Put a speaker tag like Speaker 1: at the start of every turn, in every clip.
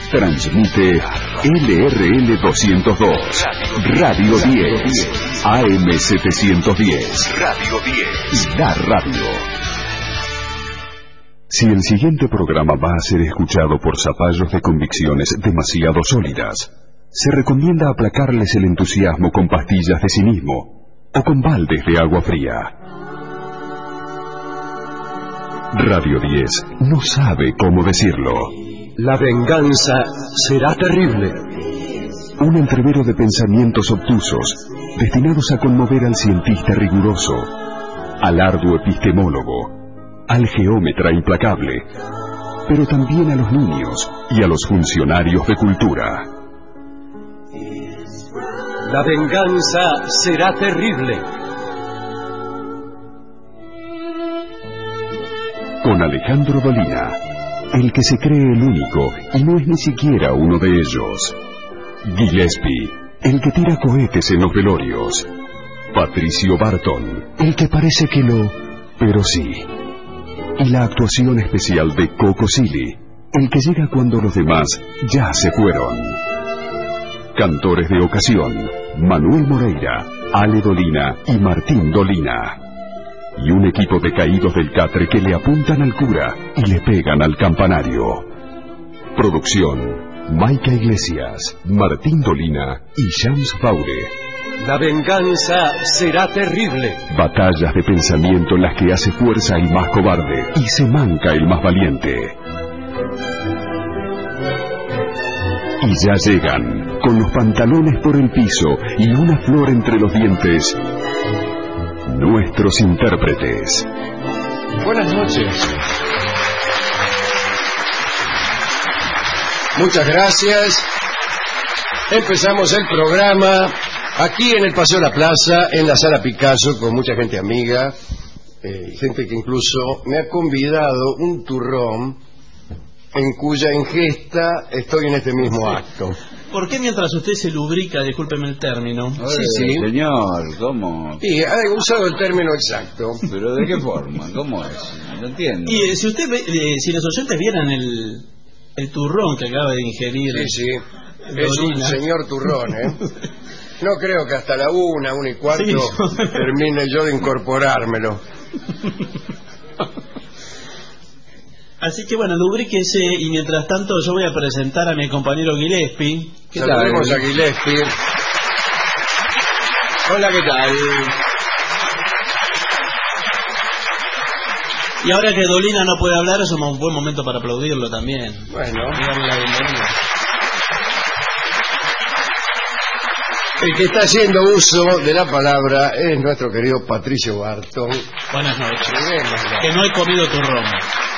Speaker 1: Transmite LRL 202, Radio 10, AM 710, Radio 10, La Radio. Si el siguiente programa va a ser escuchado por zapallos de convicciones demasiado sólidas, se recomienda aplacarles el entusiasmo con pastillas de cinismo o con baldes de agua fría. Radio 10 no sabe cómo decirlo.
Speaker 2: La venganza será terrible.
Speaker 1: Un entrevero de pensamientos obtusos, destinados a conmover al cientista riguroso, al arduo epistemólogo, al geómetra implacable, pero también a los niños y a los funcionarios de cultura.
Speaker 2: La venganza será terrible.
Speaker 1: Con Alejandro Dolina, el que se cree el único y no es ni siquiera uno de ellos. Gillespie, el que tira cohetes en los velorios. Patricio Barton, el que parece que lo... pero sí. Y la actuación especial de Coco Silly, el que llega cuando los demás ya se fueron. Cantores de ocasión, Manuel Moreira, Ale Dolina y Martín Dolina. Y un equipo de caídos del catre que le apuntan al cura y le pegan al campanario. Producción, Maica Iglesias, Martín Dolina y Shams Faure.
Speaker 2: La venganza será terrible.
Speaker 1: Batallas de pensamiento en las que hace fuerza el más cobarde y se manca el más valiente. Y ya llegan, con los pantalones por el piso y una flor entre los dientes, nuestros intérpretes.
Speaker 2: Buenas noches. Muchas gracias. Empezamos el programa aquí en el Paseo La Plaza, en la Sala Picasso, con mucha gente amiga, gente que incluso me ha convidado un turrón en cuya ingesta estoy en este mismo acto.
Speaker 3: ¿Por qué mientras usted se lubrica, discúlpeme el término?
Speaker 2: Sí.
Speaker 4: Señor, ¿cómo?
Speaker 2: Sí, ha usado el término exacto.
Speaker 4: ¿Pero de qué forma? ¿Cómo es? No entiendo.
Speaker 3: Y si usted si los oyentes vieran el turrón que acaba de ingerir...
Speaker 2: Sí. Es un señor turrón, ¿eh? No creo que hasta la 1:15
Speaker 3: Sí.
Speaker 2: termine yo de incorporármelo.
Speaker 3: Así que bueno, lubríquese y mientras tanto yo voy a presentar a mi compañero Gillespie.
Speaker 2: Saludemos a Gillespie. Hola, ¿qué tal?
Speaker 3: Y ahora que Dolina no puede hablar, es un buen momento para aplaudirlo también.
Speaker 2: Bueno.
Speaker 3: Y darle la bienvenida.
Speaker 2: El que está haciendo uso de la palabra es nuestro querido Patricio Barton.
Speaker 3: Buenas noches.
Speaker 2: Bien,
Speaker 3: Que no he comido turrón.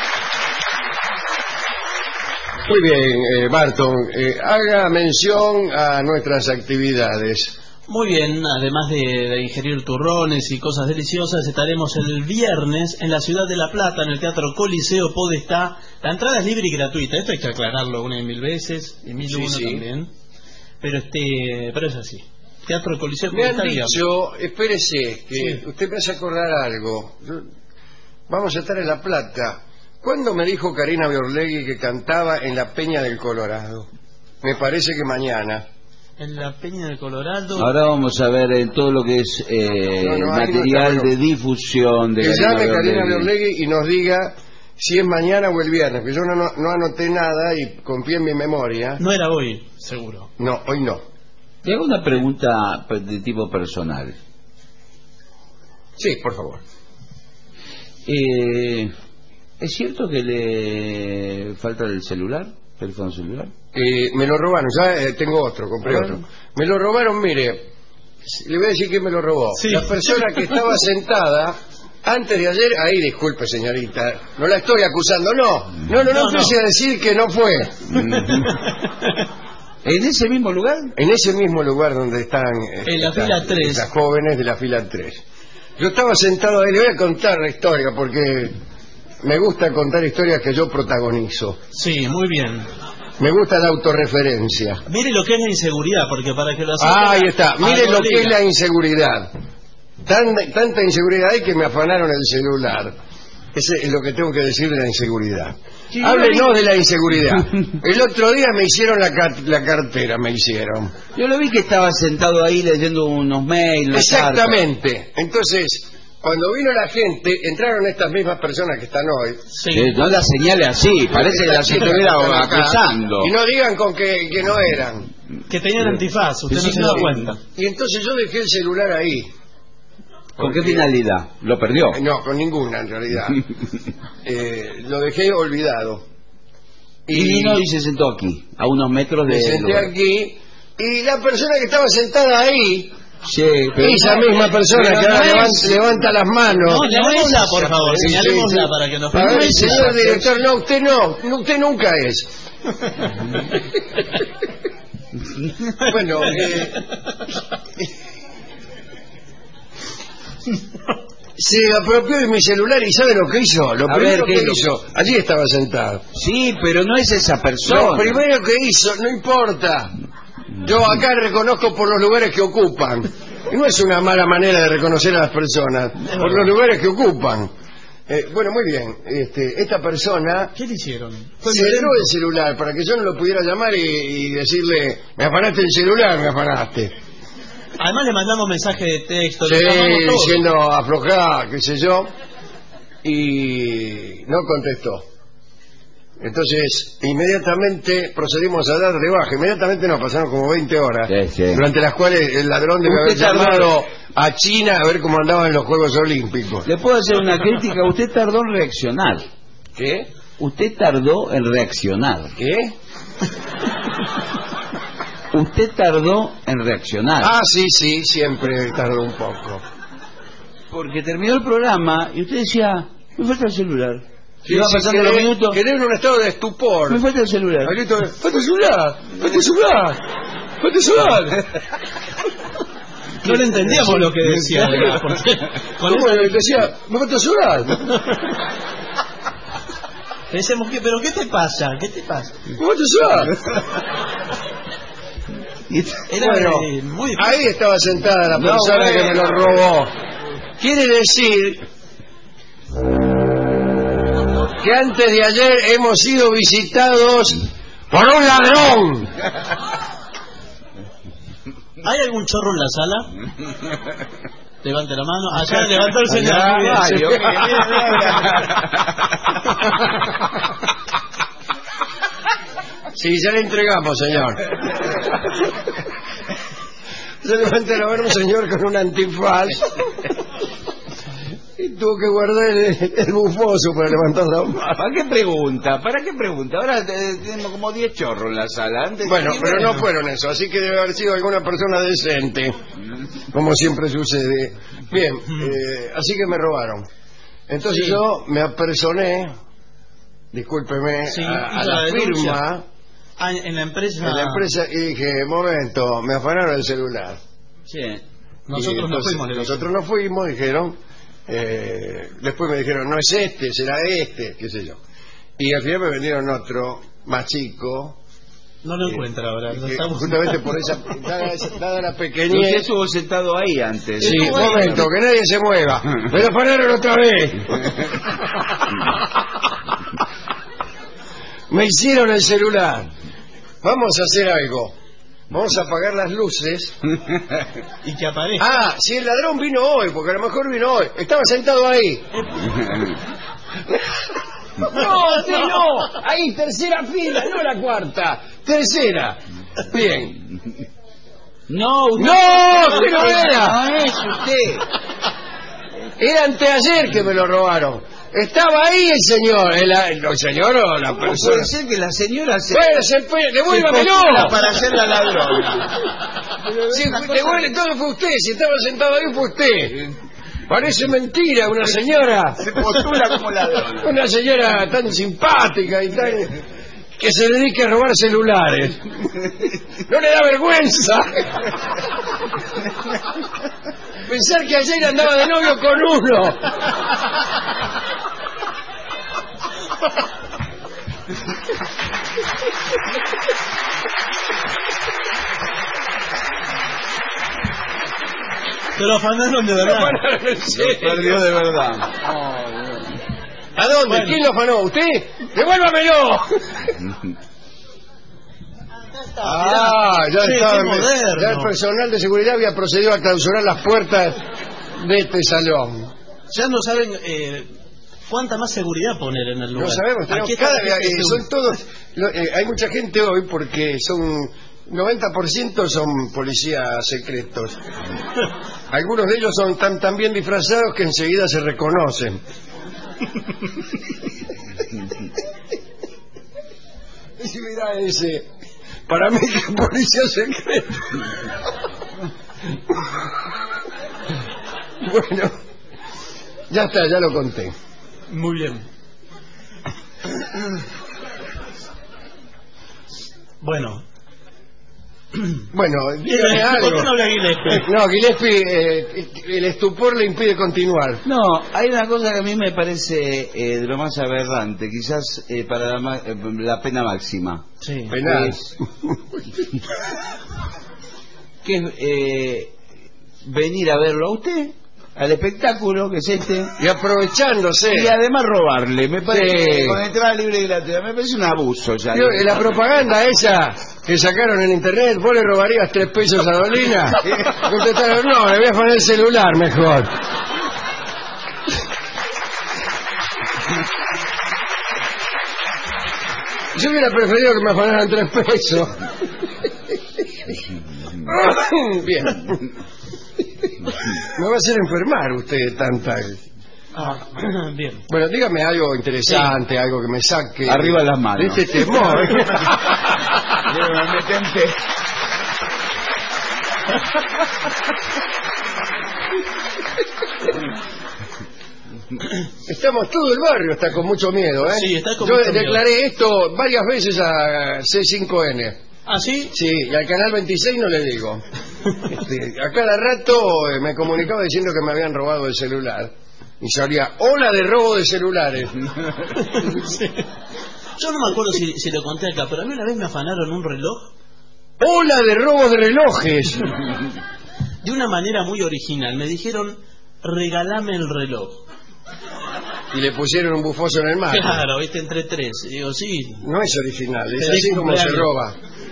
Speaker 2: Muy bien, Barton, haga mención a nuestras actividades.
Speaker 3: Muy bien, además de ingerir turrones y cosas deliciosas, estaremos el viernes en la ciudad de La Plata, en el Teatro Coliseo Podestá. La entrada es libre y gratuita, esto hay que aclararlo una y mil veces, y mil uno también. Pero es así. Teatro Coliseo
Speaker 2: Me han
Speaker 3: Podestá.
Speaker 2: dicho, espérese, que usted me hace acordar algo. Vamos a estar en La Plata. ¿Cuándo me dijo Karina Biorlegui que cantaba en la Peña del Colorado? Me parece que mañana.
Speaker 3: En la Peña del Colorado.
Speaker 4: Ahora vamos a ver en todo lo que es material de difusión de
Speaker 2: que llame Karina Biorlegui y nos diga si es mañana o el viernes, que yo no anoté nada y confié en mi memoria.
Speaker 3: No era hoy, seguro.
Speaker 2: No, hoy no.
Speaker 4: Te hago una pregunta de tipo personal.
Speaker 2: Sí, por favor.
Speaker 4: ¿Es cierto que le falta el celular? ¿Teléfono celular?
Speaker 2: Me lo robaron, ya tengo otro, compré otro. Me lo robaron, mire, le voy a decir quién me lo robó.
Speaker 3: Sí.
Speaker 2: La persona que estaba sentada antes de ayer, ahí disculpe señorita, no la estoy acusando, no empiece a decir que no fue.
Speaker 4: ¿En ese mismo lugar?
Speaker 2: En ese mismo lugar donde están
Speaker 3: en la fila 3.
Speaker 2: Las jóvenes de la fila 3. Yo estaba sentado ahí, le voy a contar la historia porque me gusta contar historias que yo protagonizo.
Speaker 3: Sí, muy bien.
Speaker 2: Me gusta la autorreferencia.
Speaker 3: Mire lo que es la inseguridad, porque para que lo
Speaker 2: ahí está, mire lo que es la inseguridad. Tanta inseguridad hay que me afanaron el celular. Ese es lo que tengo que decir de la inseguridad.
Speaker 4: Sí,
Speaker 2: Háblenos de la inseguridad. El otro día me hicieron la cartera, me hicieron.
Speaker 4: Yo lo vi que estaba sentado ahí leyendo unos mails.
Speaker 2: Exactamente. Entonces, cuando vino la gente, entraron estas mismas personas que están hoy.
Speaker 3: Sí.
Speaker 4: No la señale así, parece que la estuviera acusando.
Speaker 2: Y no digan con que no eran.
Speaker 3: Que tenían antifaz, usted
Speaker 4: Sí,
Speaker 3: no se
Speaker 4: no.
Speaker 3: da cuenta.
Speaker 2: Y entonces yo dejé el celular ahí.
Speaker 4: ¿Con qué finalidad? ¿Lo perdió?
Speaker 2: No, con ninguna en realidad. Lo dejé olvidado.
Speaker 4: Y vino y se sentó aquí, a unos metros de...
Speaker 2: Me senté aquí y la persona que estaba sentada ahí,
Speaker 4: Sí, pero
Speaker 2: esa misma persona que ahora levanta las manos.
Speaker 3: No, llamémosla, por favor,
Speaker 2: Sí,
Speaker 3: señalémosla
Speaker 2: sí.
Speaker 3: para que nos
Speaker 2: A ver,
Speaker 3: permita.
Speaker 2: señor director, no, usted nunca es. Bueno, se apropió de mi celular y ¿sabe lo que hizo? Lo primero que hizo, allí estaba sentado.
Speaker 4: Sí, pero no es esa persona.
Speaker 2: Lo primero que hizo, no importa. Yo acá reconozco por los lugares que ocupan. Y no es una mala manera de reconocer a las personas, por los lugares que ocupan. Bueno, muy bien. Esta persona
Speaker 3: ¿Qué le hicieron?
Speaker 2: cerró el celular para que yo no lo pudiera llamar y decirle, me afanaste el celular, me afanaste.
Speaker 3: Además le mandamos mensaje de texto,
Speaker 2: Sí,
Speaker 3: le llamamos todo.
Speaker 2: diciendo aflojá, qué sé yo, y no contestó. Entonces, inmediatamente procedimos a dar de baja. Inmediatamente nos pasaron como 20 horas,
Speaker 4: Sí.
Speaker 2: durante las cuales el ladrón debe haber
Speaker 4: Usted tardó.
Speaker 2: llamado a China a ver cómo andaban en los Juegos Olímpicos.
Speaker 4: Le puedo hacer una crítica. Usted tardó en reaccionar.
Speaker 2: ¿Qué?
Speaker 4: Usted tardó en reaccionar.
Speaker 2: ¿Qué?
Speaker 4: Usted tardó en reaccionar.
Speaker 2: Ah, sí, siempre tardó un poco.
Speaker 4: Porque terminó el programa y usted decía, me falta el celular.
Speaker 2: Sí,
Speaker 4: Y va pasando los minutos,
Speaker 2: quedé en un estado de estupor.
Speaker 4: me falta el celular.
Speaker 2: Grito, falta el celular, falta el celular, falta el celular.
Speaker 3: No le entendíamos lo que decía. ¿verdad? Porque con
Speaker 2: ¿Cómo
Speaker 3: eso
Speaker 2: le decía? Me falta el celular.
Speaker 3: decíamos, ¿pero qué te pasa? ¿Qué te pasa?
Speaker 2: Me falta el celular.
Speaker 3: Era
Speaker 2: Bueno,
Speaker 3: muy difícil.
Speaker 2: ahí estaba sentada la
Speaker 4: No,
Speaker 2: persona
Speaker 4: bueno.
Speaker 2: que me lo robó. Quiere decir que antes de ayer hemos sido visitados por un ladrón.
Speaker 3: ¿Hay algún chorro en la sala? Levante la mano. Allá levantó el señor.
Speaker 4: Allá,
Speaker 3: Muy bien.
Speaker 4: Mario,
Speaker 2: Sí, ya le entregamos, señor. Se levantó a ver un señor con un antifaz y tuvo que guardar el bufoso para levantar la mano.
Speaker 4: ¿Para qué pregunta? ¿Para qué pregunta? Ahora tenemos como 10 chorros en la sala. Antes
Speaker 2: Bueno, pero no fueron eso, así que debe haber sido alguna persona decente, como siempre sucede. Bien, así que me robaron. Entonces
Speaker 3: Sí.
Speaker 2: yo me apersoné, discúlpeme,
Speaker 3: Sí,
Speaker 2: a
Speaker 3: hizo
Speaker 2: la
Speaker 3: la denuncia.
Speaker 2: firma
Speaker 3: Ah, en la empresa.
Speaker 2: de la empresa y dije, momento, me afanaron el celular.
Speaker 4: Sí.
Speaker 3: Nosotros
Speaker 2: Y
Speaker 3: no
Speaker 2: entonces,
Speaker 3: fuimos. le dije.
Speaker 2: nosotros no fuimos, dijeron, después me dijeron, no es este, será este, qué sé yo. Y al final me vendieron otro, más chico.
Speaker 3: No lo encuentra ahora.
Speaker 2: Y
Speaker 3: Lo
Speaker 2: que
Speaker 3: estamos...
Speaker 2: justamente por dada la
Speaker 4: Usted
Speaker 2: pequeñez.
Speaker 4: estuvo sentado ahí antes.
Speaker 2: Sí, un momento, que nadie se mueva. Me lo pararon otra vez. Me hicieron el celular. Vamos a hacer algo. Vamos a apagar las luces.
Speaker 3: Y que aparezca.
Speaker 2: Ah, si el ladrón vino hoy, porque a lo mejor vino hoy. Estaba sentado ahí. No, usted no. Ahí, tercera fila, no la cuarta. Tercera. Bien.
Speaker 4: No, usted
Speaker 2: No, usted no era.
Speaker 4: No es usted.
Speaker 2: Era anteayer que me lo robaron. Estaba ahí el señor. ¿El señor o la
Speaker 4: ¿Cómo
Speaker 2: persona?
Speaker 4: puede ser que la señora se...
Speaker 2: Bueno, devuélvamelo.
Speaker 4: para hacer la ladrona?
Speaker 2: Sí, devuelve, todo fue usted. Si estaba sentado ahí fue usted. Parece mentira, una señora.
Speaker 4: Se postula como ladrona.
Speaker 2: Una señora tan simpática y tan... que se dedique a robar celulares. ¿No le da vergüenza? Pensar que ayer andaba de novio con uno.
Speaker 3: Pero afanaron de verdad.
Speaker 2: Sí.
Speaker 4: Perdió de verdad.
Speaker 2: ¿A dónde?
Speaker 3: Bueno.
Speaker 2: ¿Quién lo afanó? ¿Usted? ¡Devuélvamelo! Ya
Speaker 3: Sí,
Speaker 2: estaba.
Speaker 3: qué moderno.
Speaker 2: Ya el personal de seguridad había procedido a clausurar las puertas de este salón.
Speaker 3: Ya no saben cuánta más seguridad poner en el lugar.
Speaker 2: No sabemos,
Speaker 3: Aquí está
Speaker 2: cada
Speaker 3: la gente
Speaker 2: día, son todos. Hay mucha gente hoy porque son 90% son policías secretos. Algunos de ellos son tan bien disfrazados que enseguida se reconocen. Y mira ese, para mí que es policía secreto. Bueno, ya está, ya lo conté.
Speaker 3: Muy bien. Bueno.
Speaker 2: Bueno, dígame algo.
Speaker 3: ¿Por qué no habla Gillespie?
Speaker 2: No, Gillespie, el estupor le impide continuar.
Speaker 4: No, hay una cosa que a mí me parece de lo más aberrante, quizás para la pena máxima.
Speaker 3: Sí.
Speaker 2: Penal.
Speaker 4: Que es venir a verlo a usted, al espectáculo, que es este,
Speaker 2: Y aprovechándose.
Speaker 4: y además robarle. Me parece,
Speaker 2: Sí.
Speaker 4: con entrada libre y gratuita, me parece un abuso ya.
Speaker 2: La propaganda esa que sacaron en internet, vos le robarías 3 pesos a Dolina. Contestaron, no, le voy a poner el celular mejor. Yo hubiera preferido que me afanaran 3 pesos. Bien. Me va a hacer enfermar usted de tanta...
Speaker 3: Bien.
Speaker 2: Bueno, dígame algo interesante, algo que me saque...
Speaker 4: Arriba las manos.
Speaker 2: De este temor.
Speaker 4: Me tenté.
Speaker 2: Estamos, todo el barrio está con mucho miedo, ¿eh?
Speaker 3: Sí, está con
Speaker 2: Yo
Speaker 3: mucho
Speaker 2: declaré esto varias veces a C5N.
Speaker 3: ¿Ah, sí?
Speaker 2: Sí, y al canal 26 no le digo. A cada rato me comunicaba diciendo que me habían robado el celular. Y salía, ola de robo de celulares.
Speaker 3: Sí. Yo no me acuerdo si lo conté acá, pero a mí una vez me afanaron un reloj
Speaker 2: Ola de robo de relojes.
Speaker 3: de una manera muy original. Me dijeron, regalame el reloj.
Speaker 2: Y le pusieron un bufoso en el mar.
Speaker 3: Claro, viste, entre 3. Y digo, sí.
Speaker 2: No es original, es
Speaker 3: Feliz
Speaker 2: así como se
Speaker 3: cumpleaños.
Speaker 2: roba.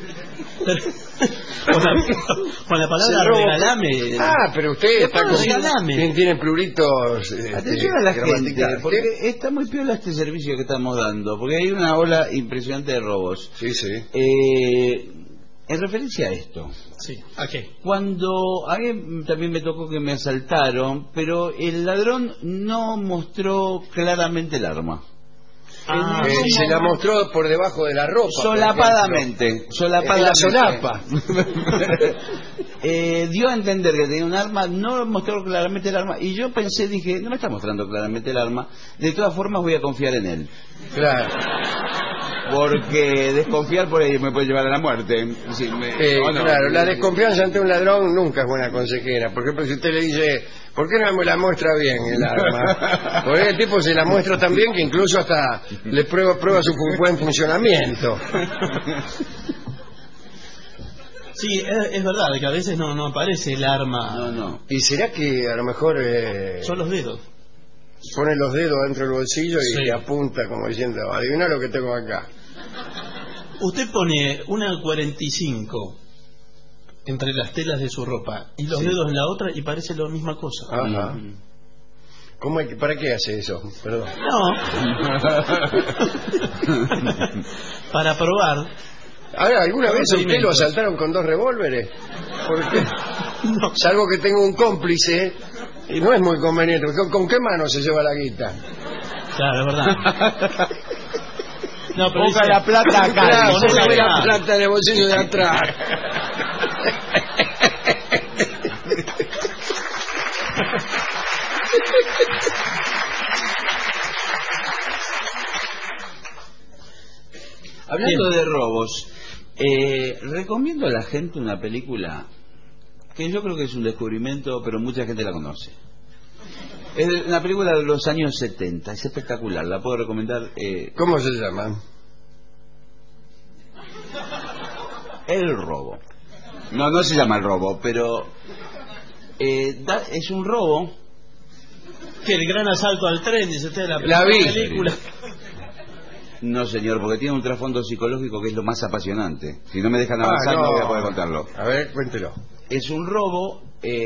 Speaker 3: Con la palabra
Speaker 2: Se roba.
Speaker 3: regalame.
Speaker 2: Ah, pero usted está con...
Speaker 3: Regalame.
Speaker 2: Tiene pluritos...
Speaker 4: Atención a la gente,
Speaker 2: gramaticales.
Speaker 4: porque está muy piola este servicio que estamos dando, porque hay una ola impresionante de robos.
Speaker 2: Sí, sí.
Speaker 4: En referencia a esto,
Speaker 3: Sí. ¿A qué?
Speaker 4: cuando a mí también me tocó que me asaltaron, pero el ladrón no mostró claramente el arma.
Speaker 3: Ah,
Speaker 2: Se la mostró por debajo de la ropa. por
Speaker 4: Solapadamente.
Speaker 2: En la solapa.
Speaker 4: Dio a entender que tenía un arma, no mostró claramente el arma, y yo pensé, dije, no me está mostrando claramente el arma, de todas formas voy a confiar en él.
Speaker 2: Claro.
Speaker 4: Porque desconfiar por ahí me puede llevar a la muerte. Sí, ¿o no?
Speaker 2: Claro, la desconfianza ante un ladrón nunca es buena consejera. Por ejemplo, si usted le dice, ¿por qué no me la muestra bien el arma? Porque el tipo se la muestra tan bien que incluso hasta le prueba su buen funcionamiento.
Speaker 3: sí, es verdad que a veces no aparece el arma.
Speaker 4: No.
Speaker 2: ¿Y será que a lo mejor
Speaker 3: Son los dedos.
Speaker 2: pone los dedos dentro del bolsillo y
Speaker 3: Sí.
Speaker 2: le apunta como diciendo, adivina lo que tengo acá?
Speaker 3: Usted pone una 45 entre las telas de su ropa y los dedos en la otra y parece la misma cosa.
Speaker 2: Ajá. ¿Para qué hace eso? Perdón.
Speaker 3: No. Para probar.
Speaker 2: Ahora, ¿alguna vez a usted lo
Speaker 3: Experimentos.
Speaker 2: asaltaron con 2 revólveres? Porque,
Speaker 3: No.
Speaker 2: salvo que tengo un cómplice, y no es muy conveniente. ¿Con qué mano se lleva la guita?
Speaker 3: Claro, es verdad. No, pero
Speaker 4: Ponga
Speaker 3: dice-
Speaker 4: la plata acá.
Speaker 2: Claro,
Speaker 3: ponela
Speaker 2: ponle la
Speaker 3: acá.
Speaker 2: plata en el bolsillo de atrás.
Speaker 4: Hablando de robos, recomiendo a la gente una película que yo creo que es un descubrimiento, pero mucha gente la conoce. Es una película de los años 70, es espectacular, la puedo recomendar.
Speaker 2: ¿Cómo se llama?
Speaker 4: El robo. No se llama El robo, pero es un robo.
Speaker 3: Que el gran asalto al tren, dice usted,
Speaker 2: La vi.
Speaker 3: película.
Speaker 4: No, señor, porque tiene un trasfondo psicológico que es lo más apasionante. Si no me dejan avanzar, no voy a poder contarlo.
Speaker 2: A ver, cuéntelo.
Speaker 4: Es un robo,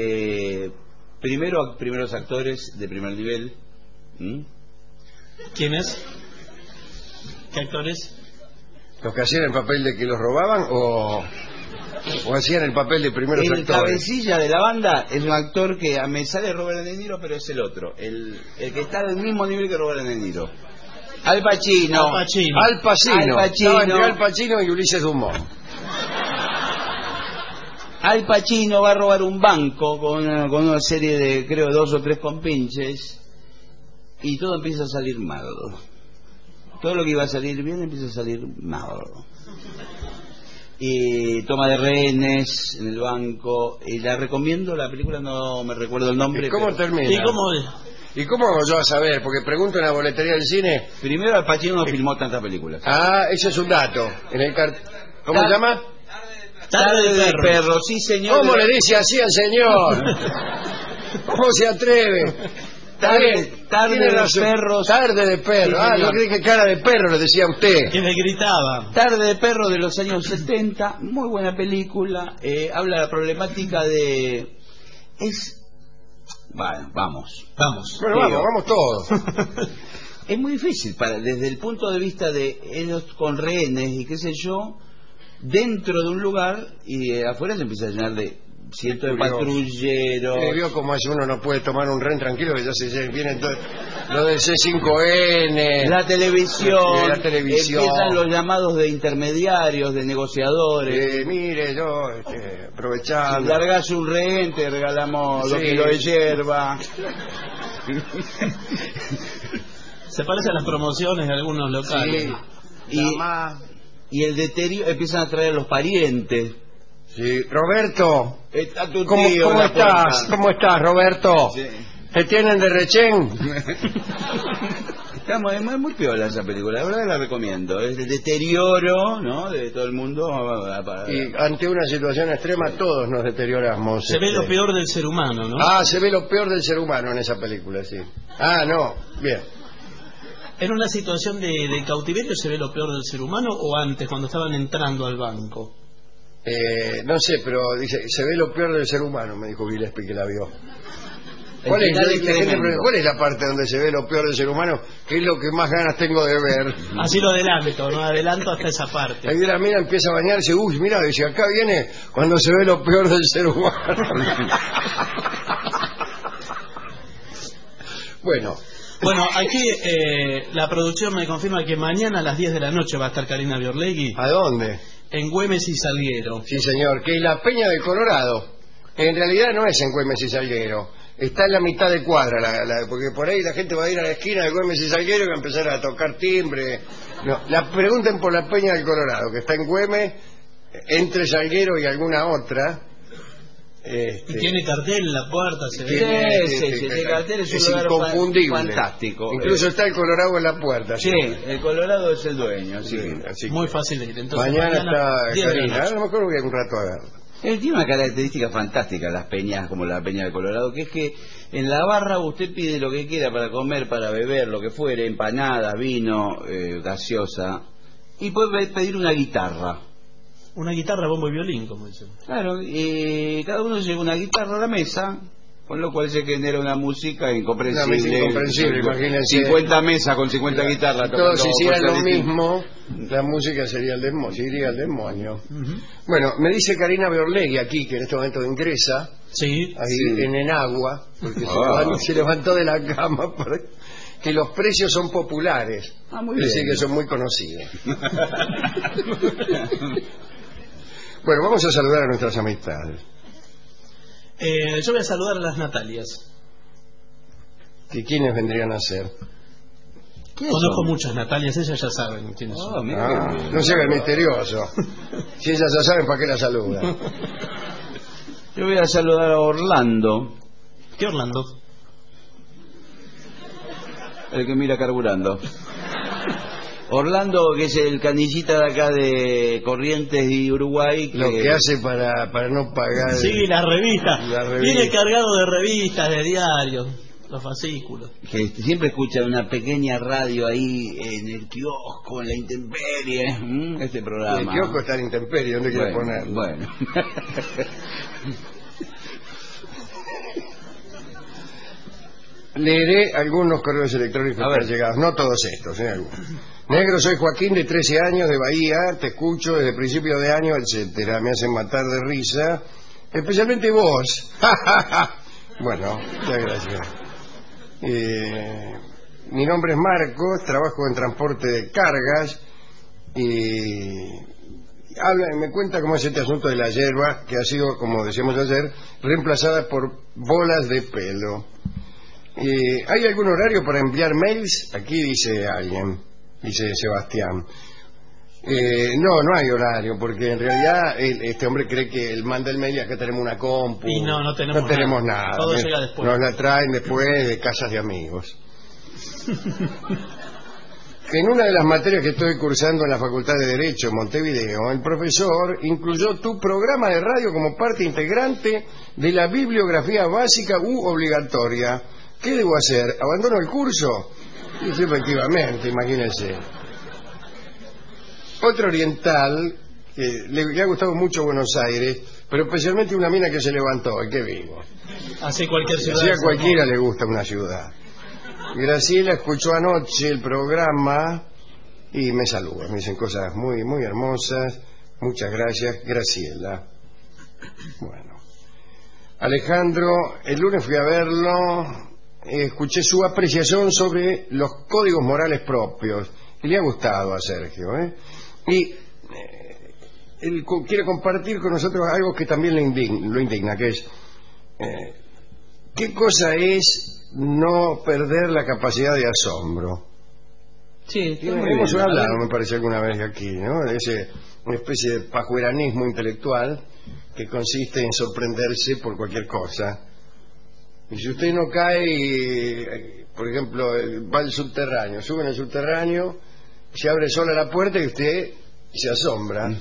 Speaker 4: primeros actores de primer nivel.
Speaker 3: ¿Quiénes? ¿Qué actores?
Speaker 2: ¿Los que hacían el papel de que los robaban o hacían el papel de primeros
Speaker 4: El
Speaker 2: actores?
Speaker 4: cabecilla de la banda es un actor que me sale Robert De Niro, pero es el otro, el que está al mismo nivel que Robert De Niro. Al Pacino.
Speaker 2: Al Pacino. Estaba entre Al Pacino y Ulises Dumont.
Speaker 4: Al Pacino va a robar un banco con una serie de, creo, 2 o 3 compinches, y todo empieza a salir mal. Todo lo que iba a salir bien empieza a salir mal. Y toma de rehenes en el banco. Y la recomiendo, la película no me recuerdo el nombre.
Speaker 2: ¿Y cómo termina?
Speaker 3: ¿Y
Speaker 2: cómo hago yo a saber? Porque pregunto en la boletería del cine.
Speaker 4: Primero, Al Pacino no filmó tantas películas.
Speaker 2: Ese es un dato. ¿Cómo se llama?
Speaker 4: Tarde de perro, sí, señor.
Speaker 2: ¿Cómo le dice así al señor? ¿Cómo se atreve?
Speaker 4: Tarde de perros.
Speaker 2: Tarde de perro.
Speaker 4: Sí,
Speaker 2: yo creí que cara de perro le decía a usted.
Speaker 3: Que me gritaba.
Speaker 4: Tarde de perro de los años 70, muy buena película. Habla de la problemática de... Bueno, vamos.
Speaker 2: Bueno, vamos todos.
Speaker 4: Es muy difícil, desde el punto de vista de ellos con rehenes y qué sé yo, dentro de un lugar, y afuera se empieza a llenar de cientos de patrulleros.
Speaker 2: Vio como es uno no puede tomar un rehén tranquilo, que ya se vienen lo del C5N,
Speaker 4: la televisión,
Speaker 2: televisión,
Speaker 4: empiezan los llamados de intermediarios, de negociadores.
Speaker 2: Mire, yo aprovechando,
Speaker 4: si largas un rehén te regalamos 2 kilos de hierba.
Speaker 3: Se parecen a las promociones de algunos locales.
Speaker 2: Sí.
Speaker 4: Y el deterioro, empiezan a traer a los parientes.
Speaker 2: Sí, Roberto,
Speaker 4: Está tu
Speaker 2: ¿cómo
Speaker 4: tío en la
Speaker 2: estás?
Speaker 4: puerta.
Speaker 2: ¿Cómo estás, Roberto?
Speaker 4: Sí.
Speaker 2: ¿Te tienen de rechén?
Speaker 4: Es muy piola esa película, la verdad la recomiendo. Es el deterioro, ¿no?, de todo el mundo.
Speaker 2: Y ante una situación extrema todos nos deterioramos.
Speaker 3: Se ve lo peor del ser humano, ¿no?
Speaker 2: Se ve lo peor del ser humano en esa película, sí. No, bien.
Speaker 3: ¿En una situación de cautiverio se ve lo peor del ser humano o antes, cuando estaban entrando al banco?
Speaker 2: No sé, pero dice, se ve lo peor del ser humano, me dijo Gillespie que la vio. ¿Cuál es la parte donde se ve lo peor del ser humano? ¿Qué es lo que más ganas tengo de ver?
Speaker 3: Así lo adelanto, no adelanto hasta esa parte.
Speaker 2: Ahí la mira, empieza a bañarse, mira, dice, acá viene cuando se ve lo peor del ser humano. Bueno,
Speaker 3: aquí la producción me confirma que mañana a las 10 de la noche va a estar Karina Biorlegui.
Speaker 2: ¿A dónde?
Speaker 3: En Güemes y Salguero.
Speaker 2: Sí, señor, que es la Peña del Colorado. En realidad no es en Güemes y Salguero. Está en la mitad de cuadra, porque por ahí la gente va a ir a la esquina de Güemes y Salguero y va a empezar a tocar timbre. No, pregunten por la Peña del Colorado, que está en Güemes, entre Salguero y alguna otra.
Speaker 3: Y tiene cartel en la puerta, se
Speaker 4: ve. Sí, el cartel es un lugar
Speaker 2: inconfundible,
Speaker 4: fantástico.
Speaker 2: Incluso está el Colorado en la puerta.
Speaker 4: Sí, el Colorado es el dueño.
Speaker 2: Sí, así
Speaker 3: muy fácil de ir. Entonces,
Speaker 2: mañana está Karina. A lo mejor voy a ir un rato a verlo.
Speaker 4: Tiene una característica fantástica las peñas, como la Peña del Colorado, que es que en la barra usted pide lo que quiera para comer, para beber, lo que fuere, empanadas, vino, gaseosa, y puede pedir una guitarra.
Speaker 3: Una guitarra, bombo y violín, como dicen.
Speaker 4: Claro, y cada uno lleva una guitarra a la mesa, con lo cual se genera una música incomprensible.
Speaker 2: Una música incomprensible, imagínense.
Speaker 4: 50 mesas con 50 guitarras.
Speaker 2: Todos hicieran lo mismo, la música sería el demonio, se iría al demonio. Bueno, me dice Karina Biorlegui aquí, que en este momento ingresa, ahí en Enagua, porque se levantó de la cama, que los precios son populares,
Speaker 4: muy
Speaker 2: es decir,
Speaker 4: bien,
Speaker 2: que son muy conocidos. Bueno, vamos a saludar a nuestras amistades.
Speaker 3: Yo voy a saludar a las Natalias.
Speaker 2: ¿Quiénes vendrían a ser?
Speaker 3: Conozco muchas Natalias, ellas ya saben quiénes son.
Speaker 2: No se haga el misterioso. Si ellas ya saben, ¿para qué la saludan?
Speaker 4: Yo voy a saludar a Orlando.
Speaker 3: ¿Qué Orlando?
Speaker 4: El que mira carburando. Orlando, que es el canillita de acá de Corrientes y Uruguay.
Speaker 2: Lo que hace para no pagar...
Speaker 3: Sí, las revistas. Viene cargado de revistas, de diarios. Los fascículos.
Speaker 4: que siempre escucha una pequeña radio ahí en el kiosco, en la intemperie, este programa.
Speaker 2: El kiosco está en intemperie, ¿dónde quiere ponerlo?
Speaker 4: Bueno.
Speaker 2: Leeré algunos correos electrónicos que han llegado, no todos estos, algunos. Negro, soy Joaquín, de 13 años, de Bahía, te escucho desde principios de año, etcétera. Me hacen matar de risa, especialmente vos. Bueno, muchas gracias. Mi nombre es Marcos, trabajo en transporte de cargas y me cuenta cómo es este asunto de la hierba, que ha sido, como decíamos ayer, reemplazada por bolas de pelo. ¿Hay algún horario para enviar mails? Aquí dice alguien, dice Sebastián. No hay horario, porque en realidad este hombre cree que él manda el mail y acá tenemos una compu.
Speaker 3: Y no tenemos
Speaker 2: nada.
Speaker 3: Todo llega después.
Speaker 2: Nos la traen después de casas de amigos. En una de las materias que estoy cursando en la Facultad de Derecho en Montevideo, el profesor incluyó tu programa de radio como parte integrante de la bibliografía básica u obligatoria. ¿Qué debo hacer? ¿Abandono el curso? Sí, efectivamente, imagínense. Otro oriental que le ha gustado mucho Buenos Aires, pero especialmente una mina que se levantó, y que vivo.
Speaker 3: Así cualquier ciudad.
Speaker 2: Así a cualquiera le gusta una ciudad. Graciela escuchó anoche el programa y me saluda, me dicen cosas muy, muy hermosas. Muchas gracias, Graciela. Bueno. Alejandro, el lunes fui a verlo. Escuché su apreciación sobre los códigos morales propios y le ha gustado a Sergio, y él quiere compartir con nosotros algo que también lo indigna, que es ¿qué cosa es no perder la capacidad de asombro?
Speaker 3: Sí,
Speaker 2: hemos hablado, me parece, alguna vez aquí, ¿no? De una especie de pajueranismo intelectual que consiste en sorprenderse por cualquier cosa. Y si usted no cae, por ejemplo, va al subterráneo, sube en el subterráneo, se abre sola la puerta y usted se asombra.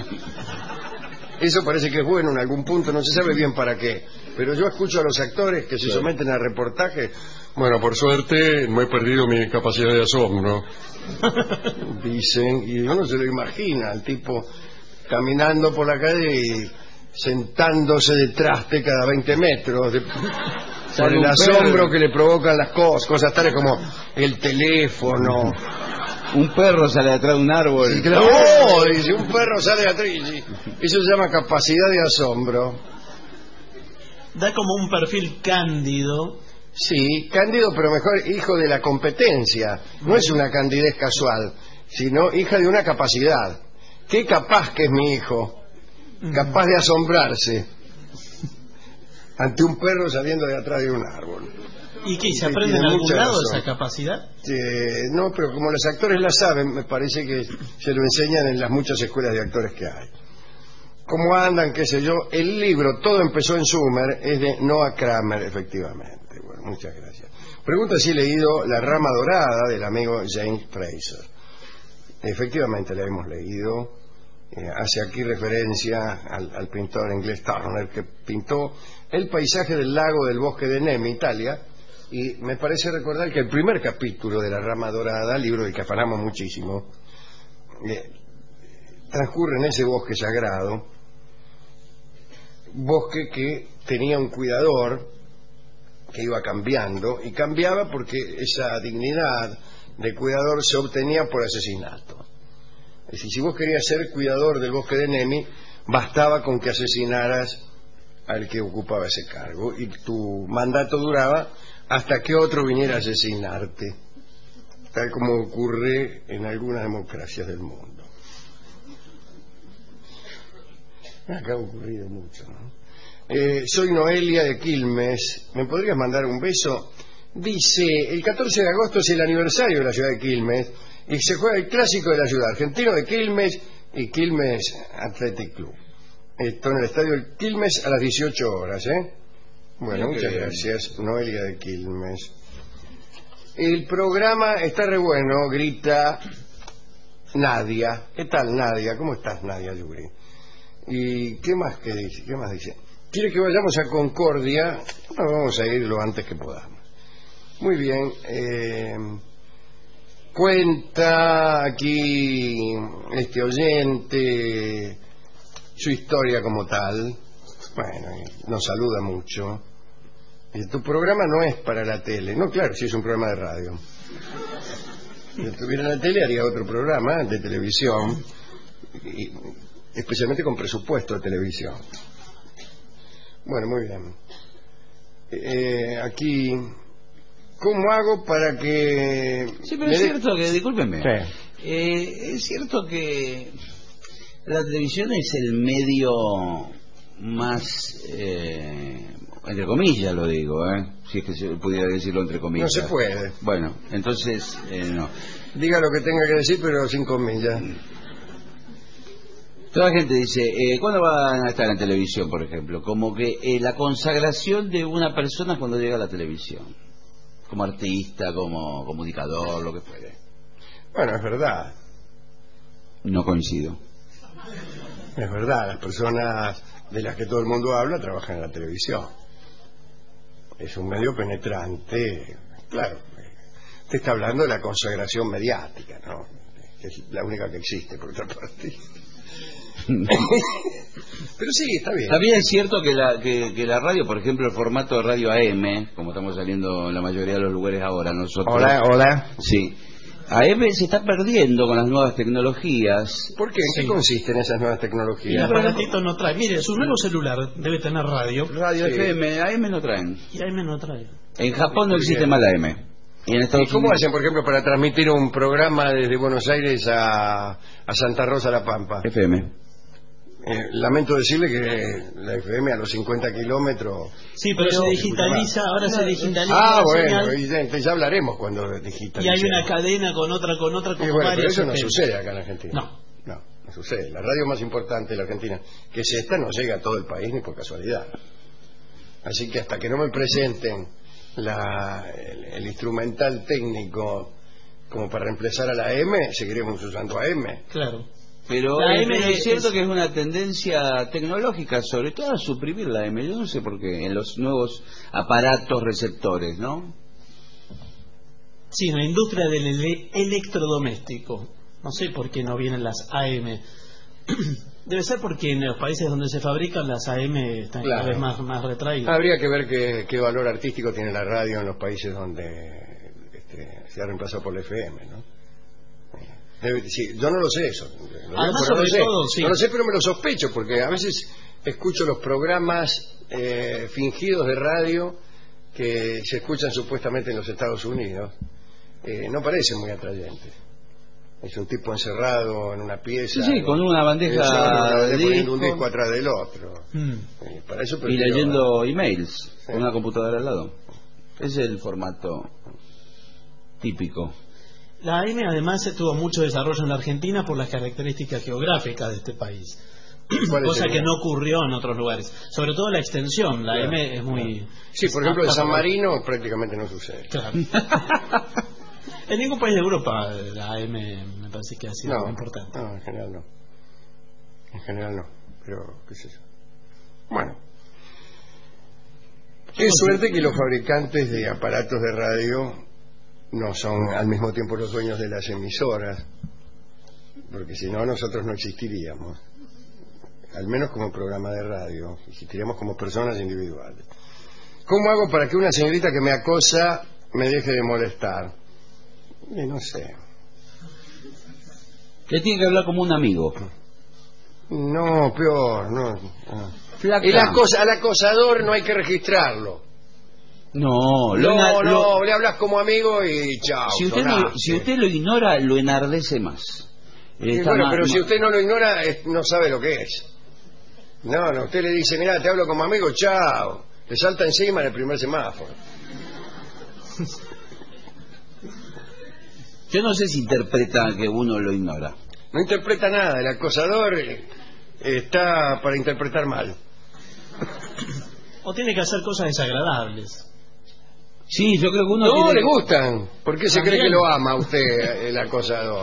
Speaker 2: Eso parece que es bueno en algún punto, no se sabe bien para qué. Pero yo escucho a los actores que se someten a reportajes. Bueno, por suerte no he perdido mi capacidad de asombro. Dicen, y uno se lo imagina, el tipo caminando por la calle y sentándose de traste cada 20 metros. Por el asombro que le provocan las cosas tales como el teléfono.
Speaker 4: Un perro sale atrás de un árbol.
Speaker 2: Sí, claro. ¡Oh! Dice, un perro sale atrás. Eso se llama capacidad de asombro.
Speaker 3: Da como un perfil cándido.
Speaker 2: Sí, cándido, pero mejor hijo de la competencia. No es una candidez casual, sino hija de una capacidad. Qué capaz que es mi hijo. Capaz de asombrarse ante un perro saliendo de atrás de un árbol.
Speaker 3: ¿Y qué? ¿Se aprende en algún lado esa capacidad?
Speaker 2: No, pero como los actores la saben, me parece que se lo enseñan en las muchas escuelas de actores que hay. ¿Cómo andan? ¿Qué sé yo? El libro Todo empezó en Sumer es de Noah Kramer, efectivamente. Bueno, muchas gracias. Pregunta si he leído La Rama Dorada del amigo James Fraser. Efectivamente la hemos leído. Hace aquí referencia al pintor inglés Turner, que pintó el paisaje del lago del bosque de Nemi, Italia, y me parece recordar que el primer capítulo de La Rama Dorada, libro del que afanamos muchísimo, transcurre en ese bosque sagrado, bosque que tenía un cuidador que iba cambiando, y cambiaba porque esa dignidad de cuidador se obtenía por asesinato. Es decir, si vos querías ser cuidador del bosque de Nemi, bastaba con que asesinaras al que ocupaba ese cargo, y tu mandato duraba hasta que otro viniera a asesinarte, tal como ocurre en algunas democracias del mundo. Acá ha ocurrido mucho, ¿no? Soy Noelia de Quilmes. ¿Me podrías mandar un beso? Dice, el 14 de agosto es el aniversario de la ciudad de Quilmes y se juega el clásico de la ciudad, Argentino de Quilmes y Quilmes Athletic Club. Esto en el estadio del Quilmes a las 18 horas, ¿eh? Bueno, muchas gracias, Noelia de Quilmes. El programa está re bueno, grita Nadia. ¿Qué tal, Nadia? ¿Cómo estás, Nadia Yuri? ¿Y qué más que dice? ¿Qué más dice? Quiere que vayamos a Concordia. Bueno, vamos a ir lo antes que podamos. Muy bien. Cuenta aquí este oyente su historia como tal. Bueno, y nos saluda mucho. Tu programa no es para la tele. No, claro, sí es un programa de radio. Si estuviera en la tele haría otro programa de televisión, y especialmente con presupuesto de televisión. Bueno, muy bien. Aquí, ¿cómo hago para que...
Speaker 4: Sí, pero es cierto que, discúlpenme,
Speaker 2: Sí.
Speaker 4: es cierto que la televisión es el medio más, entre comillas lo digo, si es que se pudiera decirlo entre comillas.
Speaker 2: No se puede.
Speaker 4: Bueno, entonces, no.
Speaker 2: Diga lo que tenga que decir, pero sin comillas.
Speaker 4: Toda la gente dice, ¿cuándo van a estar en televisión, por ejemplo? Como que la consagración de una persona cuando llega a la televisión. Como artista, como comunicador, lo que fuere.
Speaker 2: Bueno, es verdad.
Speaker 4: No coincido.
Speaker 2: Es verdad, las personas de las que todo el mundo habla trabajan en la televisión. Es un medio penetrante. Claro, usted está hablando de la consagración mediática, ¿no? Que es la única que existe, por otra parte. Pero sí, está bien.
Speaker 4: También es cierto que la radio, por ejemplo, el formato de radio AM, como estamos saliendo en la mayoría de los lugares ahora, nosotros...
Speaker 2: Hola.
Speaker 4: Sí. AM se está perdiendo con las nuevas tecnologías.
Speaker 2: ¿Por qué? ¿En qué consisten esas nuevas
Speaker 3: Y el
Speaker 2: tecnologías?
Speaker 3: aparatito no trae. Mire, su nuevo celular debe tener radio.
Speaker 4: Radio
Speaker 2: Sí.
Speaker 4: FM, AM no traen.
Speaker 3: Y AM no trae.
Speaker 4: En Japón no existe más la AM. Y en
Speaker 2: ¿Y
Speaker 4: Estados
Speaker 2: cómo
Speaker 4: Unidos...
Speaker 2: hacen, por ejemplo, para transmitir un programa desde Buenos Aires a Santa Rosa La Pampa?
Speaker 4: FM.
Speaker 2: Lamento decirle que la FM a los 50 kilómetros...
Speaker 3: Sí, pero se digitaliza, ahora se digitaliza
Speaker 2: Ah,
Speaker 3: la
Speaker 2: bueno,
Speaker 3: señal,
Speaker 2: evidente, ya hablaremos cuando
Speaker 3: y
Speaker 2: digitalicemos.
Speaker 3: hay una cadena con otra, como
Speaker 2: Y bueno, pero
Speaker 3: varias
Speaker 2: eso no
Speaker 3: FM.
Speaker 2: sucede acá en Argentina.
Speaker 3: No.
Speaker 2: No sucede. La radio más importante de la Argentina, que es esta, no llega a todo el país ni por casualidad. Así que hasta que no me presenten el instrumental técnico como para reemplazar a la M, seguiremos usando AM.
Speaker 3: Claro.
Speaker 4: Pero
Speaker 3: La AM
Speaker 4: es cierto
Speaker 3: es-
Speaker 4: que es una tendencia tecnológica, sobre todo a suprimir la AM. Yo no sé por qué, en los nuevos aparatos receptores, ¿no?
Speaker 3: Sí, en la industria del electrodoméstico. No sé por qué no vienen las AM. Debe ser porque en los países donde se fabrican las AM están
Speaker 2: Claro.
Speaker 3: cada vez más retraídas.
Speaker 2: Habría que ver qué valor artístico tiene la radio en los países donde se ha reemplazado por la FM, ¿no? Sí, yo no lo sé eso.
Speaker 3: Además,
Speaker 2: No
Speaker 3: sobre
Speaker 2: lo sé.
Speaker 3: todo, sí.
Speaker 2: No lo sé, pero me lo sospecho, porque a veces escucho los programas fingidos de radio que se escuchan supuestamente en los Estados Unidos. No parecen muy atrayentes. Es un tipo encerrado en una pieza.
Speaker 4: Sí, con una bandeja de
Speaker 2: poniendo un
Speaker 4: disco.
Speaker 2: disco atrás del otro.
Speaker 3: Mm.
Speaker 2: Para eso
Speaker 4: Y
Speaker 2: prefiero-
Speaker 4: leyendo emails
Speaker 2: Sí.
Speaker 4: con una computadora al lado. Es el formato típico.
Speaker 3: La AM además tuvo mucho desarrollo en la Argentina por las características geográficas de este país.
Speaker 2: ¿Cuáles
Speaker 3: Cosa
Speaker 2: serían?
Speaker 3: que no ocurrió en otros lugares. Sobre todo la extensión. La
Speaker 2: Claro.
Speaker 3: AM es muy...
Speaker 2: Sí, por ejemplo, en San Marino prácticamente no sucede.
Speaker 3: Claro. En ningún país de Europa la AM me parece que ha sido
Speaker 2: No,
Speaker 3: muy importante.
Speaker 2: no, en general no. En general no. Pero, qué sé yo. Bueno. Qué suerte que los fabricantes de aparatos de radio no son al mismo tiempo los dueños de las emisoras, porque si no nosotros no existiríamos, al menos como programa de radio, existiríamos como personas individuales. ¿Cómo hago para que una señorita que me acosa me deje de molestar? No sé.
Speaker 4: Le tiene que hablar como un amigo.
Speaker 2: No, peor, no.
Speaker 4: Flaca.
Speaker 2: Al acosador no hay que registrarlo.
Speaker 4: No,
Speaker 2: Le hablas como amigo y chao.
Speaker 4: si usted lo ignora, lo enardece más. Está
Speaker 2: Bueno,
Speaker 4: más-
Speaker 2: pero
Speaker 4: más-
Speaker 2: si usted no lo ignora, no sabe lo que es. No, usted le dice, mira, te hablo como amigo, chao. Le salta encima en el primer semáforo.
Speaker 4: Yo no sé si interpreta que uno lo ignora.
Speaker 2: No interpreta nada, el acosador está para interpretar mal.
Speaker 3: O tiene que hacer cosas desagradables.
Speaker 4: Sí, yo creo que uno
Speaker 2: No,
Speaker 4: tiene...
Speaker 2: le gustan. ¿Por qué se cree
Speaker 3: También.
Speaker 2: que lo ama usted, el acosador?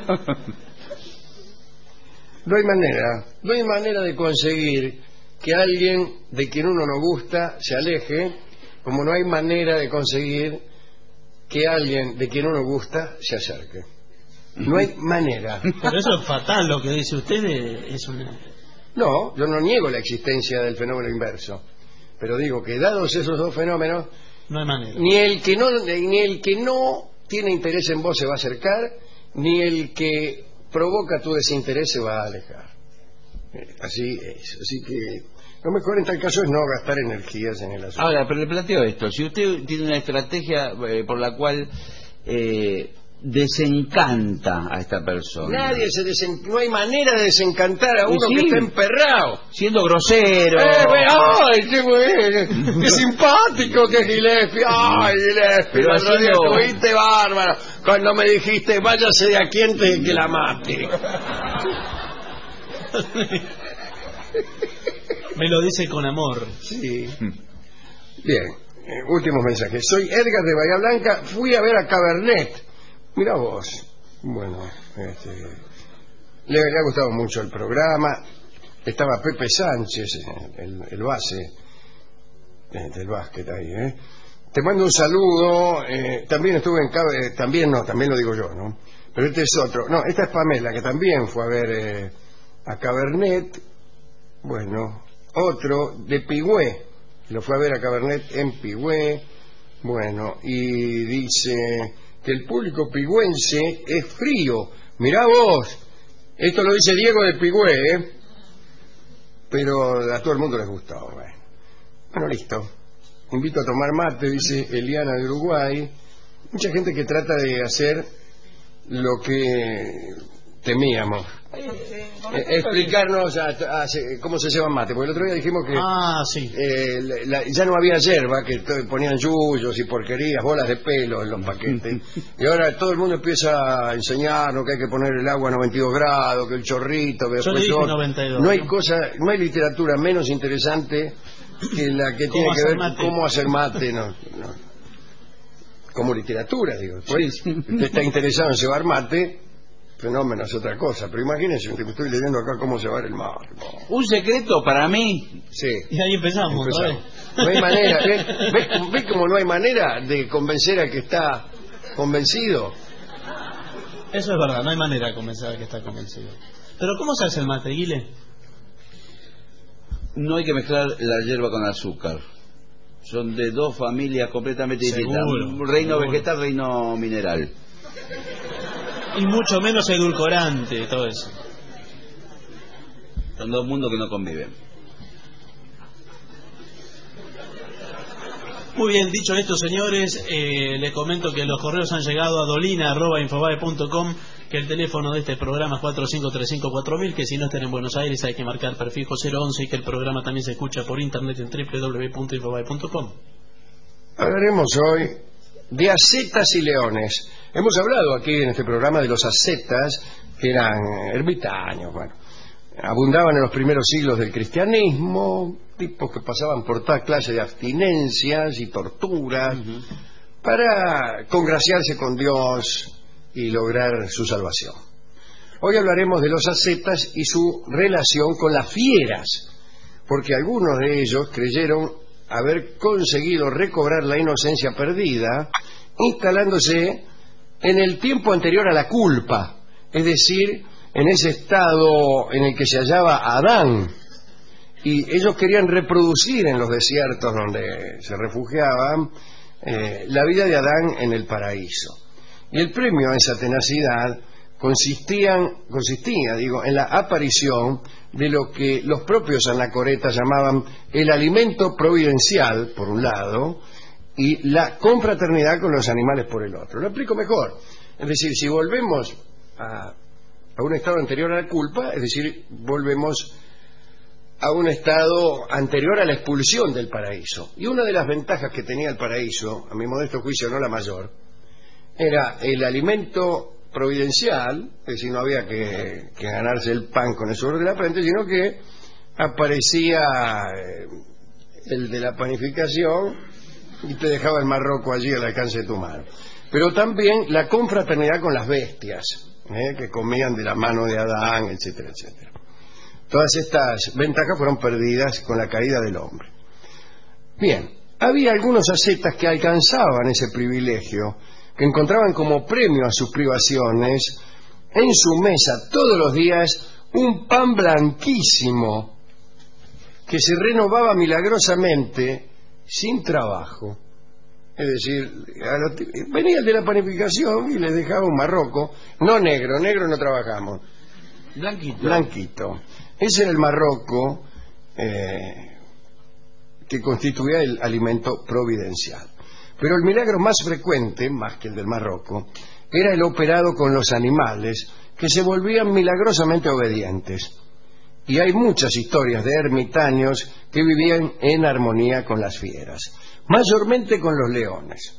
Speaker 2: No hay manera de conseguir que alguien de quien uno no gusta se aleje, como no hay manera de conseguir que alguien de quien uno gusta se acerque. No hay manera.
Speaker 3: Pero eso es fatal lo que dice usted. Es una...
Speaker 2: No, yo no niego la existencia del fenómeno inverso. Pero digo que dados esos dos fenómenos,
Speaker 3: no hay manera.
Speaker 2: Ni el que no tiene interés en vos se va a acercar, ni el que provoca tu desinterés se va a alejar. Así es. Así que lo mejor en tal caso es no gastar energías en el asunto.
Speaker 4: Ahora, pero le planteo esto. Si usted tiene una estrategia por la cual desencanta a esta persona.
Speaker 2: No hay manera de desencantar a uno que está emperrado.
Speaker 4: Siendo grosero.
Speaker 2: ¡Ay, qué simpático que es Gillespie! ¡Ay, Gillespie!
Speaker 4: Pero
Speaker 2: el otro día estuviste bárbaro cuando me dijiste váyase de aquí antes de que la mate.
Speaker 3: Me lo dice con amor.
Speaker 2: Sí. Bien, últimos mensajes. Soy Edgar de Bahía Blanca. Fui a ver a Cabernet. Mira vos. Bueno, le ha gustado mucho el programa. Estaba Pepe Sánchez, el base del básquet ahí, Te mando un saludo. También estuve en Cabernet. También lo digo yo, ¿no? Pero este es otro. No, esta es Pamela, que también fue a ver a Cabernet. Bueno, otro de Pigüé. Lo fue a ver a Cabernet en Pigüé. Bueno, y dice que el público pigüense es frío. Mirá vos, esto lo dice Diego de Pigüé, pero a todo el mundo les gustó. Bueno, listo. Invito a tomar mate, dice Eliana de Uruguay. Mucha gente que trata de hacer lo que temíamos. Explicarnos cómo se lleva mate, porque el otro día dijimos que
Speaker 3: sí.
Speaker 2: Ya no había hierba, que ponían yuyos y porquerías, bolas de pelo en los paquetes, y ahora todo el mundo empieza a enseñarnos que hay que poner el agua a 92 grados, que el chorrito, que
Speaker 3: yo
Speaker 2: después
Speaker 3: le dije 92,
Speaker 2: no hay literatura menos interesante que la que tiene que ver con cómo hacer mate, no. Como literatura, digo. Pues, usted está interesado en llevar mate, fenómeno es otra cosa, pero imagínense, estoy leyendo acá cómo llevar el mate.
Speaker 4: Un secreto para mí.
Speaker 2: Sí.
Speaker 3: Y ahí empezamos.
Speaker 2: No hay manera. ¿Ves cómo no hay manera de convencer al que está convencido?
Speaker 3: Eso es verdad, no hay manera de convencer al que está convencido. Pero ¿cómo se hace el mate, Guile?
Speaker 4: No hay que mezclar la hierba con azúcar. Son de dos familias completamente distintas. Reino vegetal, reino mineral.
Speaker 3: Y mucho menos edulcorante, todo eso.
Speaker 4: Son dos mundos que no conviven.
Speaker 3: Muy bien, dicho esto, señores, les comento que los correos han llegado a dolina@infobae.com, que el teléfono de este programa es 45354000, que si no están en Buenos Aires hay que marcar prefijo 011, y que el programa también se escucha por internet en www.infobae.com.
Speaker 2: Hablaremos hoy de ascetas y leones. Hemos hablado aquí en este programa de los ascetas, que eran ermitaños, abundaban en los primeros siglos del cristianismo, tipos que pasaban por toda clase de abstinencias y torturas para congraciarse con Dios y lograr su salvación. Hoy hablaremos de los ascetas y su relación con las fieras, porque algunos de ellos creyeron haber conseguido recobrar la inocencia perdida instalándose en el tiempo anterior a la culpa, es decir, en ese estado en el que se hallaba Adán, y ellos querían reproducir en los desiertos donde se refugiaban la vida de Adán en el paraíso. Y el premio a esa tenacidad consistía en la aparición de lo que los propios anacoretas llamaban el alimento providencial, por un lado, y la confraternidad con los animales por el otro. Lo explico mejor. Es decir, si volvemos a un estado anterior a la culpa, es decir, volvemos a un estado anterior a la expulsión del paraíso. Y una de las ventajas que tenía el paraíso, a mi modesto juicio no la mayor, era el alimento providencial, es decir, no había que ganarse el pan con el sudor de la frente, sino que aparecía el de la panificación y te dejaba el marroco allí al alcance de tu mano. Pero también la confraternidad con las bestias, que comían de la mano de Adán, etcétera, etcétera. Todas estas ventajas fueron perdidas con la caída del hombre. Bien, había algunos ascetas que alcanzaban ese privilegio, que encontraban como premio a sus privaciones en su mesa todos los días un pan blanquísimo que se renovaba milagrosamente sin trabajo. Es decir, venía el de la panificación y les dejaba un marroco, no negro, negro no trabajamos, blanquito. Ese era el marroco que constituía el alimento providencial. Pero el milagro más frecuente, más que el del marroco, era el operado con los animales, que se volvían milagrosamente obedientes. Y hay muchas historias de ermitaños que vivían en armonía con las fieras, mayormente con los leones.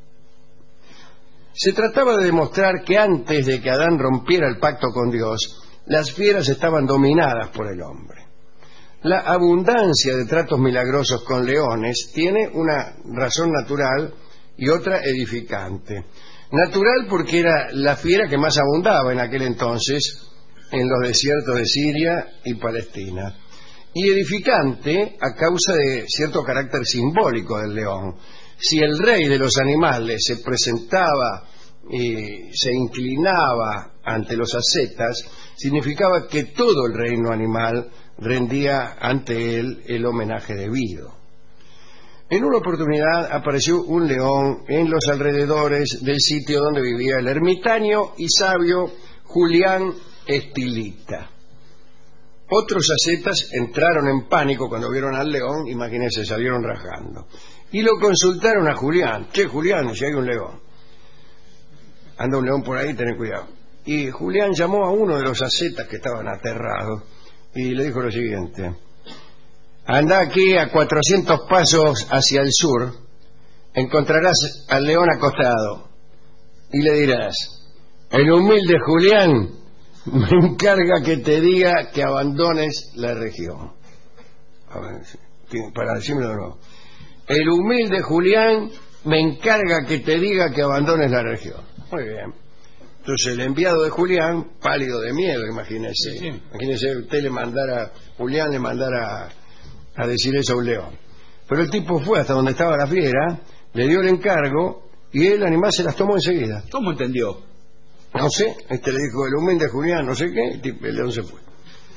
Speaker 2: Se trataba de demostrar que antes de que Adán rompiera el pacto con Dios, las fieras estaban dominadas por el hombre. La abundancia de tratos milagrosos con leones tiene una razón natural y otra edificante. Natural porque era la fiera que más abundaba en aquel entonces en los desiertos de Siria y Palestina. Y edificante a causa de cierto carácter simbólico del león. Si el rey de los animales se presentaba y se inclinaba ante los ascetas, significaba que todo el reino animal rendía ante él el homenaje debido. En una oportunidad apareció un león en los alrededores del sitio donde vivía el ermitaño y sabio Julián Estilita. Otros ascetas entraron en pánico cuando vieron al león, imagínense, salieron rajando. Y lo consultaron a Julián. Che, Julián, si hay un león. Anda un león por ahí, ten cuidado. Y Julián llamó a uno de los ascetas que estaban aterrados y le dijo lo siguiente: anda aquí a 400 pasos hacia el sur, encontrarás al león acostado y le dirás: el humilde Julián me encarga que te diga que abandones la región. A ver, para decírmelo de nuevo. El humilde Julián me encarga que te diga que abandones la región. Muy bien. Entonces el enviado de Julián, pálido de miedo, imagínese. Sí. Imagínese usted Julián le mandara a decir eso a un león. Pero el tipo fue hasta donde estaba la fiera, le dio el encargo y el animal se las tomó enseguida.
Speaker 4: ¿Cómo entendió?
Speaker 2: No sé, le dijo el humilde Julián, no sé qué, el león se fue.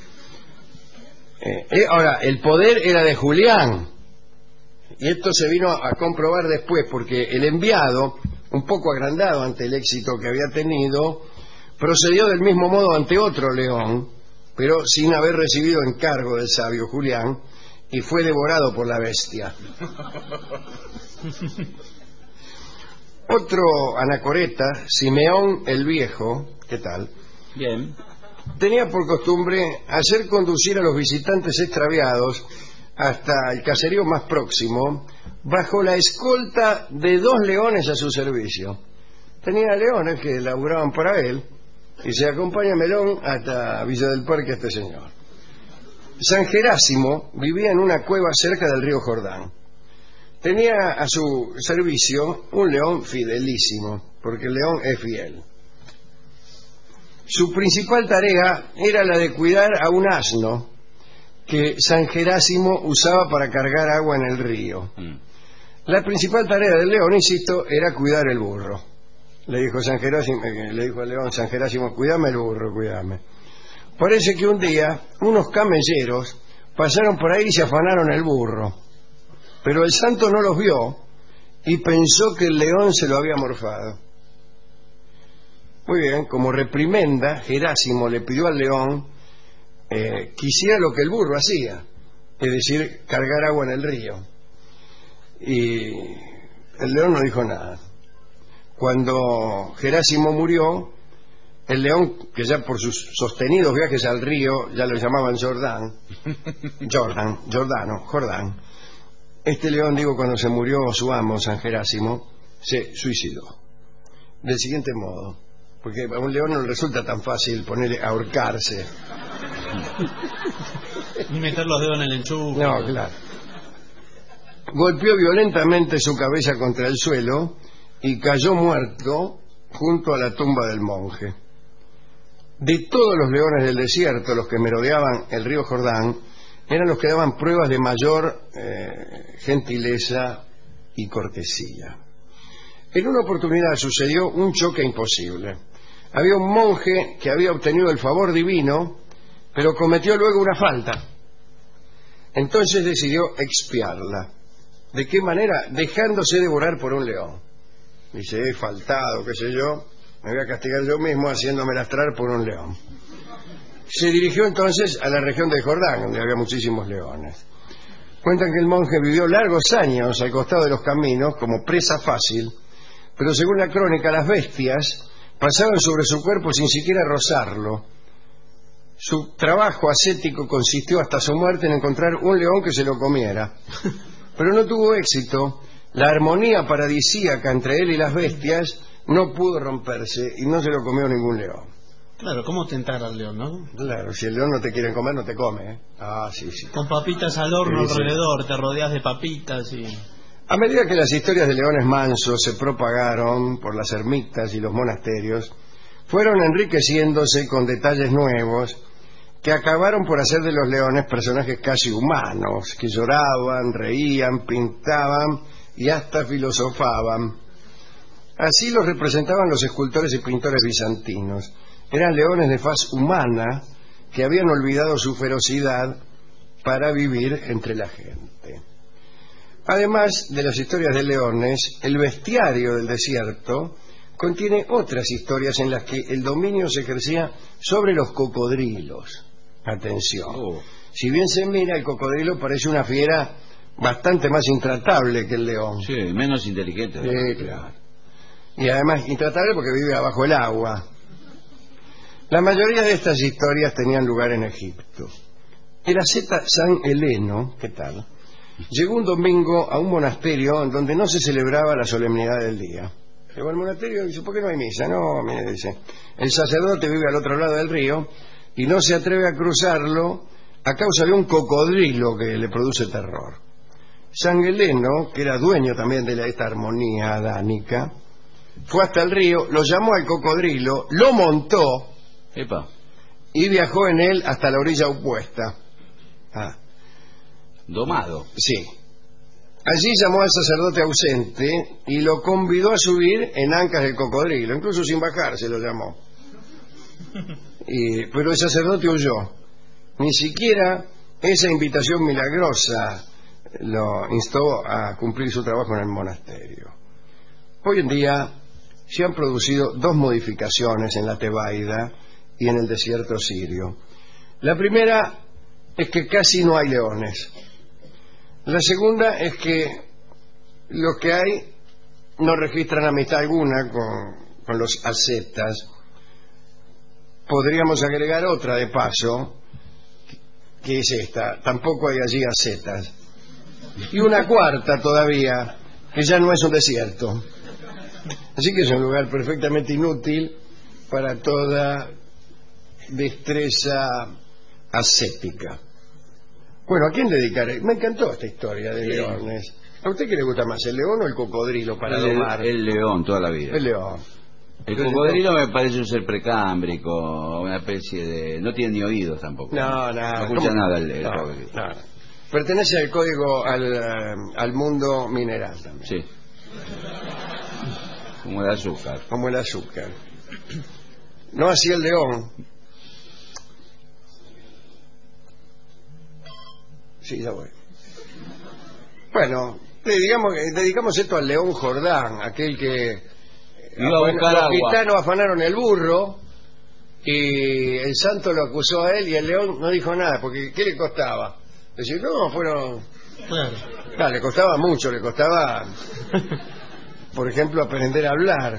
Speaker 2: Ahora, el poder era de Julián. Y esto se vino a comprobar después, porque el enviado, un poco agrandado ante el éxito que había tenido, procedió del mismo modo ante otro león, pero sin haber recibido encargo del sabio Julián, y fue devorado por la bestia. Otro anacoreta, Simeón el Viejo, ¿qué tal?
Speaker 4: Bien.
Speaker 2: Tenía por costumbre hacer conducir a los visitantes extraviados hasta el caserío más próximo, bajo la escolta de 2 leones a su servicio. Tenía leones que laburaban para él, y se acompaña Melón hasta Villa del Parque a este señor. San Gerásimo vivía en una cueva cerca del río Jordán. Tenía a su servicio un león fidelísimo, porque el león es fiel. Su principal tarea era la de cuidar a un asno que San Gerásimo usaba para cargar agua en el río. La principal tarea del león, insisto, era cuidar el burro. Le dijo al león San Gerásimo: cuídame el burro, cuídame. Parece que un día unos camelleros pasaron por ahí y se afanaron el burro, pero el santo no los vio y pensó que el león se lo había morfado. Muy bien, como reprimenda, Gerásimo le pidió al león que hiciera lo que el burro hacía, es decir, cargar agua en el río. Y el león no dijo nada. Cuando Gerásimo murió, el león, que ya por sus sostenidos viajes al río ya lo llamaban Jordán, este león, cuando se murió su amo, San Gerásimo, se suicidó. Del siguiente modo, porque a un león no le resulta tan fácil ponerle a ahorcarse.
Speaker 3: Ni meter los dedos en el enchufe.
Speaker 2: No, claro. Golpeó violentamente su cabeza contra el suelo y cayó muerto junto a la tumba del monje. De todos los leones del desierto, los que merodeaban el río Jordán eran los que daban pruebas de mayor gentileza y cortesía. En una oportunidad sucedió un choque imposible. Había un monje que había obtenido el favor divino, pero cometió luego una falta. Entonces decidió expiarla. ¿De qué manera? Dejándose devorar por un león. Dice, he faltado, qué sé yo, me voy a castigar yo mismo haciéndome lastrar por un león. Se dirigió entonces a la región del Jordán, donde había muchísimos leones. Cuentan que el monje vivió largos años al costado de los caminos como presa fácil, pero según la crónica, las bestias pasaban sobre su cuerpo sin siquiera rozarlo. Su trabajo ascético consistió hasta su muerte en encontrar un león que se lo comiera. Pero no tuvo éxito. La armonía paradisíaca entre él y las bestias no pudo romperse y no se lo comió ningún león.
Speaker 3: Claro, ¿cómo tentar al león, no?
Speaker 2: Claro, si el león no te quiere comer, no te come, ¿eh? Ah, sí, sí.
Speaker 3: Con papitas al horno
Speaker 2: Sí,
Speaker 3: alrededor, te rodeas de papitas y...
Speaker 2: A medida que las historias de leones mansos se propagaron por las ermitas y los monasterios, fueron enriqueciéndose con detalles nuevos que acabaron por hacer de los leones personajes casi humanos, que lloraban, reían, pintaban y hasta filosofaban. Así los representaban los escultores y pintores bizantinos. Eran leones de faz humana que habían olvidado su ferocidad para vivir entre la gente. Además de las historias de leones, el bestiario del desierto contiene otras historias en las que el dominio se ejercía sobre los cocodrilos. Atención. Si bien se mira, el cocodrilo parece una fiera bastante más intratable que el león.
Speaker 4: Sí, menos inteligente.
Speaker 2: Claro. Y además intratable porque vive abajo el agua. La mayoría de estas historias tenían lugar en Egipto. El asceta San Heleno, ¿qué tal?, llegó un domingo a un monasterio en donde no se celebraba la solemnidad del día. Llegó al monasterio y dice, ¿por qué no hay misa? No, mire, dice, el sacerdote vive al otro lado del río y no se atreve a cruzarlo a causa de un cocodrilo que le produce terror. San Heleno, que era dueño también de esta armonía adánica, fue hasta el río, lo llamó al cocodrilo, lo montó
Speaker 4: Epa.
Speaker 2: y viajó en él hasta la orilla opuesta.
Speaker 4: Domado.
Speaker 2: Sí. Allí llamó al sacerdote ausente y lo convidó a subir en ancas del cocodrilo, incluso sin bajarse lo llamó. Pero el sacerdote huyó. Ni siquiera esa invitación milagrosa lo instó a cumplir su trabajo en el monasterio. Hoy en día se han producido dos modificaciones en la Tebaida y en el desierto sirio. La primera es que casi no hay leones. La segunda es que los que hay no registran amistad alguna con los ascetas. Podríamos agregar otra de paso, que es esta: tampoco hay allí ascetas. Y una cuarta todavía, que ya no es un desierto. Así que es un lugar perfectamente inútil para toda destreza ascética. Bueno, ¿a quién dedicaré? Me encantó esta historia de leones. ¿A usted qué le gusta más, el león o el cocodrilo para domar?
Speaker 4: El león toda la vida.
Speaker 2: El león.
Speaker 4: El cocodrilo me parece un ser precámbrico, una especie de... No tiene ni oídos tampoco.
Speaker 2: No
Speaker 4: escucha nada el
Speaker 2: no,
Speaker 4: cocodrilo.
Speaker 2: no. Pertenece al código, al mundo mineral también.
Speaker 4: Sí. Como el azúcar.
Speaker 2: Como el azúcar. No así el león. Sí, ya voy. Bueno, dedicamos esto al león Jordán, aquel que
Speaker 4: iba a buscar
Speaker 2: los
Speaker 4: agua.
Speaker 2: gitanos afanaron el burro y el santo lo acusó a él y el león no dijo nada, porque ¿qué le costaba? Decir, no, fueron... Claro, le costaba mucho, le costaba, por ejemplo, aprender a hablar.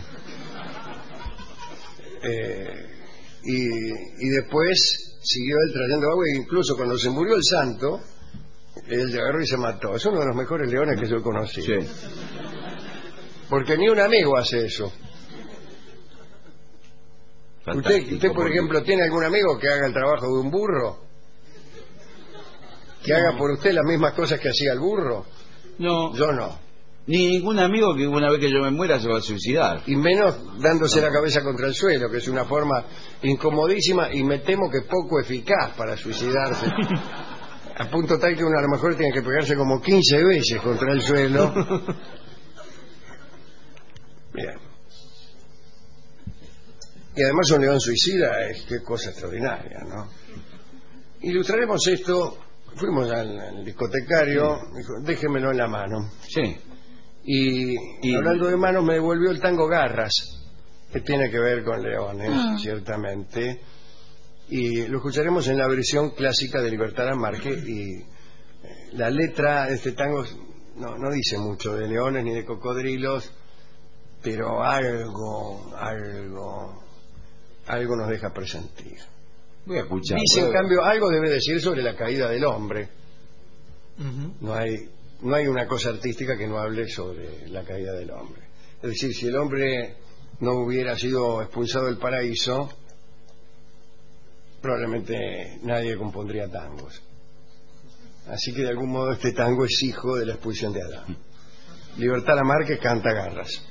Speaker 2: Y después siguió él trayendo agua e incluso cuando se murió el santo, él agarró y se mató. Es uno de los mejores leones que yo he conocido.
Speaker 4: Sí.
Speaker 2: Porque ni un amigo hace eso. Usted, por ejemplo, ¿tiene algún amigo que haga el trabajo de un burro? ¿Que haga por usted las mismas cosas que hacía el burro?
Speaker 4: No.
Speaker 2: Yo no.
Speaker 4: Ni ningún amigo que una vez que yo me muera se va a suicidar.
Speaker 2: Y menos dándose la cabeza contra el suelo, que es una forma incomodísima y me temo que poco eficaz para suicidarse. A punto tal que uno a lo mejor tiene que pegarse como 15 veces contra el suelo. Bien. Y además un león suicida es qué cosa extraordinaria, ¿no? Ilustraremos esto. Fuimos al discotecario, dijo, déjemelo en la mano.
Speaker 4: Sí.
Speaker 2: Y hablando de manos, me devolvió el tango Garras, que tiene que ver con leones, ciertamente. Y lo escucharemos en la versión clásica de Libertad Lamarque. Y la letra de este tango no dice mucho de leones ni de cocodrilos, pero algo nos deja presentir.
Speaker 4: Voy a escuchar.
Speaker 2: Dice, en cambio, algo debe decir sobre la caída del hombre. No hay una cosa artística que no hable sobre la caída del hombre. Es decir, si el hombre no hubiera sido expulsado del paraíso, probablemente nadie compondría tangos. Así que de algún modo este tango es hijo de la expulsión de Adán. Libertad Lamarque canta Garras.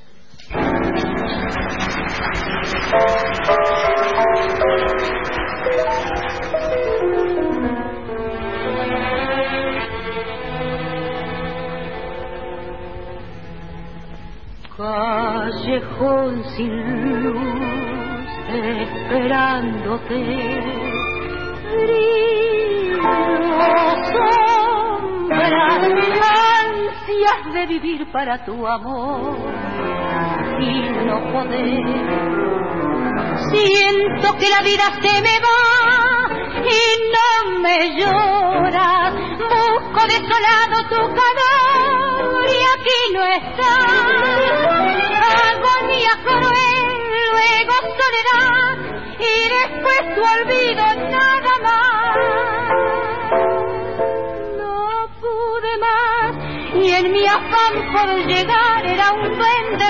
Speaker 5: Callejón sin luz, esperándote, frío, sombras, ansias de vivir para tu amor y no poder. Siento que la vida se me va y no me lloras. Busco desolado tu calor y aquí no estás. Agonía cruel, luego soledad y después tu olvido, nada más. No pude más y en mi afán por llegar era un duende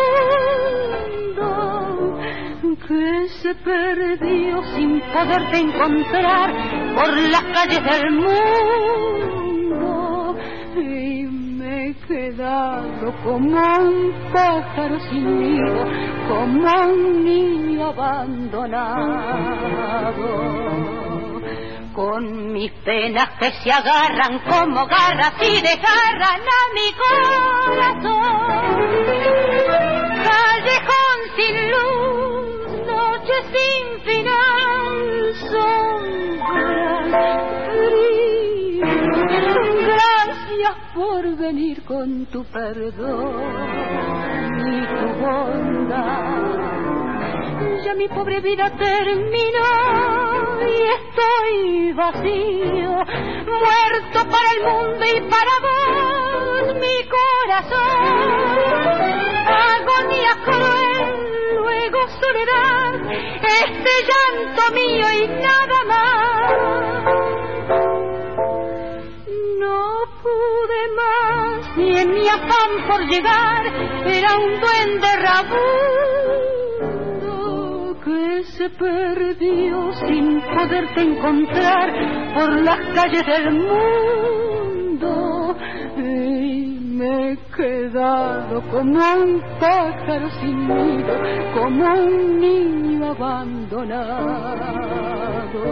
Speaker 5: rabundo que se perdió sin poderte encontrar por las calles del mundo. Y me he quedado como un pájaro sin nido, como un niño abandonado, con mis penas que se agarran como garras y desgarran a mi corazón. Callejón sin luz, noche sin final, sombra, frío. Gracias por venir con tu perdón y tu bondad. Ya mi pobre vida terminó y estoy vacío, muerto para el mundo y para vos, mi corazón. Agonía cruel, luego soledad, este llanto mío y nada más. No pude más y en mi afán por llegar era un duende rabundo que se perdió sin poderte encontrar por las calles del mundo. Y me he quedado como un pájaro sin nido, como un niño abandonado,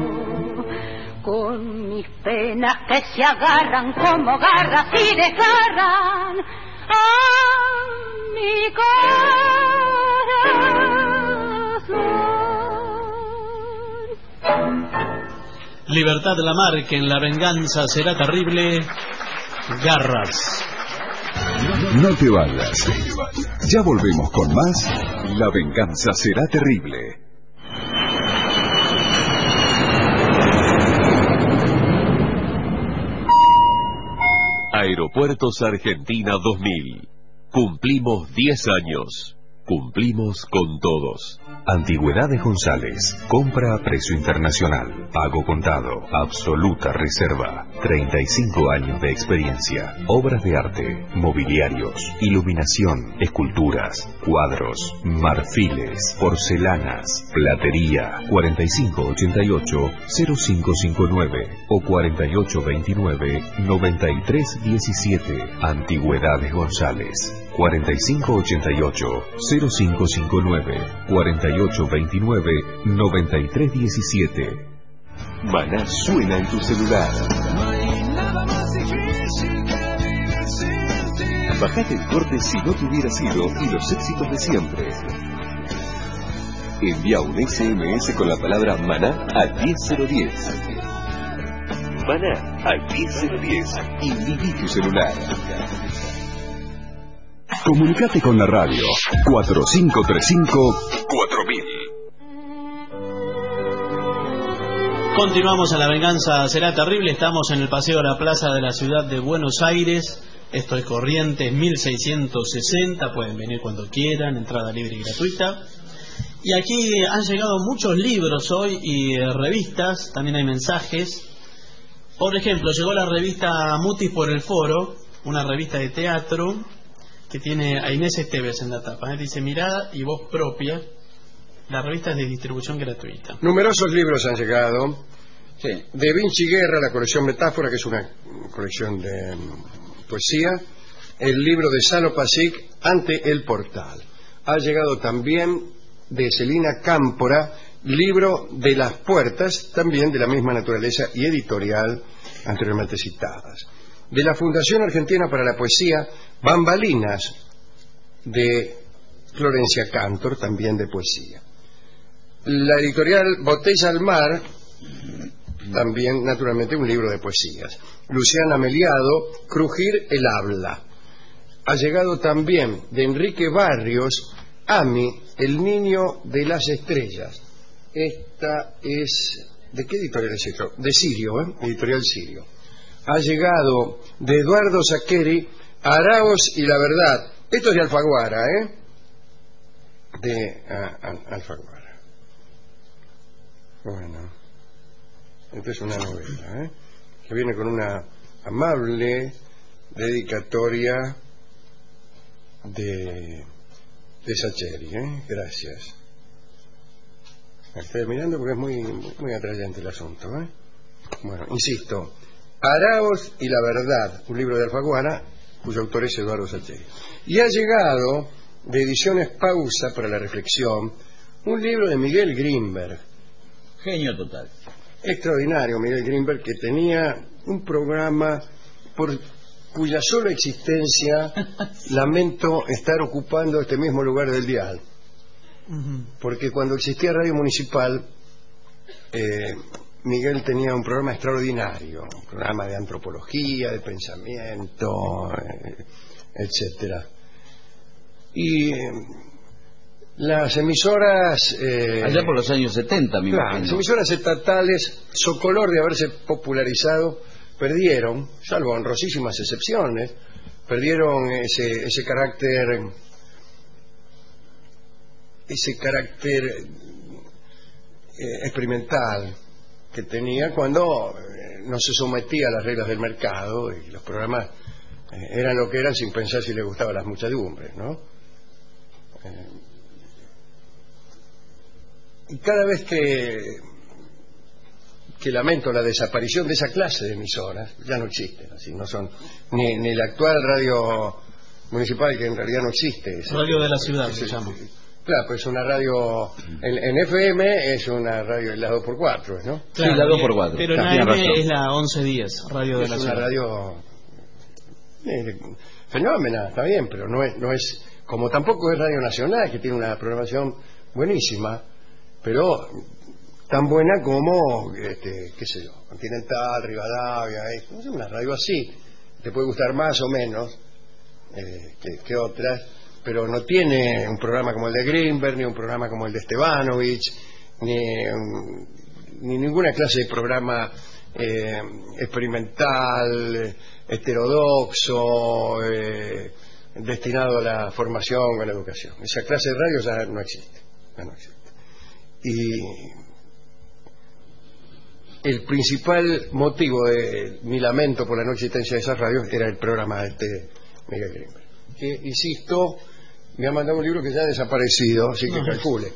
Speaker 5: con mis penas que se agarran como garras y desgarran a mi corazón.
Speaker 3: Libertad Lamarque en La venganza será terrible. Garras.
Speaker 1: No te vayas. Ya volvemos con más. La venganza será terrible. Aeropuertos Argentina 2000. Cumplimos 10 años. Cumplimos con todos.
Speaker 6: Antigüedades González. Compra a precio internacional. Pago contado. Absoluta reserva. 35 años de experiencia. Obras de arte, mobiliarios, iluminación, esculturas, cuadros, marfiles, porcelanas, platería. 4588-0559 o 4829-9317. Antigüedades González. 4588-0559, 4829-9317.
Speaker 1: Maná suena en tu celular.
Speaker 7: No hay nada más difícil que vivir sin ti.
Speaker 6: Bajate el corte si no te hubiera sido y los éxitos de siempre. Envía un SMS con la palabra Maná al 10010. Maná al 10010 y viví tu celular.
Speaker 1: Comunicate con la radio 4535-4000.
Speaker 3: Continuamos en La Venganza Será Terrible. Estamos en el Paseo de la Plaza de la ciudad de Buenos Aires. Esto es Corrientes 1660. Pueden venir cuando quieran, entrada libre y gratuita. Y aquí han llegado muchos libros hoy y revistas. También hay mensajes. Por ejemplo, llegó la revista Mutis por el Foro, una revista de teatro que tiene a Inés Esteves en la tapa. Dice Mirada y Voz Propia. La revista es de distribución gratuita.
Speaker 2: Numerosos libros han llegado.
Speaker 4: Sí.
Speaker 2: De Vinci Guerra, la colección Metáfora, que es una colección de poesía. El libro de Salo Pasic, Ante el Portal. Ha llegado también de Celina Cámpora, libro de Las Puertas, también de la misma naturaleza y editorial anteriormente citadas. De la Fundación Argentina para la Poesía, Bambalinas, de Florencia Cantor, también de poesía. La editorial Botella al Mar, también naturalmente un libro de poesías. Luciana Meliado, Crujir el habla. Ha llegado también de Enrique Barrios, Ami, el niño de las estrellas. Esta es... ¿de qué editorial es esto? De Sirio, editorial Sirio. Ha llegado de Eduardo Saqueri, Araos y la verdad. Esto es de Alfaguara, de Alfaguara. Bueno, esta es una novela, que viene con una amable dedicatoria de Sacheri, gracias. Estoy mirando porque es muy atrayente el asunto, Bueno, insisto, Araos y la verdad, un libro de Alfaguara, cuyo autor es Eduardo Sacheri. Y ha llegado de Ediciones Pausa para la Reflexión un libro de Miguel Grimberg.
Speaker 4: Genio total.
Speaker 2: Extraordinario, Miguel Grimberg, que tenía un programa por cuya sola existencia lamento estar ocupando este mismo lugar del dial. Porque cuando existía Radio Municipal, Miguel tenía un programa extraordinario, un programa de antropología, de pensamiento, etcétera. Y las emisoras...
Speaker 4: allá por los años 70, me imagino.
Speaker 2: Las emisoras estatales, socolor de haberse popularizado, perdieron, salvo honrosísimas excepciones, perdieron ese carácter experimental que tenía cuando no se sometía a las reglas del mercado y los programas eran lo que eran sin pensar si les gustaban las muchedumbres, ¿no? Y cada vez que lamento la desaparición de esa clase de emisoras, ya no existen, así no son ni la actual radio municipal, que en realidad no existe.
Speaker 3: Radio de la ciudad se llama.
Speaker 2: Claro, pues una radio en FM es una radio la 2x4, ¿no?
Speaker 3: Claro,
Speaker 4: sí, la 2x4.
Speaker 3: Pero en AM es la 1110, Radio de la ciudad.
Speaker 2: Es una radio fenómena, está bien, pero no es como tampoco es Radio Nacional, que tiene una programación buenísima, pero tan buena como, qué sé yo, Continental, Rivadavia, es una radio así. Te puede gustar más o menos que otras, pero no tiene un programa como el de Grimberg, ni un programa como el de Estebanovich, ni ninguna clase de programa experimental, heterodoxo, destinado a la formación o a la educación. Esa clase de radio ya no existe. Y el principal motivo de mi lamento por la no existencia de esas radios era el programa de Miguel Grimberg, que, insisto, me ha mandado un libro que ya ha desaparecido, así que calcule.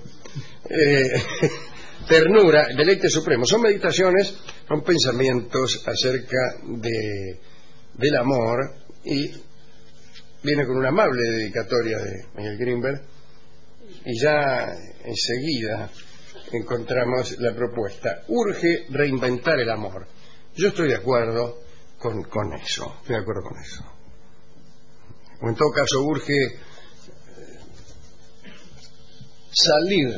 Speaker 2: Ternura, deleite supremo. Son meditaciones, son pensamientos acerca del amor, y viene con una amable dedicatoria de Miguel Grimberg, y ya enseguida encontramos la propuesta. Urge reinventar el amor. Yo estoy de acuerdo con eso. Estoy de acuerdo con eso. o en todo caso urge salir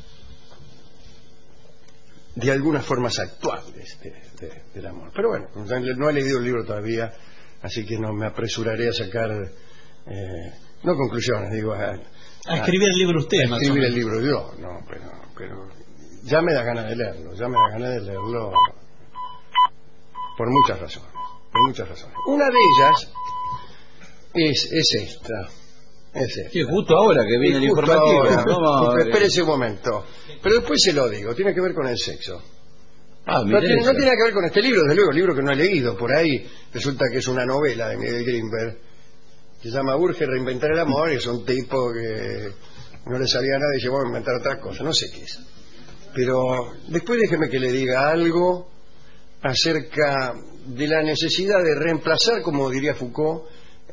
Speaker 2: de algunas formas actuales del amor. Pero bueno, no he leído el libro todavía, así que no me apresuraré a sacar no conclusiones, digo, a
Speaker 3: escribir el libro usted.
Speaker 2: A escribir el libro yo, no, pero ya me da ganas de leerlo, por muchas razones. Una de ellas es esta.
Speaker 4: Qué justo ahora que viene el informativo.
Speaker 2: Espérese un momento. Pero después se lo digo, tiene que ver con el sexo. No tiene que ver con este libro, desde luego, el libro que no he leído. Por ahí resulta que es una novela de Miguel Grimberg que se llama Urge reinventar el amor, y es un tipo que no le sabía nada y dice, vamos a inventar otra cosa, no sé qué es. Pero después déjeme que le diga algo acerca de la necesidad de reemplazar, como diría Foucault,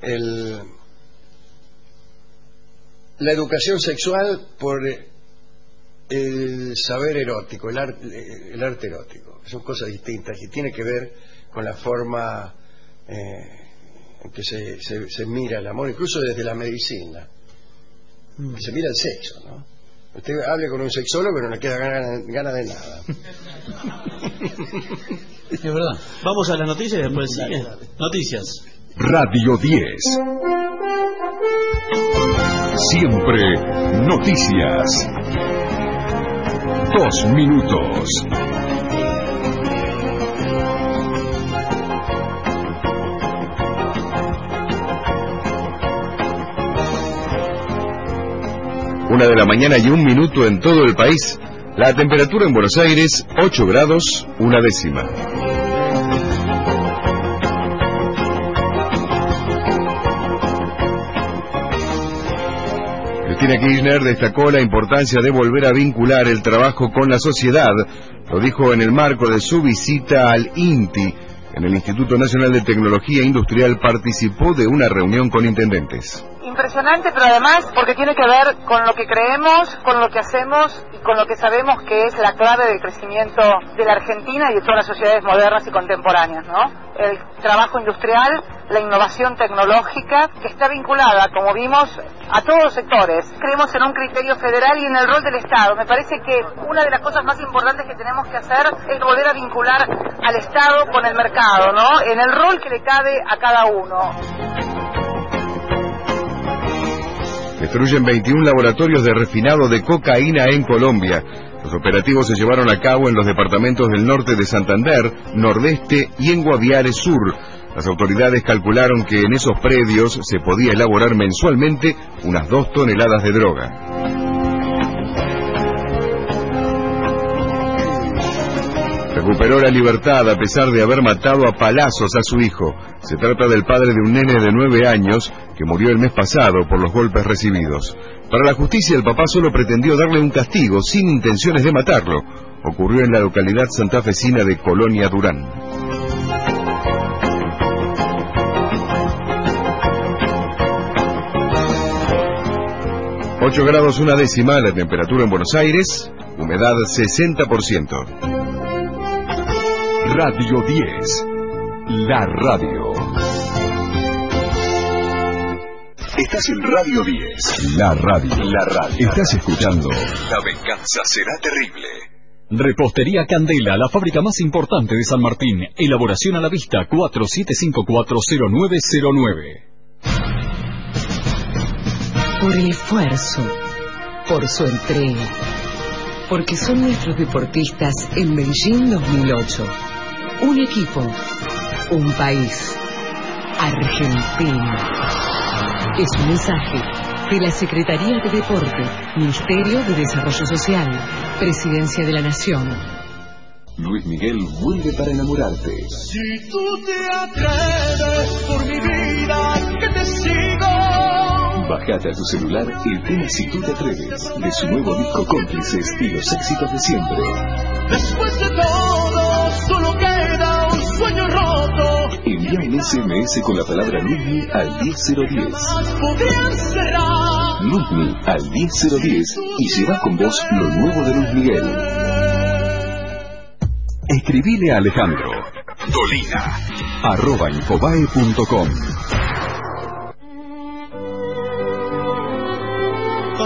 Speaker 2: la educación sexual por el saber erótico, el arte erótico. Son cosas distintas y tiene que ver con la forma en que se mira el amor, incluso desde la medicina. Que se mira el sexo, ¿no? Usted hable con un sexólogo pero no le queda gana de nada.
Speaker 3: Es verdad. Vamos a las noticias y después sigue. Noticias.
Speaker 1: Radio 10. Siempre noticias. 2 minutos. Una de la mañana y 1 minuto en todo el país. La temperatura en Buenos Aires, 8 grados, 1 décima. Cristina Kirchner destacó la importancia de volver a vincular el trabajo con la sociedad. Lo dijo en el marco de su visita al INTI. En el Instituto Nacional de Tecnología Industrial participó de una reunión con intendentes.
Speaker 7: Impresionante, pero además porque tiene que ver con lo que creemos, con lo que hacemos y con lo que sabemos que es la clave del crecimiento de la Argentina y de todas las sociedades modernas y contemporáneas, ¿no? El trabajo industrial, la innovación tecnológica, que está vinculada, como vimos, a todos los sectores. Creemos en un criterio federal y en el rol del Estado. Me parece que una de las cosas más importantes que tenemos que hacer es volver a vincular al Estado con el mercado, ¿no? En el rol que le cabe a cada uno.
Speaker 1: Destruyen 21 laboratorios de refinado de cocaína en Colombia. Los operativos se llevaron a cabo en los departamentos del norte de Santander, Nordeste y en Guaviare Sur. Las autoridades calcularon que en esos predios se podía elaborar mensualmente unas 2 toneladas de droga. Recuperó la libertad a pesar de haber matado a palazos a su hijo. Se trata del padre de un nene de 9 años que murió el mes pasado por los golpes recibidos. Para la justicia, el papá solo pretendió darle un castigo sin intenciones de matarlo. Ocurrió en la localidad santafesina de Colonia Durán. ...8 grados 1 décima la temperatura en Buenos Aires... ...humedad 60%. Radio 10, la radio. Estás en Radio 10, la radio. Estás escuchando La venganza será terrible. Repostería Candela, la fábrica más importante de San Martín. Elaboración a la vista, 47540909.
Speaker 8: Por el esfuerzo, por su entrega, porque son nuestros deportistas en Beijing 2008. Un equipo, un país, Argentina. Es un mensaje de la Secretaría de Deporte, Ministerio de Desarrollo Social, Presidencia de la Nación.
Speaker 6: Luis Miguel vuelve para enamorarte.
Speaker 9: Si tú te atreves, por mi vida que te sigo.
Speaker 6: Bájate a tu celular el tema Si tú te atreves, de su nuevo disco Cómplices y los éxitos de siempre.
Speaker 9: Después de todo, solo queda un sueño roto.
Speaker 6: Envía un SMS con la palabra Luzmi al 10010. Luzmi al 10010 y lleva con vos lo nuevo de Luis Miguel.
Speaker 1: Escribile a Alejandro Dolina @infobae.com.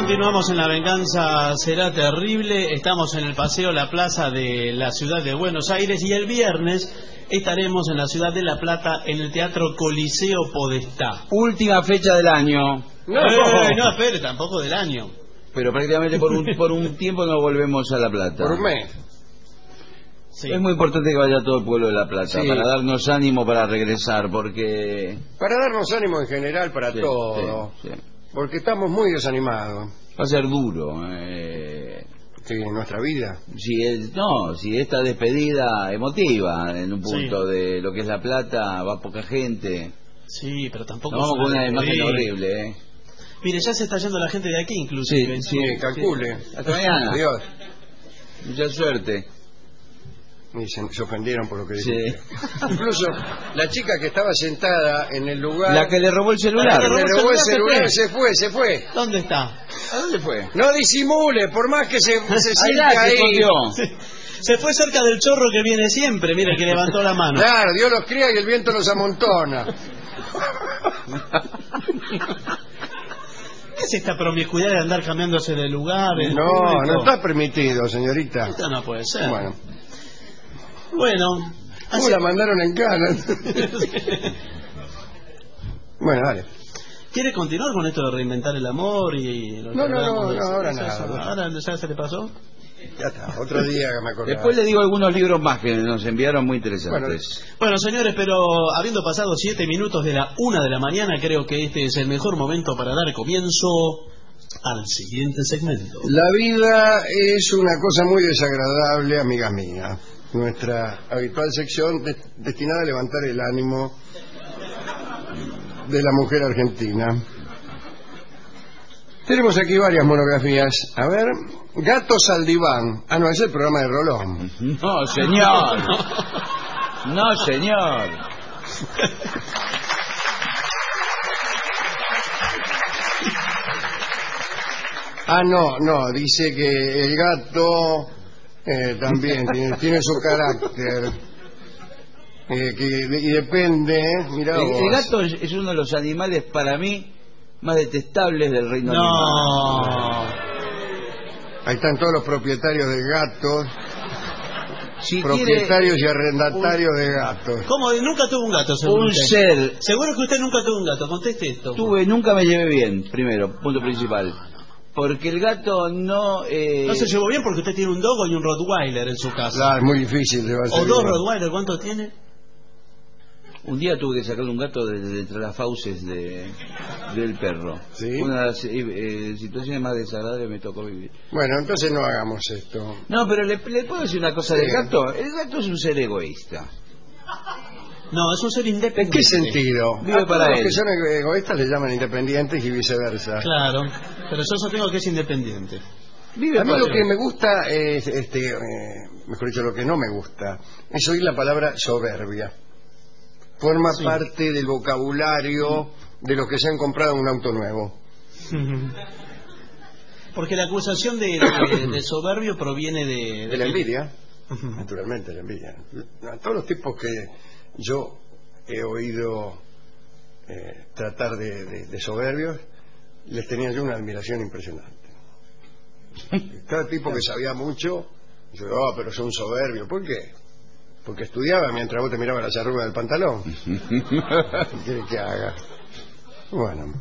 Speaker 3: Continuamos en La Venganza Será Terrible. Estamos en el Paseo La Plaza de la ciudad de Buenos Aires y el viernes estaremos en la ciudad de La Plata en el Teatro Coliseo Podestá.
Speaker 4: Última fecha del año.
Speaker 3: No, espere, tampoco del año.
Speaker 4: Pero prácticamente por un tiempo no volvemos a La Plata.
Speaker 2: Por un mes.
Speaker 3: Sí.
Speaker 4: Es muy importante que vaya todo el pueblo de La Plata,
Speaker 2: Sí.
Speaker 4: para darnos ánimo para regresar, porque...
Speaker 2: Para darnos ánimo en general para
Speaker 4: Sí,
Speaker 2: todo.
Speaker 4: sí, sí.
Speaker 2: Porque estamos muy desanimados.
Speaker 4: Va a ser duro.
Speaker 2: Sí, en nuestra vida.
Speaker 4: Si esta despedida emotiva en un punto de lo que es La Plata, va poca gente.
Speaker 3: Sí, pero tampoco...
Speaker 4: No, con una imagen
Speaker 3: Sí.
Speaker 4: horrible,
Speaker 3: Mire, ya se está yendo la gente de aquí inclusive.
Speaker 4: Sí,
Speaker 2: Calcule.
Speaker 4: Hasta mañana.
Speaker 2: Adiós.
Speaker 4: Mucha suerte.
Speaker 2: Y se ofendieron por lo que
Speaker 4: Sí.
Speaker 2: dije. Incluso la chica que estaba sentada en el lugar...
Speaker 4: La que le robó el celular.
Speaker 2: Le robó el celular, se fue.
Speaker 3: ¿Dónde está?
Speaker 4: ¿A dónde fue?
Speaker 2: No disimule, por más que se sienta
Speaker 4: Ahí
Speaker 2: ahí.
Speaker 4: se escondió.
Speaker 3: Se fue cerca del chorro que viene siempre, mire, que levantó la mano.
Speaker 2: Claro, Dios los cría y el viento los amontona.
Speaker 3: ¿Qué es esta promiscuidad de andar cambiándose de lugar?
Speaker 2: No está permitido, señorita.
Speaker 3: Esto no puede ser.
Speaker 2: Bueno, ¿cómo la mandaron en cana? Bueno, dale.
Speaker 3: ¿Quiere continuar con esto de reinventar el amor y lo que
Speaker 2: No,
Speaker 3: hablamos de eso?
Speaker 2: ahora
Speaker 3: ¿Es eso?
Speaker 2: nada.
Speaker 3: ¿Ahora ya se le pasó?
Speaker 2: Ya está, otro día que me acordaba.
Speaker 4: Después le digo algunos libros más que nos enviaron muy interesantes.
Speaker 3: Bueno, señores, pero habiendo pasado 7 minutos de la 1 de la mañana, creo que este es el mejor momento para dar comienzo al siguiente segmento.
Speaker 2: La vida es una cosa muy desagradable, amigas mías. Nuestra habitual sección destinada a levantar el ánimo de la mujer argentina. Tenemos aquí varias monografías. A ver, Gatos al diván. Ah, no, es el programa de Rolón.
Speaker 4: No, señor. No, señor.
Speaker 2: Ah, no, dice que el gato también tiene su carácter. Y depende, mira vos.
Speaker 4: El gato es uno de los animales para mí más detestables del reino animal.
Speaker 2: Ahí están todos los propietarios de gatos.
Speaker 4: Si
Speaker 2: propietarios y arrendatarios de gatos.
Speaker 3: ¿Cómo? Nunca tuvo un gato, seguro.
Speaker 4: Un
Speaker 3: usted.
Speaker 4: ser.
Speaker 3: Seguro que usted nunca tuvo un gato. Conteste esto.
Speaker 4: Nunca me llevé bien, primero, punto principal. Porque el gato no...
Speaker 3: No se llevó bien porque usted tiene un dogo y un rottweiler en su casa.
Speaker 2: Claro, es muy difícil llevarse
Speaker 3: O 2
Speaker 2: bien.
Speaker 3: rottweiler, ¿cuánto tiene?
Speaker 4: Un día tuve que sacarle un gato de entre las fauces del perro.
Speaker 2: ¿Sí?
Speaker 4: Una de las situaciones más desagradables me tocó vivir.
Speaker 2: Bueno, entonces no hagamos esto.
Speaker 4: No, pero le puedo decir una cosa del gato. El gato es un ser egoísta.
Speaker 3: No, es un ser
Speaker 2: ¿En
Speaker 3: independiente.
Speaker 2: qué sentido?
Speaker 4: Vive
Speaker 2: A
Speaker 4: para
Speaker 2: todos los
Speaker 4: él.
Speaker 2: que son egoístas le llaman independientes y viceversa.
Speaker 3: Claro, pero yo sostengo que es independiente.
Speaker 4: Vive
Speaker 2: A mí
Speaker 4: para
Speaker 2: lo
Speaker 4: él.
Speaker 2: que me gusta es, mejor dicho, lo que no me gusta, es oír la palabra soberbia. Forma parte del vocabulario de los que se han comprado un auto nuevo.
Speaker 3: Porque la acusación de soberbio proviene
Speaker 2: De la envidia, naturalmente la envidia. A todos los tipos que yo he oído tratar de soberbios, les tenía yo una admiración impresionante. Cada tipo que sabía mucho, yo, pero son soberbios. ¿Por qué? Porque estudiaba mientras vos te mirabas las arrugas del pantalón. ¿Qué quieres que haga? Bueno.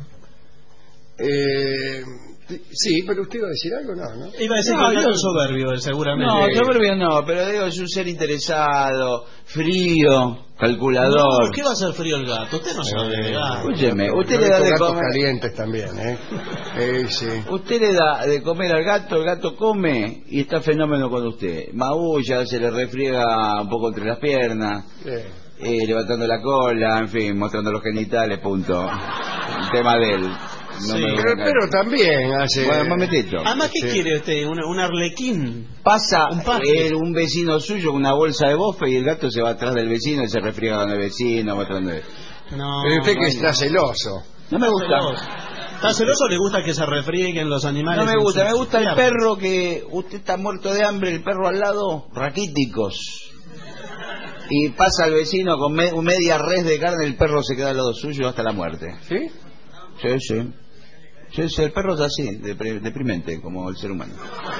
Speaker 2: Sí, pero usted iba a decir algo, ¿no?
Speaker 3: Iba a decir que el gato es soberbio, seguramente.
Speaker 4: No, soberbio no, pero digo, es un ser interesado, frío, calculador.
Speaker 3: No, ¿qué va a hacer frío el gato? Usted no sabe de gato.
Speaker 4: Escúcheme, usted
Speaker 2: Yo
Speaker 4: le da
Speaker 2: he visto
Speaker 4: de
Speaker 2: gatos
Speaker 4: comer.
Speaker 2: calientes también, sí.
Speaker 4: Usted le da de comer al gato, el gato come y está fenómeno con usted. Maulla, se le refriega un poco entre las piernas, levantando la cola, en fin, mostrando los genitales, punto. El tema de él. No me venga.
Speaker 2: Pero también hace...
Speaker 4: Bueno, un momentito.
Speaker 3: Además, ¿qué quiere usted? ¿Un arlequín?
Speaker 4: Pasa
Speaker 3: Un
Speaker 4: un vecino suyo con una bolsa de bofe y el gato se va atrás del vecino y se refriega con el vecino, mostrando...
Speaker 3: No.
Speaker 2: Pero usted que está celoso.
Speaker 4: No me gusta.
Speaker 3: ¿Está celoso o le gusta que se refrieguen los animales?
Speaker 4: No me gusta, me gusta el
Speaker 3: piernas?
Speaker 4: perro que usted está muerto de hambre, el perro al lado, raquíticos. Y pasa al vecino con media res de carne, el perro se queda al lado suyo hasta la muerte.
Speaker 2: ¿Sí?
Speaker 4: Sí, sí. El perro es así, deprimente, como el ser humano.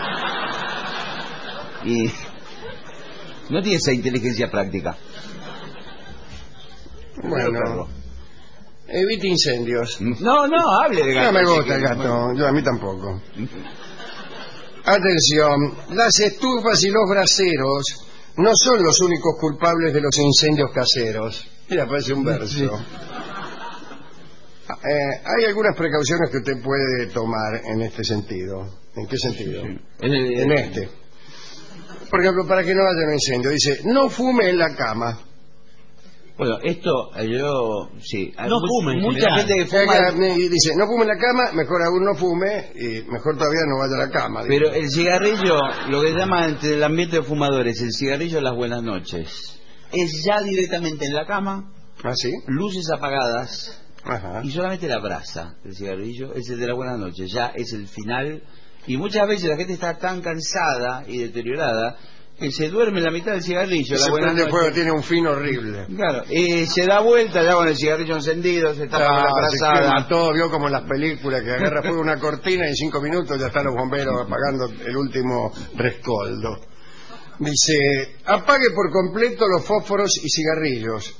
Speaker 4: Y no tiene esa inteligencia práctica.
Speaker 2: Bueno, evite incendios.
Speaker 4: No, hable de gato.
Speaker 2: No me gusta el gato, yo a mí tampoco. Atención, las estufas y los braseros no son los únicos culpables de los incendios caseros. Mira, parece un verso. Hay algunas precauciones que usted puede tomar en este sentido. ¿En qué sentido? En este. Por ejemplo, para que no haya un incendio, dice, no fume en la cama.
Speaker 4: Bueno, esto yo sí.
Speaker 3: No fume.
Speaker 4: Mucha gente que fuma.
Speaker 2: Dice, no fume en la cama, mejor aún no fume y mejor todavía no vaya a la cama.
Speaker 4: Pero el cigarrillo, lo que se llama entre el ambiente de fumadores, el cigarrillo las buenas noches, es ya directamente en la cama.
Speaker 2: ¿Ah, sí?
Speaker 4: Luces apagadas.
Speaker 2: Ajá.
Speaker 4: Y solamente la brasa del cigarrillo es el de la buenas noches, ya es el final. Y muchas veces la gente está tan cansada y deteriorada que se duerme en la mitad del cigarrillo.
Speaker 2: Se prende fuego, tiene un fin horrible.
Speaker 4: Claro, y se da vuelta ya con el cigarrillo encendido, se tapa con la
Speaker 2: se quema
Speaker 4: brazada.
Speaker 2: todo, vio como en las películas que agarra fuego una cortina y en 5 minutos ya están los bomberos apagando el último rescoldo. Dice, apague por completo los fósforos y cigarrillos.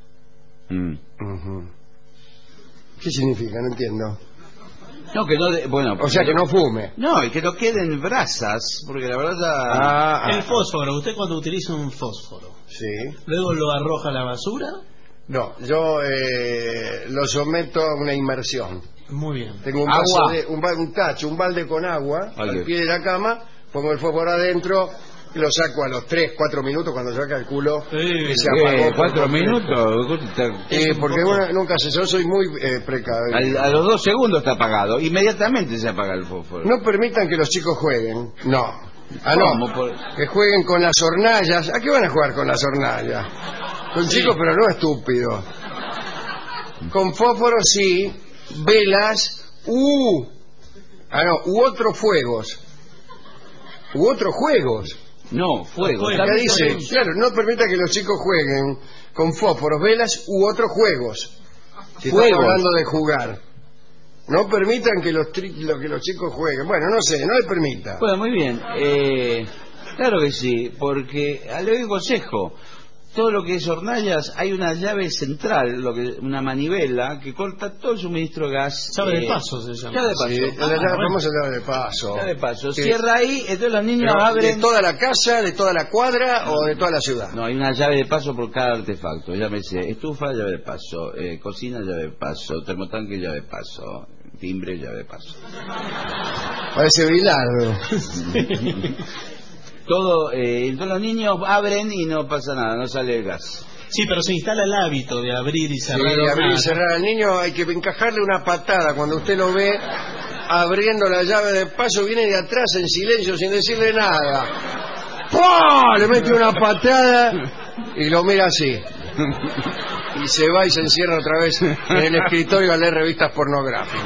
Speaker 2: Ujú. ¿Qué significa? No entiendo.
Speaker 4: No, que no, bueno,
Speaker 2: o sea, que no fume.
Speaker 4: No, y que no queden brasas, porque la verdad...
Speaker 3: El fósforo, usted cuando utiliza un fósforo,
Speaker 2: sí,
Speaker 3: luego lo arroja a la basura.
Speaker 2: No, yo lo someto a una inmersión.
Speaker 3: Muy bien.
Speaker 2: Tengo un vaso un balde con agua al pie de la cama, pongo el fósforo adentro y lo saco a los 3-4 minutos cuando ya calculo que se apagó.
Speaker 4: 4 minutos.
Speaker 2: Porque nunca sé, yo soy muy precavido.
Speaker 4: A los 2 segundos está apagado, inmediatamente se apaga el fósforo.
Speaker 2: No permitan que los chicos jueguen. No. Que jueguen con las hornallas. ¿A qué van a jugar con las hornallas? Son chicos, pero no estúpidos. Con fósforos sí, velas, u otros fuegos. U otros juegos.
Speaker 4: No, fuego.
Speaker 2: Acá dice, claro, no permita que los chicos jueguen con fósforos, velas u otros juegos. Si estamos hablando de jugar. No permitan que los chicos jueguen. Bueno, no sé, no les permita.
Speaker 4: Bueno, muy bien. Claro que sí, porque le doy un consejo. Todo lo que es hornallas, hay una llave central, una manivela, que corta todo el suministro de gas.
Speaker 3: Llave de paso se llama.
Speaker 2: Llave de paso. Sí, vamos a llave de paso.
Speaker 4: Llave de paso. Cierra ahí, entonces los niños abren...
Speaker 2: ¿De toda la casa, de toda la cuadra o de toda la ciudad?
Speaker 4: No, hay una llave de paso por cada artefacto. Llámese estufa, llave de paso, cocina, llave de paso, termotanque, llave de paso, timbre, llave de paso.
Speaker 2: Parece Bilardo.
Speaker 4: Todo, entonces los niños abren y no pasa nada, no sale el gas.
Speaker 3: Sí, pero se instala el hábito de abrir y cerrar.
Speaker 2: Sí, abrir y cerrar. Al niño hay que encajarle una patada. Cuando usted lo ve abriendo la llave de paso, viene de atrás en silencio, sin decirle nada. ¡Pah! Le mete una patada y lo mira así. Y se va y se encierra otra vez en el escritorio a leer revistas pornográficas.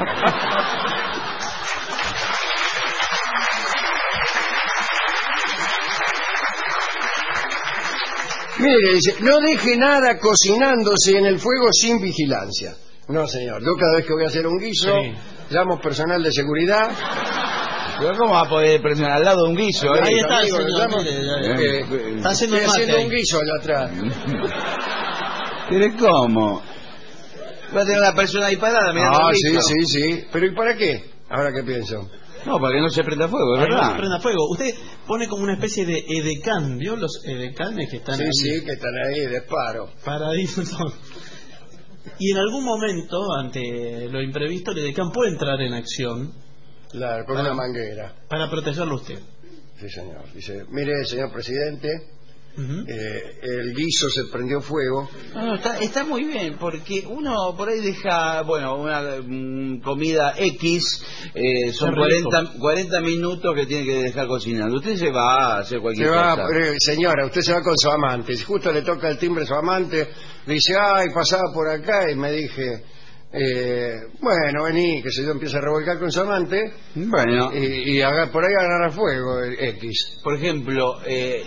Speaker 2: Mire, dice, no deje nada cocinándose en el fuego sin vigilancia. No, señor, yo cada vez que voy a hacer un guiso, llamo personal de seguridad.
Speaker 4: ¿Pero cómo va a poder presionar al lado de un guiso?
Speaker 3: Ahí está,
Speaker 2: amigo,
Speaker 3: señor. Está haciendo
Speaker 2: un guiso allá atrás.
Speaker 4: ¿Pero cómo? Va a tener una persona ahí parada mirando el guiso.
Speaker 2: Sí. ¿Pero y para qué? Ahora que pienso.
Speaker 4: No, para que no se prenda fuego, es verdad.
Speaker 3: No se prenda fuego. Usted pone como una especie de edecán, ¿vio? Los edecanes que están ahí.
Speaker 2: Sí, que están ahí de paro.
Speaker 3: Paradisos. Y en algún momento, ante lo imprevisto, el edecán puede entrar en acción.
Speaker 2: Claro, con una manguera.
Speaker 3: Para protegerlo usted.
Speaker 2: Sí, señor. Dice, mire, señor presidente, el guiso se prendió fuego.
Speaker 4: No, está muy bien, porque uno por ahí deja, bueno, una comida X, son 40 minutos que tiene que dejar cocinando. Usted se va a hacer cualquier cosa.
Speaker 2: Señora, usted se va con su amante. Justo le toca el timbre a su amante, le dice, ay, pasaba por acá, y me dije... bueno, vení, que se yo empieza a revolcar con su amante.
Speaker 4: Bueno.
Speaker 2: Y por ahí agarra fuego el X.
Speaker 4: Por ejemplo,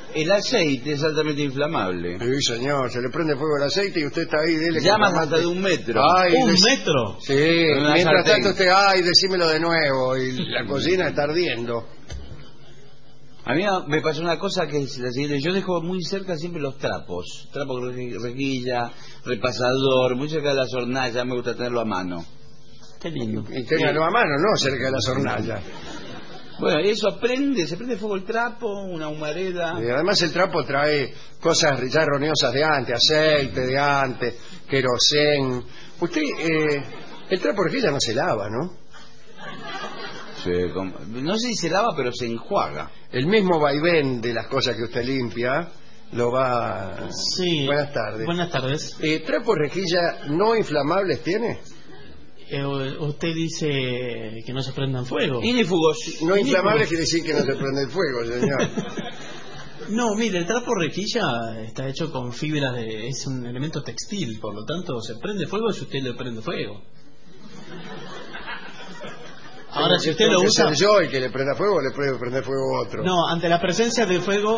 Speaker 4: El aceite es altamente inflamable.
Speaker 2: Sí, señor, se le prende fuego el aceite y usted está ahí, dele
Speaker 4: Llamas
Speaker 2: con
Speaker 4: hasta de 1 metro.
Speaker 2: Ay,
Speaker 3: ¿Un metro?
Speaker 2: Sí,
Speaker 4: Una
Speaker 2: mientras
Speaker 4: sartén.
Speaker 2: tanto usted, ay, decímelo de nuevo, y la cocina está ardiendo.
Speaker 4: A mí me pasó una cosa que es la siguiente. Yo dejo muy cerca siempre los trapos. Trapo, rejilla, repasador, muy cerca de las hornallas. Me gusta tenerlo a mano.
Speaker 3: Qué lindo.
Speaker 2: Y téngalo a mano, no cerca de las hornallas.
Speaker 4: Bueno, eso se prende fuego el trapo, una humareda.
Speaker 2: Y además el trapo trae cosas ya roñosas de antes, aceite de antes, querosén. Usted, el trapo rejilla no se lava, ¿no?
Speaker 4: No sé si se lava, pero se enjuaga.
Speaker 2: El mismo vaivén de las cosas que usted limpia lo va...
Speaker 3: Sí.
Speaker 2: Buenas tardes.
Speaker 3: Buenas tardes.
Speaker 2: ¿Trapo rejilla no inflamables tiene?
Speaker 3: Usted dice que no se prendan fuego.
Speaker 4: Inífugos.
Speaker 2: No inflamables quiere decir que no se prende el fuego, señor.
Speaker 3: No, mire, el trapo rejilla está hecho con fibras es un elemento textil, por lo tanto se prende fuego si usted le prende fuego. Ahora, si usted lo usa...
Speaker 2: ¿Ser yo el que le prenda fuego o le puede prender fuego otro?
Speaker 3: No, ante la presencia de fuego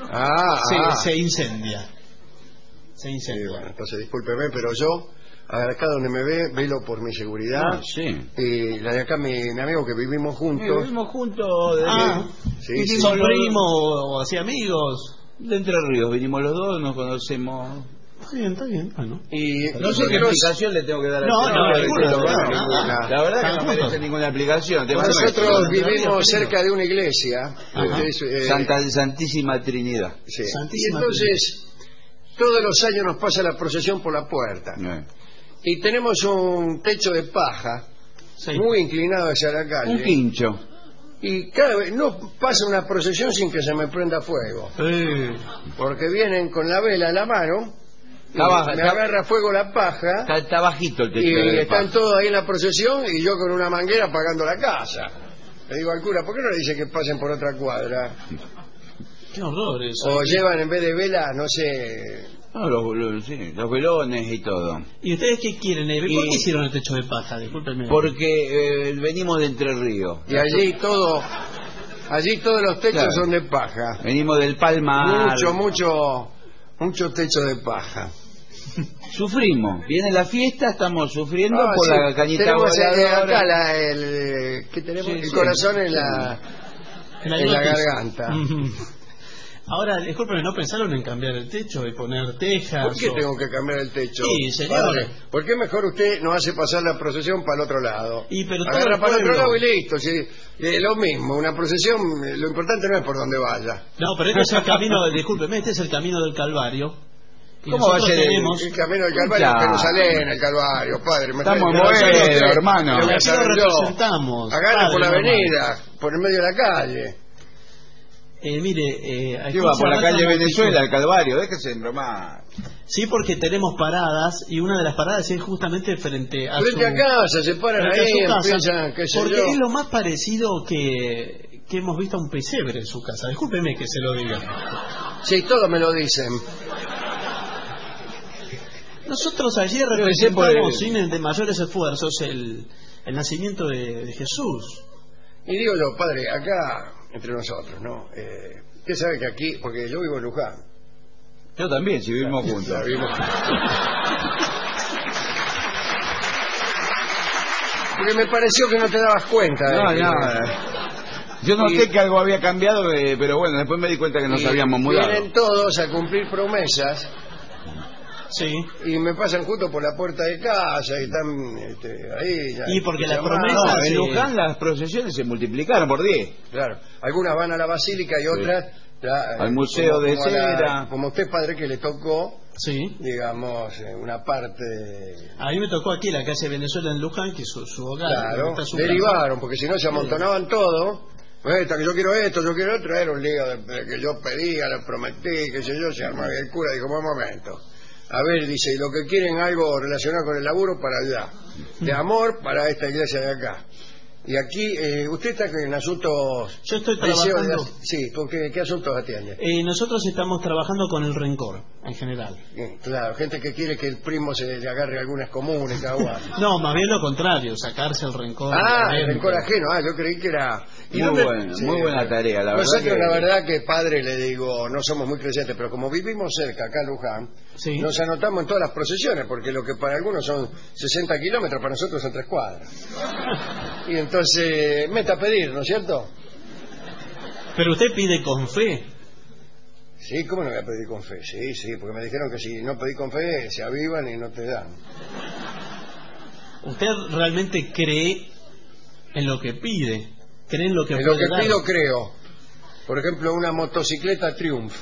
Speaker 3: se incendia. Se
Speaker 2: Sí,
Speaker 3: incendia.
Speaker 2: bueno, entonces discúlpeme, pero yo, acá donde me ve, velo por mi seguridad.
Speaker 4: Sí.
Speaker 2: Y la de acá, mi amigo que vivimos juntos.
Speaker 4: Vivimos juntos.
Speaker 2: Sí, sí.
Speaker 3: ¿Son primos o así amigos?
Speaker 4: De Entre Ríos, vinimos los dos, nos conocemos.
Speaker 3: Está bien, bueno.
Speaker 2: Y
Speaker 4: No sé qué explicación le tengo que dar a
Speaker 3: No,
Speaker 4: este
Speaker 3: no,
Speaker 4: hombre,
Speaker 3: ninguna,
Speaker 4: pero bueno,
Speaker 3: ninguna.
Speaker 4: la verdad que no merece ninguna explicación.
Speaker 2: Nosotros vivimos cerca de una iglesia.
Speaker 4: Santísima Trinidad.
Speaker 2: Sí.
Speaker 3: Santísima
Speaker 2: Y entonces, todos los años nos pasa la procesión por la puerta. Y tenemos un techo de paja,
Speaker 3: Sí.
Speaker 2: muy inclinado hacia la calle.
Speaker 4: Un quincho.
Speaker 2: Y cada vez no pasa una procesión sin que se me prenda fuego. Porque vienen con la vela en la mano, y me agarra fuego la paja,
Speaker 4: Está bajito el techo.
Speaker 2: y
Speaker 4: de
Speaker 2: están
Speaker 4: paja.
Speaker 2: todos ahí en la procesión y yo con una manguera apagando la casa. Le digo al cura, ¿por qué no le dice que pasen por otra cuadra?
Speaker 3: Qué horror eso.
Speaker 2: O llevan en vez de vela, no sé...
Speaker 4: No, los velones y todo.
Speaker 3: ¿Y ustedes qué quieren? ¿Por qué hicieron el techo de paja? Discúlpenme.
Speaker 4: Porque venimos de Entre Ríos.
Speaker 2: Y allí todos los techos
Speaker 4: Claro.
Speaker 2: son de paja.
Speaker 4: Venimos del Palmar.
Speaker 2: Mucho techo de paja.
Speaker 4: Sufrimos. Viene la fiesta, estamos sufriendo por
Speaker 2: sí.
Speaker 4: la cañita
Speaker 2: Tenemos
Speaker 4: voladora.
Speaker 2: acá ¿qué tenemos?
Speaker 4: Sí,
Speaker 2: el
Speaker 4: sí.
Speaker 2: corazón en la garganta.
Speaker 3: Ahora, discúlpenme, ¿no pensaron en cambiar el techo y poner tejas?
Speaker 2: ¿Por qué tengo que cambiar el techo?
Speaker 3: Sí, señor.
Speaker 2: Padre, ¿por qué mejor usted no hace pasar la procesión para el otro lado?
Speaker 3: Pero todo
Speaker 2: agarra
Speaker 3: el
Speaker 2: para el otro
Speaker 3: pueblo.
Speaker 2: lado y listo. Sí, lo mismo, una procesión, lo importante no es por dónde vaya.
Speaker 3: No, pero este es el camino, discúlpeme, este es el camino del Calvario. Y
Speaker 4: ¿Cómo va a
Speaker 3: nosotros
Speaker 4: ser
Speaker 3: tenemos...
Speaker 2: El camino del Calvario,
Speaker 4: Ya.
Speaker 2: Jerusalén, el Calvario, padre.
Speaker 4: Estamos
Speaker 2: me está diciendo
Speaker 4: bueno,
Speaker 2: usted
Speaker 4: hermano.
Speaker 2: que me
Speaker 3: Aquí lo
Speaker 2: saben yo.
Speaker 3: representamos.
Speaker 2: Agarra
Speaker 3: Padre,
Speaker 2: por la
Speaker 3: no,
Speaker 2: avenida, por el medio de la calle.
Speaker 3: Mire, aquí
Speaker 4: ¿Qué va?
Speaker 3: se
Speaker 4: Por la
Speaker 3: arranca
Speaker 4: calle
Speaker 3: un
Speaker 4: Venezuela,
Speaker 3: poquito.
Speaker 4: el Calvario, déjese bromar.
Speaker 3: Sí, porque tenemos paradas y una de las paradas es justamente frente a
Speaker 2: Frente a casa, se paran
Speaker 3: frente a
Speaker 2: ahí,
Speaker 3: su casa,
Speaker 2: empiezan, qué sé
Speaker 3: porque
Speaker 2: yo.
Speaker 3: es lo más parecido que hemos visto a un pesebre en su casa. Discúlpeme que se lo diga.
Speaker 2: Sí, todos me lo dicen.
Speaker 3: Nosotros ayer
Speaker 4: Debe ser
Speaker 3: representamos sin de mayores esfuerzos el nacimiento de Jesús.
Speaker 2: Y digo yo, padre, acá, entre nosotros, ¿no? Usted sabe que aquí, porque yo vivo en Luján.
Speaker 4: Yo también, si vivimos juntos.
Speaker 2: Ya vivimos. Porque me pareció que no te dabas cuenta.
Speaker 4: Yo noté que algo había cambiado, pero bueno, después me di cuenta que nos habíamos mudado.
Speaker 2: Vienen todos a cumplir promesas
Speaker 3: Sí.
Speaker 2: y me pasan justo por la puerta de casa y están ahí. Ya,
Speaker 3: Y porque la
Speaker 2: llamados.
Speaker 3: promesa-
Speaker 4: No, en
Speaker 3: sí.
Speaker 4: Luján las procesiones se multiplicaron por 10.
Speaker 2: Claro, algunas van a la basílica y otras ya,
Speaker 4: Al museo de
Speaker 2: como a la-
Speaker 4: cera.
Speaker 2: como usted, padre, que le tocó,
Speaker 3: Sí.
Speaker 2: digamos, una parte de...
Speaker 3: A mí me tocó aquí la calle Venezuela en Luján, que es su hogar.
Speaker 2: Claro,
Speaker 3: está su
Speaker 2: derivaron, porque si no se amontonaban todo. Que yo quiero esto, yo quiero otro, era un lío de que yo pedía, lo prometí, qué sé yo, se armaba. Y el cura dijo, un momento. A ver, dice, y lo que quieren algo relacionado con el laburo para allá. De amor para esta iglesia de acá. Y aquí, usted está en asuntos...
Speaker 3: Yo estoy trabajando...
Speaker 2: Sí, ¿con qué asuntos atiende?
Speaker 3: Nosotros estamos trabajando con el rencor, en general.
Speaker 2: Claro, gente que quiere que el primo se le agarre algunas comunes, cada uno.
Speaker 3: No, más bien lo contrario, sacarse el rencor.
Speaker 2: El rencor ajeno. Yo creí que era...
Speaker 4: Muy buena tarea, la verdad.
Speaker 2: Nosotros, la verdad que padre, le digo, no somos muy creyentes, pero como vivimos cerca, acá en Luján, nos anotamos en todas las procesiones, porque lo que para algunos son 60 kilómetros, para nosotros son 3 cuadras. Y entonces, meta a pedir, ¿no es cierto?
Speaker 3: Pero usted pide con fe.
Speaker 2: Sí, ¿cómo no voy a pedir con fe? Sí, porque me dijeron que si no pedí con fe, se avivan y no te dan.
Speaker 3: ¿Usted realmente cree en lo que pide? ¿Cree en lo que
Speaker 2: en
Speaker 3: puede
Speaker 2: lo que
Speaker 3: dar?
Speaker 2: pido creo. Por ejemplo, una motocicleta Triumph.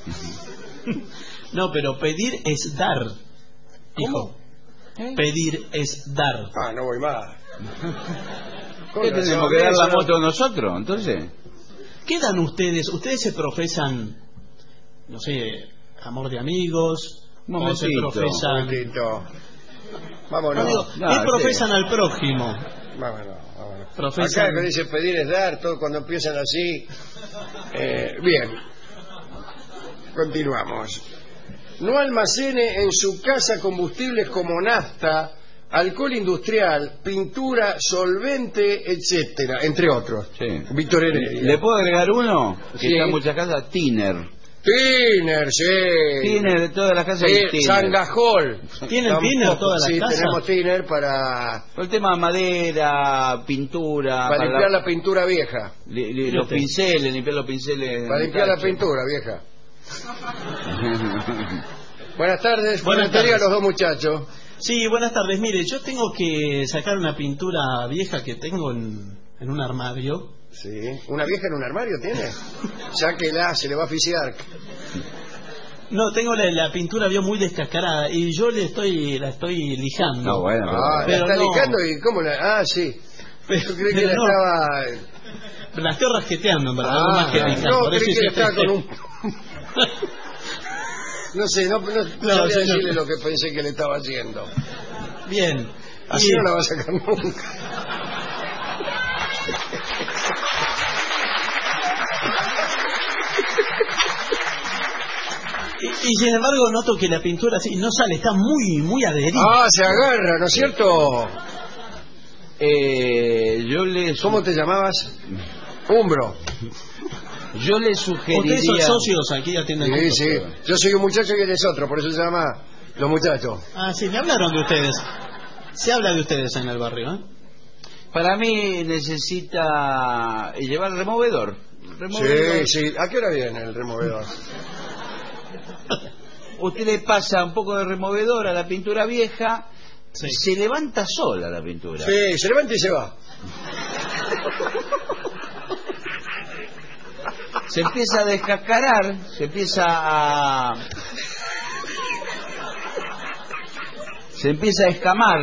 Speaker 3: No, pero pedir es dar.
Speaker 2: ¿Cómo?
Speaker 3: Pedir es dar.
Speaker 2: No voy más.
Speaker 4: ¿Qué tenemos que dar la moto nosotros, entonces?
Speaker 3: ¿Qué dan ustedes? ¿Ustedes se profesan, no sé, amor de amigos? ¿O se profesan...
Speaker 2: Vámonos.
Speaker 3: ¿Qué profesan al prójimo?
Speaker 2: Vámonos.
Speaker 3: Profesan...
Speaker 2: Acá que dice pedir es dar, todo cuando empiezan así. Bien. Continuamos. No almacene en su casa combustibles como nafta, alcohol industrial, pintura, solvente, etcétera, entre otros.
Speaker 4: Sí.
Speaker 2: Víctor Heredia.
Speaker 4: ¿Le puedo agregar uno? Que
Speaker 2: Sí.
Speaker 4: está en muchas casas, Tiner.
Speaker 2: Tiner, sí.
Speaker 4: Tiner, de todas las casas hay Tiner.
Speaker 2: Sangajol.
Speaker 3: ¿Tienen Tiner todas las casas?
Speaker 2: Sí, tenemos Tiner para...
Speaker 4: Por el tema de madera, pintura...
Speaker 2: Para limpiar la pintura vieja.
Speaker 4: Los pinceles, limpiar los pinceles...
Speaker 2: Para limpiar la pintura vieja. Buenas tardes.
Speaker 3: Buenas
Speaker 2: tardes a
Speaker 3: tardes.
Speaker 2: los dos muchachos.
Speaker 3: Sí, buenas tardes. Mire, yo tengo que sacar una pintura vieja que tengo en un armario.
Speaker 2: Sí. ¿Una vieja en un armario tiene? Sáquela, se le va a asfixiar.
Speaker 3: No, tengo la pintura vio muy descascarada y yo la estoy lijando.
Speaker 4: No, bueno,
Speaker 2: la está
Speaker 3: no.
Speaker 2: lijando y ¿cómo la...? Sí.
Speaker 3: Pero,
Speaker 2: Yo creí que la
Speaker 3: no.
Speaker 2: estaba...
Speaker 3: La estoy rasqueteando, en verdad, algo más que lijar.
Speaker 2: No,
Speaker 3: Por
Speaker 2: creí
Speaker 3: eso
Speaker 2: que la
Speaker 3: hice
Speaker 2: estaba
Speaker 3: este-
Speaker 2: con un... No sé, no sabía
Speaker 3: señor.
Speaker 2: decirle lo que pensé que le estaba haciendo.
Speaker 3: Bien.
Speaker 2: Así
Speaker 3: Y-
Speaker 2: no la va a sacar nunca.
Speaker 3: Y sin embargo noto que la pintura así no sale, está muy adherida.
Speaker 2: Se agarra, ¿no es cierto? ¿Cómo te llamabas? Umbro.
Speaker 4: Yo le
Speaker 3: Ustedes son
Speaker 4: sugeriría...
Speaker 3: socios aquí atienden.
Speaker 2: Sí. Yo soy un muchacho y él es otro, por eso se llama Los Muchachos.
Speaker 3: Ah, sí, me hablaron de ustedes. Se habla de ustedes en el barrio, ¿eh?
Speaker 4: Para mí necesita llevar removedor.
Speaker 2: Sí. ¿A qué hora viene el removedor?
Speaker 4: Usted le pasa un poco de removedor a la pintura vieja,
Speaker 3: Sí.
Speaker 4: se levanta sola la pintura.
Speaker 2: Sí, se levanta y se va.
Speaker 4: Se empieza a descascarar, se empieza a escamar.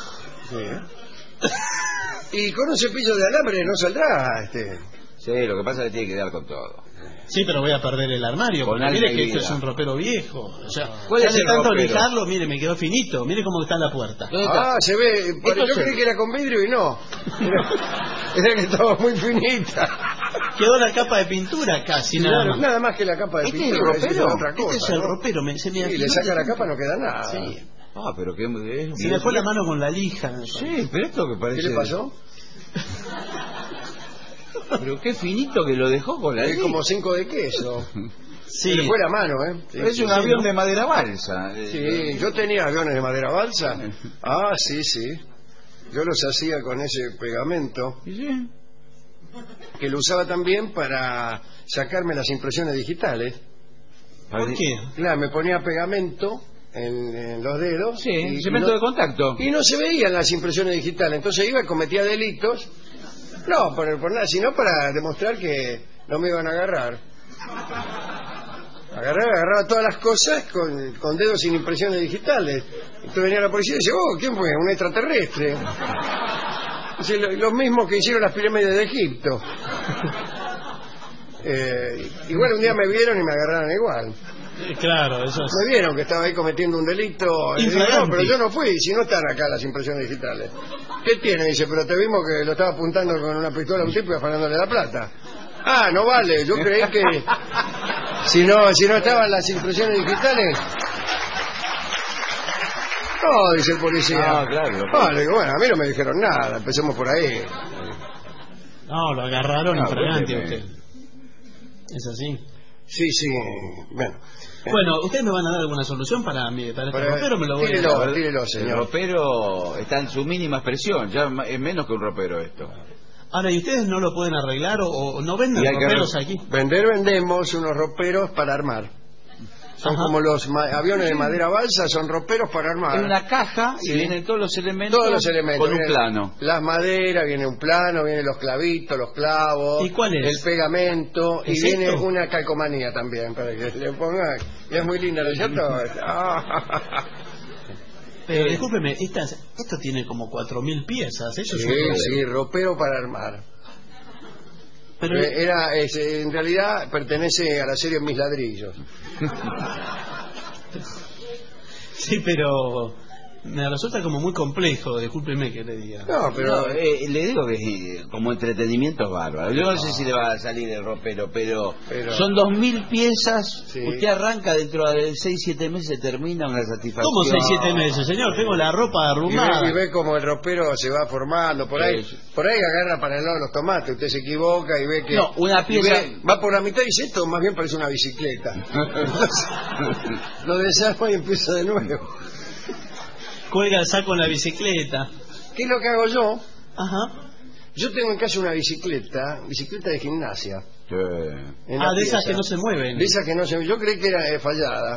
Speaker 2: Y con un cepillo de alambre no saldrá
Speaker 4: Sí, lo que pasa es que tiene que dar con todo.
Speaker 3: Sí, pero voy a perder el armario.
Speaker 4: Con
Speaker 3: Porque
Speaker 4: alma
Speaker 3: mire
Speaker 4: y
Speaker 3: que esto
Speaker 4: vida.
Speaker 3: es un ropero viejo. O sea,
Speaker 4: ¿Cuál
Speaker 3: ya
Speaker 4: es
Speaker 3: de
Speaker 4: el
Speaker 3: tanto
Speaker 4: ropero?
Speaker 3: lijarlo, mire, me quedó finito. Mire cómo está en la puerta.
Speaker 2: Se ve. Yo
Speaker 4: se-
Speaker 2: creí que era con vidrio y no. Era que estaba muy finita.
Speaker 3: Quedó la capa de pintura casi, nada más.
Speaker 2: Nada más que la capa de
Speaker 4: ¿Este es el
Speaker 2: pintura. eso
Speaker 4: ropero?
Speaker 2: otra cosa,
Speaker 3: Este es el
Speaker 2: ¿no?
Speaker 3: ropero. Se me
Speaker 2: Y le saca la capa, no queda nada.
Speaker 3: Sí.
Speaker 4: Pero que
Speaker 3: Se me fue la mano con la lija.
Speaker 4: Sí, pero esto que parece...
Speaker 2: ¿Qué le pasó?
Speaker 4: Pero qué finito que lo dejó con la
Speaker 2: Es
Speaker 4: lija.
Speaker 2: como 5 de queso.
Speaker 3: Sí.
Speaker 2: Se le fue la mano, ¿eh? Sí,
Speaker 4: Es un
Speaker 2: sí,
Speaker 4: avión
Speaker 2: ¿no?
Speaker 4: de madera balsa.
Speaker 2: Sí, yo tenía aviones de madera balsa. Sí. Yo los hacía con ese pegamento
Speaker 4: Sí.
Speaker 2: que lo usaba también para sacarme las impresiones digitales.
Speaker 3: ¿Por qué?
Speaker 2: Claro, me ponía pegamento en los dedos.
Speaker 4: Sí,
Speaker 2: y
Speaker 4: cemento de contacto.
Speaker 2: Y no se veían las impresiones digitales. Entonces iba y cometía delitos. No, por nada, sino para demostrar que no me iban a agarrar. Agarraba todas las cosas con dedos sin impresiones digitales. Entonces venía la policía y decía, ¿quién fue? Un extraterrestre. Dice, los mismos que hicieron las pirámides de Egipto. Igual un día me vieron y me agarraron igual.
Speaker 3: Claro, eso es.
Speaker 2: Me vieron que estaba ahí cometiendo un delito. Y digo, no, pero yo no fui, si no están acá las impresiones digitales. ¿Qué tiene? Dice, pero te vimos que lo estaba apuntando con una pistola a un tipo y afanándole la plata. Ah, no vale, yo creí que si no estaban las impresiones digitales. No, dice el policía.
Speaker 4: Ah, claro.
Speaker 2: Le digo, bueno, a mí no me dijeron nada, empecemos por ahí.
Speaker 3: No, lo agarraron en fragante usted. Es así.
Speaker 2: Sí, bueno.
Speaker 3: Bueno, ¿ustedes me van a dar alguna solución para este ropero? Me lo voy a
Speaker 2: tírelo,
Speaker 4: El
Speaker 2: señor.
Speaker 4: ropero está en su mínima expresión, ya es menos que un ropero esto.
Speaker 3: Ahora, ¿y ustedes no lo pueden arreglar o no venden roperos aquí?
Speaker 2: Vendemos unos roperos para armar. Son como los aviones de madera balsa, son roperos para armar.
Speaker 4: En una caja y vienen todos los elementos con un plano.
Speaker 2: Las maderas, viene un plano, vienen los clavitos, los clavos.
Speaker 3: ¿Y cuál es?
Speaker 2: El pegamento. Y viene
Speaker 3: esto?
Speaker 2: una calcomanía también, para que le pongan. Y es muy linda, ¿no es cierto?
Speaker 3: Pero discúlpeme, esto tiene como 4.000 piezas. Eso
Speaker 2: sí, ropero para armar.
Speaker 3: Pero
Speaker 2: en realidad pertenece a la serie Mis Ladrillos.
Speaker 3: Sí, pero me resulta como muy complejo, discúlpeme que le diga.
Speaker 2: No, pero
Speaker 4: le digo que como entretenimiento es bárbaro. Yo no sé si le va a salir el ropero, pero son 2.000 piezas. Sí. Usted arranca dentro de 6-7 meses, termina una satisfacción.
Speaker 3: ¿Cómo 6-7 meses, señor? Tengo la ropa arrumada.
Speaker 2: Y ve como el ropero se va formando. Por ahí agarra para el lado los tomates. Usted se equivoca y ve que...
Speaker 4: No, una pieza...
Speaker 2: va por la mitad y dice, esto más bien parece una bicicleta. Lo desarma y empieza de nuevo.
Speaker 3: Cuelga el saco en la bicicleta.
Speaker 2: ¿Qué es lo que hago yo?
Speaker 3: Ajá.
Speaker 2: Yo tengo en casa una bicicleta de gimnasia.
Speaker 3: De esas que no se mueven.
Speaker 2: De esas que no se mueven. Yo creí que era fallada.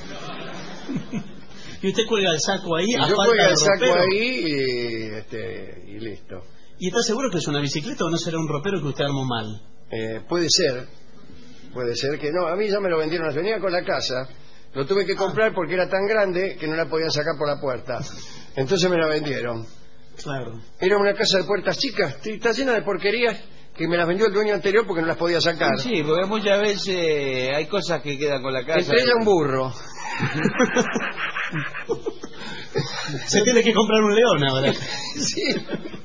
Speaker 3: ¿Y usted cuelga el saco ahí?
Speaker 2: Yo cuelgo el saco ahí y listo.
Speaker 3: ¿Y está seguro que es una bicicleta o no será un ropero que usted armó mal?
Speaker 2: Puede ser que no. A mí ya me lo vendieron, venía con la casa. Lo tuve que comprar porque era tan grande que no la podían sacar por la puerta. Entonces me la vendieron.
Speaker 3: Claro.
Speaker 2: Era una casa de puertas chicas, está llena de porquerías que me las vendió el dueño anterior porque no las podía sacar.
Speaker 4: Sí, porque muchas veces hay cosas que quedan con la casa.
Speaker 2: Entre ellas un burro.
Speaker 3: Se tiene que comprar un león ahora.
Speaker 2: Sí.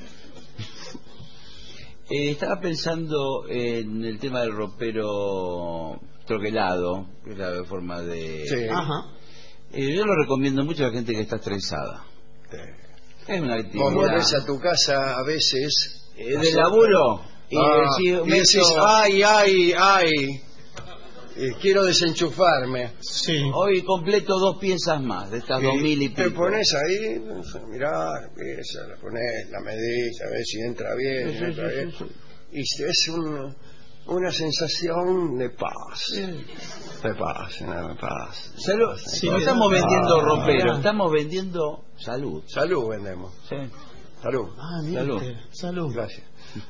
Speaker 4: Estaba pensando en el tema del ropero troquelado, que es la forma de...
Speaker 2: Sí.
Speaker 3: Ajá.
Speaker 4: Yo lo recomiendo mucho a la gente que está estresada.
Speaker 2: Sí.
Speaker 4: Es una actividad...
Speaker 2: Vos volvés a tu casa a veces...
Speaker 4: de laburo y
Speaker 2: decís, ay, quiero desenchufarme.
Speaker 3: Sí.
Speaker 4: Hoy completo 2 piezas más de estas 2.000 y pico.
Speaker 2: Te pones ahí, mirá, pieza, la pones, la medís, a ver si entra bien, y es una sensación de paz. De paz.
Speaker 4: Salud.
Speaker 3: Sí,
Speaker 4: no estamos vendiendo ropero, estamos vendiendo salud.
Speaker 2: Salud vendemos.
Speaker 4: Sí.
Speaker 2: Salud.
Speaker 3: Mira
Speaker 4: Salud.
Speaker 3: usted, salud.
Speaker 2: Gracias.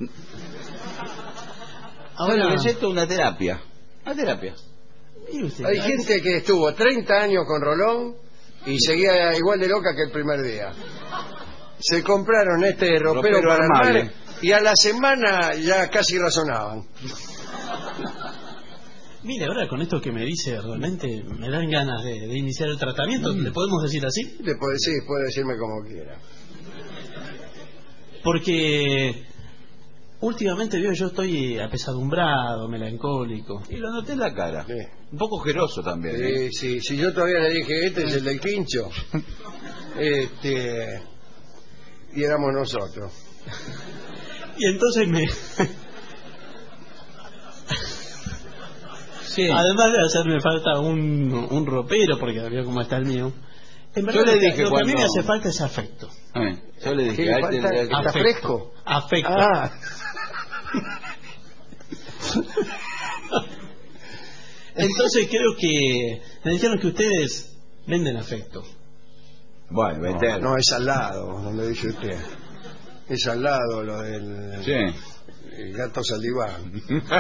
Speaker 4: Ahora es esto una terapia. Una terapia.
Speaker 3: Mire usted,
Speaker 2: Hay gente que estuvo 30 años con Rolón y seguía igual de loca que el primer día. Se compraron este ropero para
Speaker 4: armable.
Speaker 2: armar y a la semana ya casi razonaban.
Speaker 3: Mire, ahora con esto que me dice, realmente me dan ganas de iniciar el tratamiento. ¿Le podemos decir así?
Speaker 2: Sí, puede decirme como quiera.
Speaker 3: Porque últimamente yo estoy apesadumbrado, melancólico.
Speaker 4: Y lo noté en la cara.
Speaker 2: Sí.
Speaker 4: Un poco ojeroso también.
Speaker 2: Sí, yo todavía le dije, este es el del quincho. Y éramos nosotros.
Speaker 3: Y entonces
Speaker 4: Sí.
Speaker 3: además de hacerme falta un ropero, porque veo cómo está el mío, en verdad
Speaker 4: Yo le dije
Speaker 3: lo que a mí
Speaker 4: cuando-
Speaker 3: me hace falta es afecto.
Speaker 4: Yo le dije,
Speaker 2: ¿Qué le
Speaker 4: a
Speaker 2: falta?
Speaker 4: este-
Speaker 2: ¿Está
Speaker 3: Afecto.
Speaker 2: fresco?
Speaker 3: Afecto.
Speaker 2: Ah,
Speaker 3: Entonces creo que me dijeron que ustedes venden afecto.
Speaker 4: bueno, vender.
Speaker 2: no, es al lado, donde dice usted. Es al lado lo del
Speaker 4: Sí.
Speaker 2: el gato Saldiván.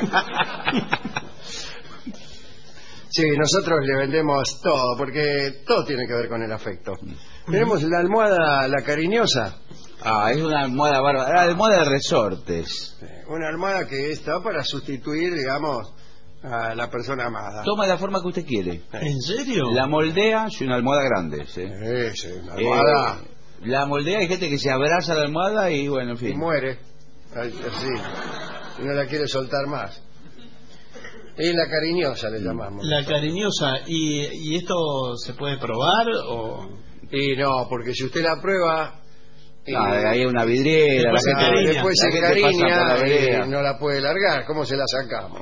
Speaker 2: Sí, nosotros le vendemos todo, porque todo tiene que ver con el afecto. Tenemos la almohada, la cariñosa.
Speaker 4: Es una almohada bárbara. La almohada de resortes.
Speaker 2: Una almohada que está para sustituir, digamos, a la persona amada.
Speaker 4: Toma la forma que usted quiere.
Speaker 3: ¿En serio?
Speaker 4: La moldea, es una almohada grande. ¿sí?
Speaker 2: Sí, la almohada.
Speaker 4: La moldea, hay gente que se abraza a la almohada y bueno, en fin.
Speaker 2: Y muere. Así. Y no la quiere soltar más. Es la cariñosa, le llamamos.
Speaker 3: La cariñosa. ¿Y esto se puede probar o...?
Speaker 2: Y no, porque si usted la prueba...
Speaker 4: Hay una vidriera.
Speaker 2: Después se
Speaker 4: la
Speaker 2: encariña y no la puede largar. ¿Cómo se la sacamos?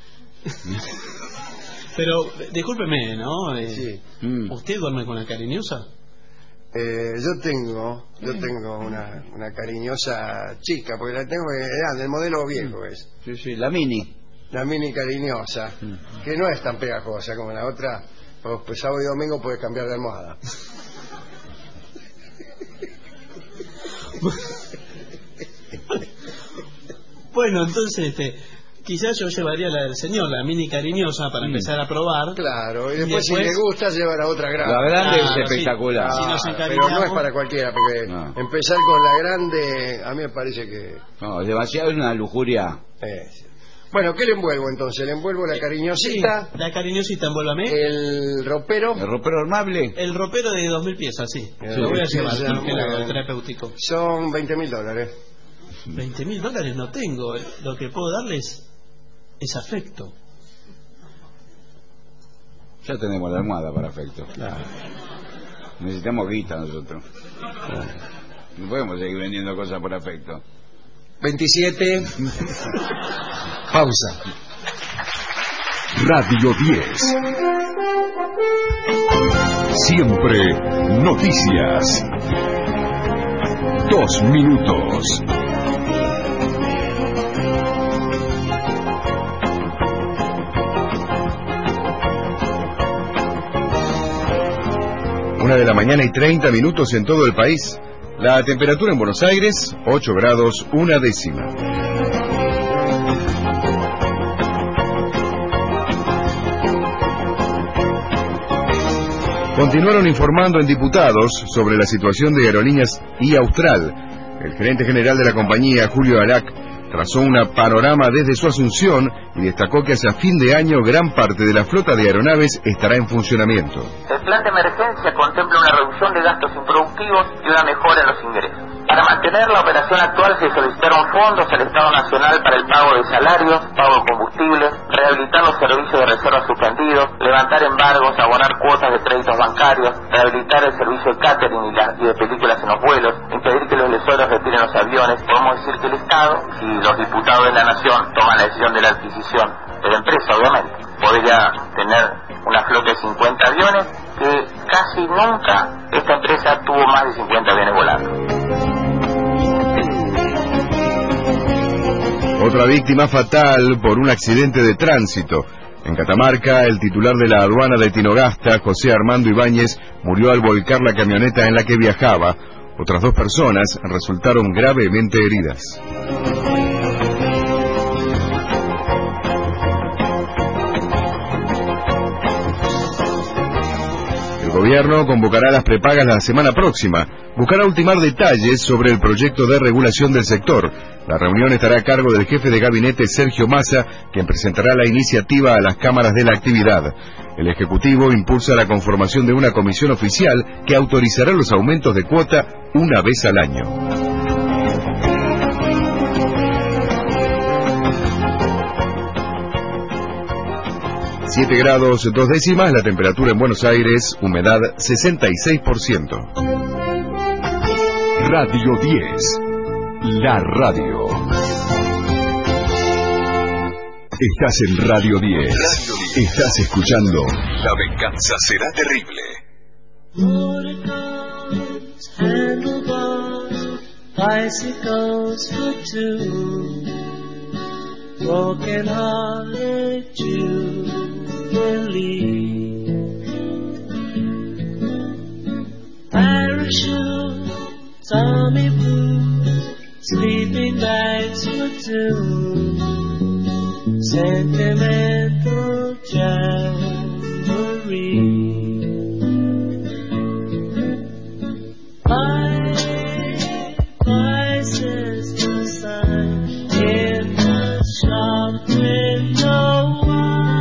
Speaker 3: Pero, discúlpeme, ¿no?
Speaker 2: Sí.
Speaker 3: ¿Usted duerme con la cariñosa?
Speaker 2: Yo tengo una cariñosa chica, porque la tengo grande, el modelo viejo es.
Speaker 4: Sí, la mini.
Speaker 2: La mini cariñosa, que no es tan pegajosa como la otra. Pues sábado y domingo puedes cambiar de almohada.
Speaker 3: Bueno, entonces, quizás yo llevaría la del señor, la mini cariñosa, para empezar a probar.
Speaker 2: Claro, y después si le gusta llevar a otra grande.
Speaker 4: La grande es espectacular.
Speaker 3: Sí. Si nos
Speaker 2: pero no es para cualquiera, porque empezar con la grande a mí me parece que...
Speaker 4: No, es demasiado, es una lujuria.
Speaker 2: Bueno, ¿qué le envuelvo entonces? Le envuelvo la cariñosita.
Speaker 3: Sí, la cariñosita, envuélvame.
Speaker 2: El ropero.
Speaker 4: ¿El ropero armable?
Speaker 3: El ropero de 2.000 piezas, sí. Lo voy a llevar, el terapéutico.
Speaker 2: Son $20.000.
Speaker 3: $20.000 no tengo. Lo que puedo darles es afecto.
Speaker 4: Ya tenemos la almohada para afecto. Claro. Necesitamos guita nosotros. No podemos seguir vendiendo cosas por afecto.
Speaker 2: 27. Pausa.
Speaker 1: Radio 10. Siempre noticias. 2 minutos.
Speaker 10: Una de la mañana y 30 minutos en todo el país. La temperatura en Buenos Aires, 8 grados, 1 décima. Continuaron informando en diputados sobre la situación de Aerolíneas y Austral. El gerente general de la compañía, Julio Arac, trazó un panorama desde su asunción y destacó que hacia fin de año gran parte de la flota de aeronaves estará en funcionamiento.
Speaker 11: El plan de emergencia contempla una reducción de gastos improductivos y una mejora en los ingresos. Para mantener la operación actual se solicitaron fondos al Estado Nacional para el pago de salarios, pago de combustible, rehabilitar los servicios de reserva suspendidos, levantar embargos, abonar cuotas de créditos bancarios, rehabilitar el servicio de catering y de películas en los vuelos, impedir que los lesores retiren los aviones. Podemos decir que el Estado, si los diputados de la Nación toman la decisión de la adquisición de la empresa, obviamente, podría tener una flota de 50 aviones, que casi nunca esta empresa tuvo más de 50 aviones volando.
Speaker 10: Otra víctima fatal por un accidente de tránsito. En Catamarca, el titular de la aduana de Tinogasta, José Armando Ibáñez, murió al volcar la camioneta en la que viajaba. Otras 2 personas resultaron gravemente heridas. El gobierno convocará las prepagas la semana próxima. Buscará ultimar detalles sobre el proyecto de regulación del sector. La reunión estará a cargo del jefe de gabinete Sergio Massa, quien presentará la iniciativa a las cámaras de la actividad. El Ejecutivo impulsa la conformación de una comisión oficial que autorizará los aumentos de cuota una vez al año. 7 grados 2 décimas, la temperatura en Buenos Aires, humedad 66%.
Speaker 1: Radio 10, la radio. Estás en Radio 10. Estás escuchando La venganza será terrible.
Speaker 9: Bicycles for two, broken-hearted Jubilee. Parachute, Tommy blues, sleeping bags for two, sentimental jamboree. My sister's son in the shop window.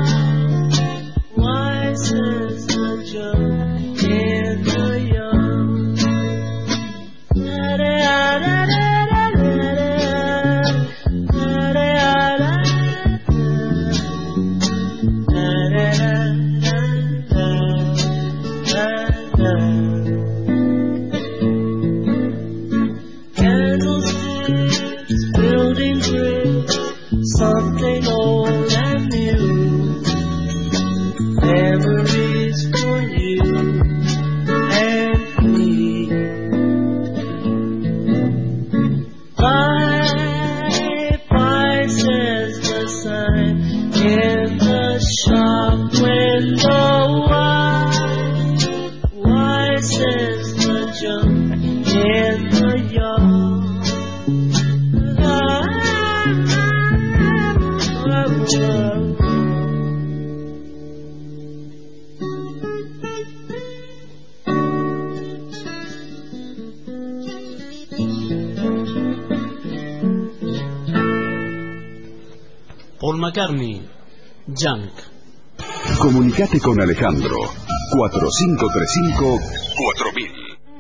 Speaker 9: siento yo.
Speaker 3: Paul McCartney, Junk.
Speaker 1: Comunicate con Alejandro 4535-4000.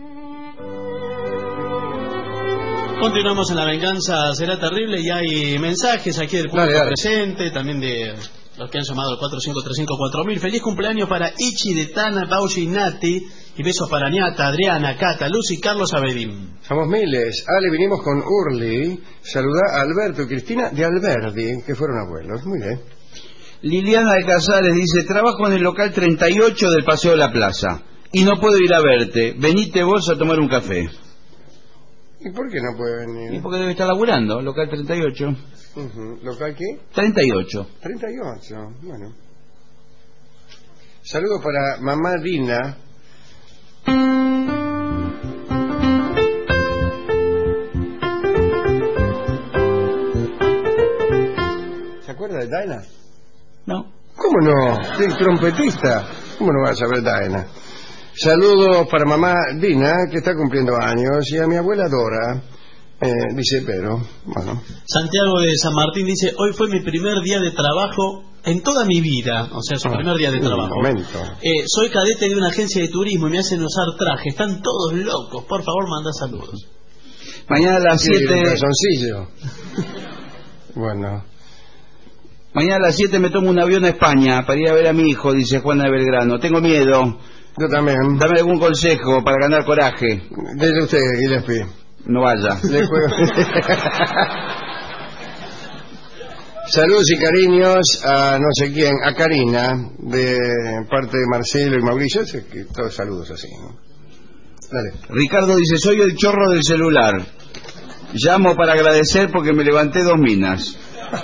Speaker 3: Continuamos en La Venganza Será Terrible y hay mensajes aquí del público presente, también de los que han llamado al 4535-4000. Feliz cumpleaños para Ichi de Tana, Bauchi y Nati, y besos para Ñata, Adriana, Cata, Luz y Carlos Abedín.
Speaker 2: Somos miles. Ale, vinimos con Urli. Saludá a Alberto y Cristina de Alberdi, que fueron abuelos. Muy bien.
Speaker 4: Liliana de Casares dice: trabajo en el local 38 del Paseo de la Plaza y no puedo ir a verte. Venite vos a tomar un café.
Speaker 2: ¿Y por qué no puede venir?
Speaker 4: Y porque debe estar laburando, local 38.
Speaker 2: ¿Local qué?
Speaker 4: 38.
Speaker 2: 38, bueno. Saludo para mamá Dina. ¿Se acuerda de Dina?
Speaker 4: No.
Speaker 2: ¿Cómo no? Sí, trompetista. ¿Cómo no vas a saber Dina? Saludos para mamá Dina, que está cumpliendo años, y a mi abuela Dora, dice Pedro. Bueno.
Speaker 3: Santiago de San Martín dice: hoy fue mi primer día de trabajo en toda mi vida, o sea, su primer día de trabajo. Soy cadete de una agencia de turismo y me hacen usar traje, están todos locos, por favor manda saludos.
Speaker 4: Mañana a las 7...
Speaker 2: calzoncillo. Bueno.
Speaker 4: Mañana a las 7 me tomo un avión a España para ir a ver a mi hijo, dice Juana de Belgrano. Tengo miedo.
Speaker 2: Yo también.
Speaker 4: Dame algún consejo para ganar coraje.
Speaker 2: Desde usted, Gillespie.
Speaker 4: No vaya.
Speaker 2: Saludos y cariños a no sé quién, a Karina, de parte de Marcelo y Mauricio. Todos saludos así, ¿no? Dale.
Speaker 4: Ricardo dice: soy el chorro del celular. Llamo para agradecer porque me levanté 2 minas.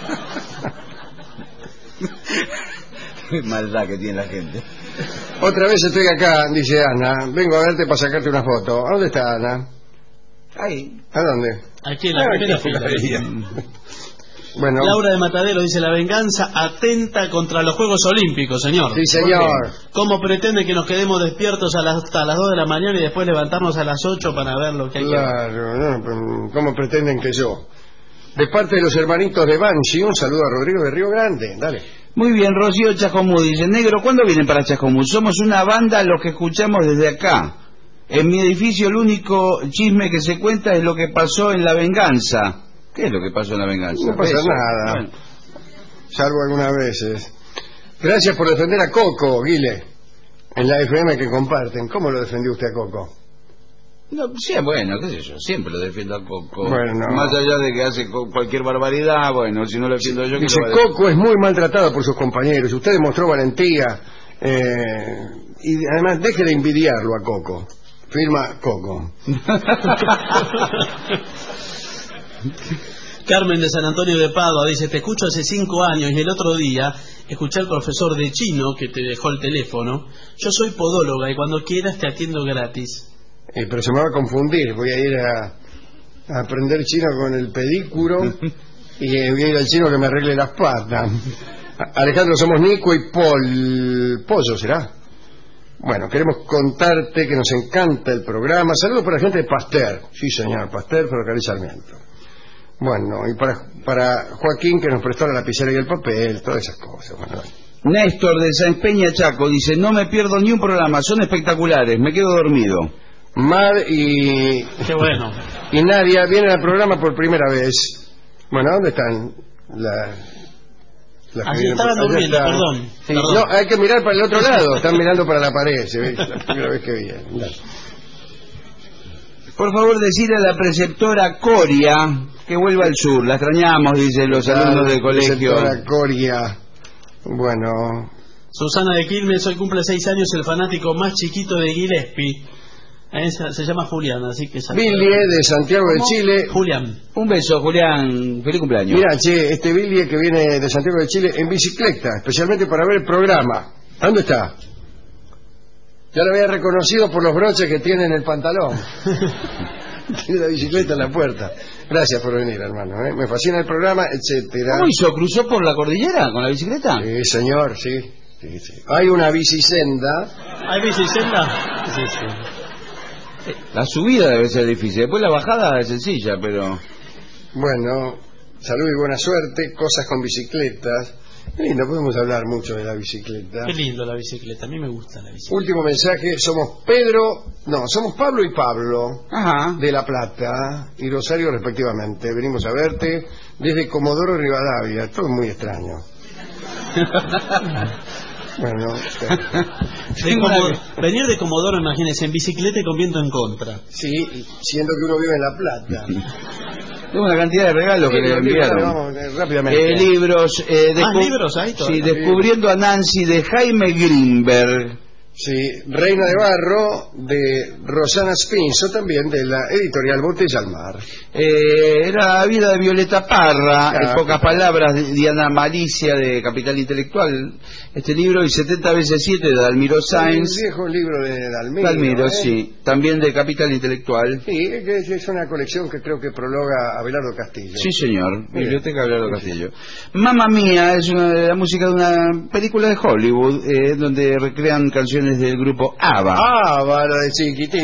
Speaker 4: Qué maldad que tiene la gente.
Speaker 2: Otra vez estoy acá, dice Ana. Vengo a verte para sacarte una foto. ¿A dónde está Ana?
Speaker 4: Ahí.
Speaker 2: ¿A dónde?
Speaker 3: Aquí en la primera fila.
Speaker 2: Bueno.
Speaker 3: Laura de Matadero dice: la venganza atenta contra los Juegos Olímpicos, señor.
Speaker 2: Sí, señor.
Speaker 3: ¿Cómo pretende que nos quedemos despiertos hasta las 2 de la mañana y después levantarnos a las 8 para ver lo que hay?
Speaker 2: Claro, no, ¿cómo pretenden que yo? De parte de los hermanitos de Banshee, un saludo a Rodrigo de Río Grande. Dale.
Speaker 4: Muy bien, Rocío Chajomú dice: negro, ¿cuándo vienen para Chajomú? Somos una banda los que escuchamos desde acá. En mi edificio el único chisme que se cuenta es lo que pasó en La Venganza. ¿Qué es lo que pasó en La Venganza?
Speaker 2: No pasa nada. Bueno. Salvo algunas veces. Gracias por defender a Coco, Guile, en la FM que comparten. ¿Cómo lo defendió usted a Coco?
Speaker 4: No, sí, bueno, qué sé yo, siempre lo defiendo a Coco.
Speaker 2: Bueno.
Speaker 4: Más allá de que hace cualquier barbaridad, bueno, si no lo defiendo yo...
Speaker 2: Dice, Coco es muy maltratado por sus compañeros. Usted demostró valentía. Y además, deje de envidiarlo a Coco. Firma Coco.
Speaker 3: Carmen de San Antonio de Padua dice: te escucho hace 5 años y el otro día escuché al profesor de chino que te dejó el teléfono. Yo soy podóloga y cuando quieras te atiendo gratis.
Speaker 2: Pero se me va a confundir. Voy a ir a aprender chino con el pedícuro y voy a ir al chino que me arregle las patas. Alejandro, somos Nico y Paul. Pollo, ¿será? Bueno, queremos contarte que nos encanta el programa. Saludos para la gente de Pasteur. Sí, señor, Pasteur, Ferrocarril Sarmiento. Bueno, y para Joaquín, que nos prestó la lapicera y el papel, todas esas cosas. Bueno.
Speaker 4: Néstor de San Peña Chaco dice: no me pierdo ni un programa, son espectaculares, me quedo dormido.
Speaker 2: Mar y...
Speaker 3: Qué bueno.
Speaker 2: Y Nadia vienen al programa por primera vez. Bueno, ¿dónde están
Speaker 3: Así estaban durmiendo, perdón.
Speaker 2: Sí, no, hay que mirar para el otro lado. Están mirando para la pared, se ve, la primera vez que vienen. Dale.
Speaker 4: Por favor, decirle a la preceptora Coria que vuelva al sur. La extrañamos, dicen los alumnos del colegio.
Speaker 2: Preceptora Coria. Bueno.
Speaker 3: Susana de Quilmes: hoy cumple 6 años el fanático más chiquito de Gillespie. Se llama Julián, así que...
Speaker 2: Billie de Santiago de Chile.
Speaker 3: Julián.
Speaker 4: Un beso, Julián. Feliz cumpleaños.
Speaker 2: Mira, che, este Billie que viene de Santiago de Chile en bicicleta, especialmente para ver el programa. ¿Dónde está? Ya lo había reconocido por los broches que tiene en el pantalón. Tiene la bicicleta en la puerta. Gracias por venir, hermano. Me fascina el programa, etcétera.
Speaker 4: ¿Cómo hizo? ¿Cruzó por la cordillera con la bicicleta?
Speaker 2: Sí, señor, sí. Sí. Hay una bicisenda.
Speaker 3: ¿Hay bicisenda? Sí.
Speaker 4: La subida debe ser difícil. Después la bajada es sencilla, pero...
Speaker 2: Bueno, salud y buena suerte. Cosas con bicicletas. Lindo, podemos hablar mucho de la bicicleta.
Speaker 3: Qué lindo la bicicleta, a mí me gusta la bicicleta.
Speaker 2: Último mensaje, somos Pablo y Pablo. Ajá. De La Plata y Rosario respectivamente. Venimos a verte desde Comodoro Rivadavia. Todo muy extraño. Bueno,
Speaker 3: venir de Comodoro, imagínese, en bicicleta y con viento en contra.
Speaker 2: Sí, siendo que uno vive en La Plata.
Speaker 4: Tengo una cantidad de regalos que le enviaron.
Speaker 2: Vamos, rápidamente.
Speaker 4: Libros.
Speaker 3: ¿Libros hay todavía?
Speaker 4: Sí, Descubriendo a Nancy, de Jaime Greenberg.
Speaker 2: Sí, Reina de Barro, de Rosana Spinzo, también de la editorial Botella al Mar.
Speaker 4: Era La vida de Violeta Parra, en pocas palabras, de Diana Malicia, de Capital Intelectual, este libro, y 70 veces 7 de Dalmiro Sáenz.
Speaker 2: Un viejo libro de Dalmiro.
Speaker 4: Dalmiro, sí, también de Capital Intelectual.
Speaker 2: Sí, es una colección que creo que prologa Abelardo Castillo.
Speaker 4: Sí, señor, Biblioteca Abelardo Castillo. Mamma Mía es la música de una película de Hollywood, donde recrean canciones del grupo ABBA.
Speaker 2: ABBA, la de Chiquitín.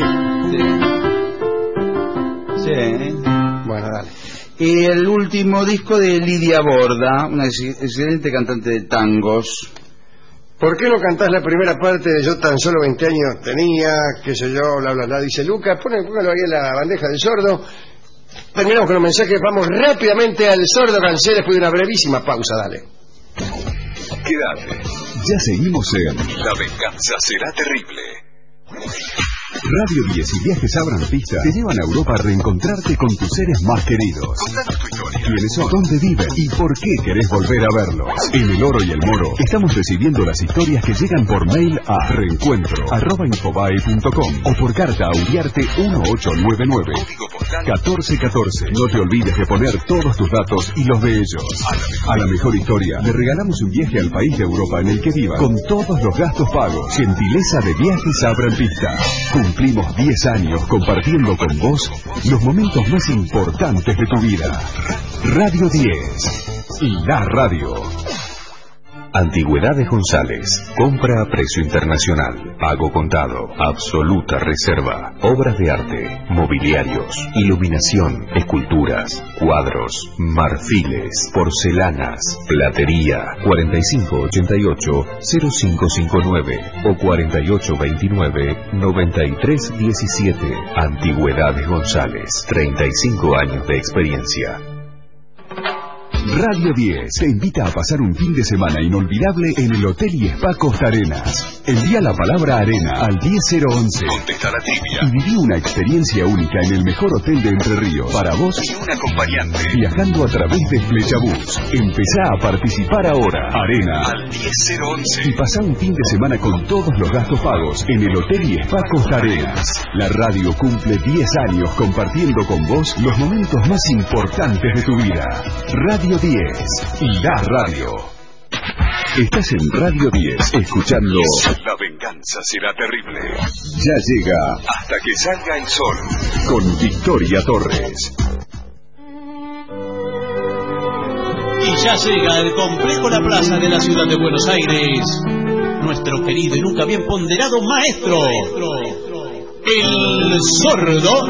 Speaker 4: Sí.
Speaker 2: Bueno, dale.
Speaker 4: Y el último disco de Lidia Borda, una excelente cantante de tangos.
Speaker 2: ¿Por qué no cantás la primera parte de Yo tan solo 20 años tenía, qué sé yo, bla, bla, bla? Dice Lucas, póngalo ahí en la bandeja del sordo. Terminamos con los mensajes, vamos rápidamente al sordo cancel después de una brevísima pausa, dale.
Speaker 1: Quédate. Ya seguimos en La venganza será terrible. Radio 10 y Viajes Abran Pista te llevan a Europa a reencontrarte con tus seres más queridos. Contanos tu historia. ¿Quiénes son? ¿Dónde viven? ¿Y por qué querés volver a verlos? En El Oro y el Moro estamos recibiendo las historias que llegan por mail a reencuentro@infobae.com o por carta a Uriarte 1899. Código postal 1414. No te olvides de poner todos tus datos y los de ellos. A la mejor historia le regalamos un viaje al país de Europa en el que vivan con todos los gastos pagos. Gentileza de Viajes Abran Pista. Cumplimos 10 años compartiendo con vos los momentos más importantes de tu vida. Radio 10. La radio. Antigüedades González. Compra a precio internacional. Pago contado. Absoluta reserva. Obras de arte. Mobiliarios. Iluminación. Esculturas. Cuadros. Marfiles. Porcelanas. Platería. 4588-0559 o 4829-9317. Antigüedades González. 35 años de experiencia. Radio 10 te invita a pasar un fin de semana inolvidable en el Hotel y Spa Costa Arenas. Envía la palabra arena al 10011. Contesta la trivia. Y viví una experiencia única en el mejor hotel de Entre Ríos para vos y un acompañante. Viajando a través de Flechabús. Empezá a participar ahora. Arena al 10011. Y pasá un fin de semana con todos los gastos pagos en el Hotel y Spa Costa Arenas. La radio cumple 10 años compartiendo con vos los momentos más importantes de tu vida. Radio 10, la radio. Estás en Radio 10, escuchando La venganza será terrible. Ya llega Hasta que salga el sol, con Victoria Torres.
Speaker 3: Y ya llega el complejo La Plaza de la ciudad de Buenos Aires, nuestro querido y nunca bien ponderado maestro, el sordo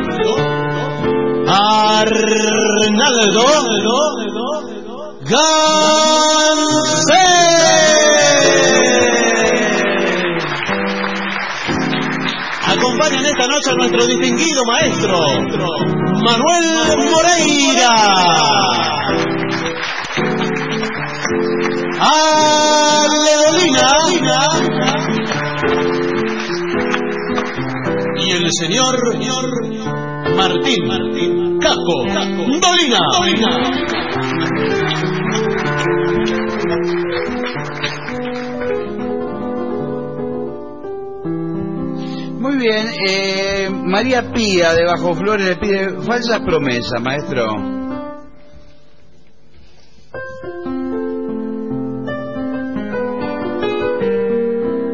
Speaker 3: Arnaldo Gansé. Acompañan esta noche a nuestro distinguido maestro Manuel Moreira, a Leolina y el señor Martín Caco Dolina.
Speaker 4: Muy bien, María Pía de Bajo Flores le pide falsas promesas, maestro.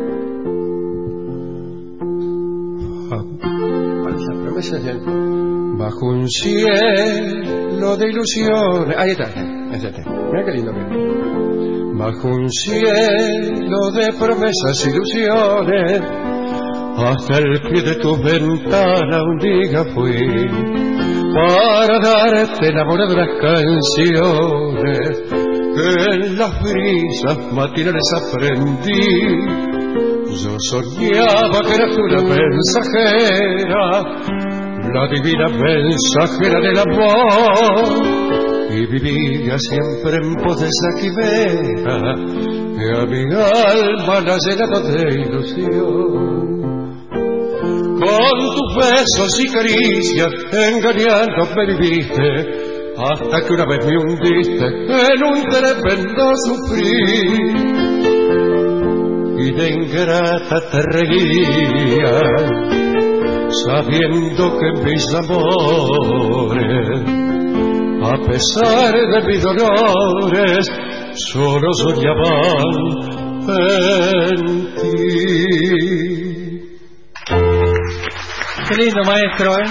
Speaker 2: Falsas promesas. bajo un cielo de ilusiones. Ahí está. Mira qué lindo que es. Bajo un cielo de promesas, ilusiones, hasta el pie de tu ventana un día fui para darte enamoradas canciones que en las brisas matinales aprendí. Yo soñaba que eras tú la mensajera, la divina mensajera del amor, y vivía siempre en pos de esa quimera que a mi alma la ha llenado de ilusión. Con tus besos y caricias engañándome viviste, hasta que una vez me hundiste en un tremendo sufrir, y de ingrata te reías, sabiendo que mis amores, a pesar de mis dolores, solo soñaban en ti.
Speaker 12: Qué lindo, maestro, ¿eh?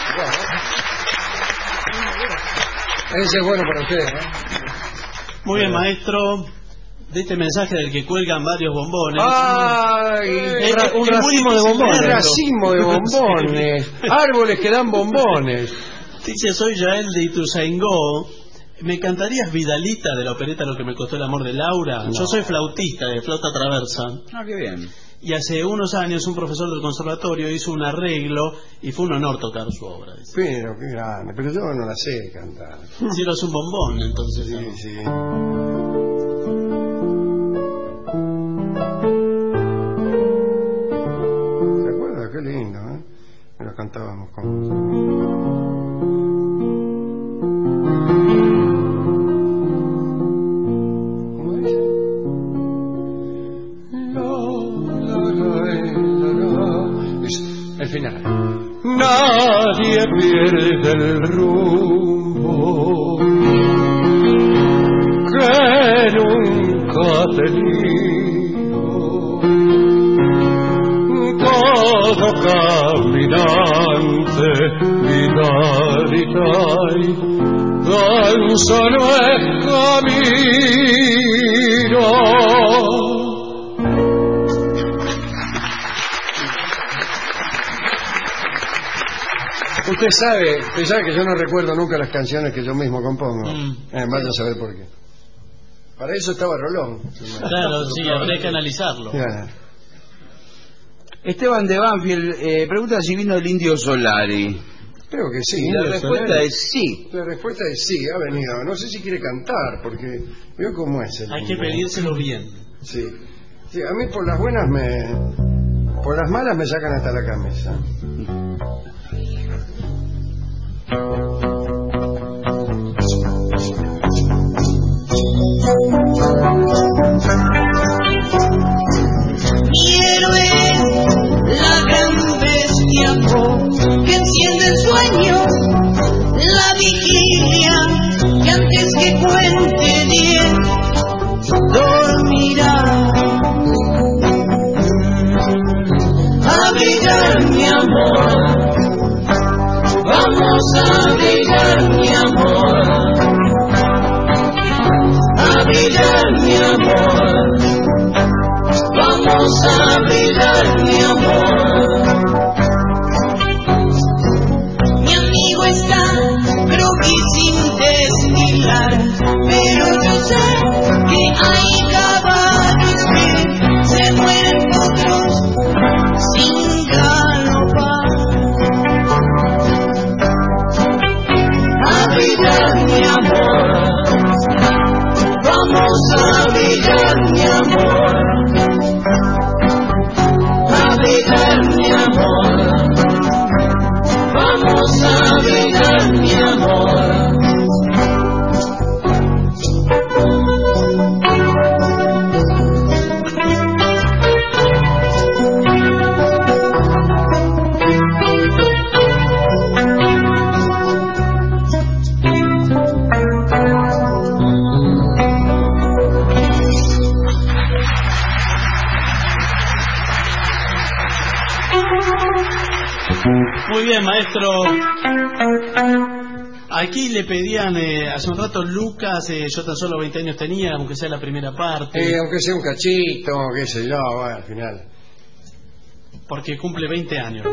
Speaker 2: Ese es bueno para ustedes, ¿no?
Speaker 3: Muy bien, maestro. De este mensaje del que cuelgan varios bombones.
Speaker 2: ¡Ay!
Speaker 12: Un racimo de bombones.
Speaker 2: Un racimo de bombones. Árboles que dan bombones.
Speaker 3: Dice, soy Yael de Ituzaingó. ¿Me cantarías Vidalita de la opereta Lo que me costó el amor de Laura?
Speaker 2: No.
Speaker 3: Yo soy flautista de flauta traversa.
Speaker 4: Ah, qué bien.
Speaker 3: Y hace unos años un profesor del conservatorio hizo un arreglo y fue un honor tocar su obra. Dice.
Speaker 2: Pero qué grande, pero yo no la sé cantar.
Speaker 3: Si eres un bombón, entonces.
Speaker 2: Sí,
Speaker 3: ¿no?
Speaker 2: sí. ¿Se acuerda? Qué lindo, ¿eh? Que lo cantábamos con... El final. Nadie pierde el rumbo que nunca ha tenido. Todo caminante, vidalita, tan solo es camino. Usted sabe que yo no recuerdo nunca las canciones que yo mismo compongo. Vaya a saber por qué. Para eso estaba Rolón.
Speaker 3: Claro, sí, habría que analizarlo.
Speaker 2: Claro.
Speaker 4: Esteban de Banfield pregunta si vino el Indio Solari.
Speaker 2: Creo que sí.
Speaker 4: Y la respuesta es sí.
Speaker 2: La respuesta es sí, ha venido. No sé si quiere cantar, porque veo cómo es.
Speaker 3: Hay que pedírselo bien.
Speaker 2: Sí. Sí, a mí por las buenas por las malas me sacan hasta la camisa.
Speaker 9: Mi héroe es la gran bestia que enciende el sueño, la vigilia que antes que cuente 10 dormirá. A brillar mi amor, vamos a brillar mi amor, a brillar mi amor, vamos a brillar mi amor. Mi amigo está groggy sin desfilar, pero yo sé que hay caballos que se mueren otros sin galopar. A brillar mi amor, vamos a brillar mi amor, a brillar mi amor, vamos a brillar mi amor.
Speaker 3: Muy bien, maestro. Aquí le pedían hace un rato Lucas, yo tan solo 20 años tenía, aunque sea la primera parte.
Speaker 2: Aunque sea un cachito, qué sé yo, bueno, al final.
Speaker 3: Porque cumple 20 años.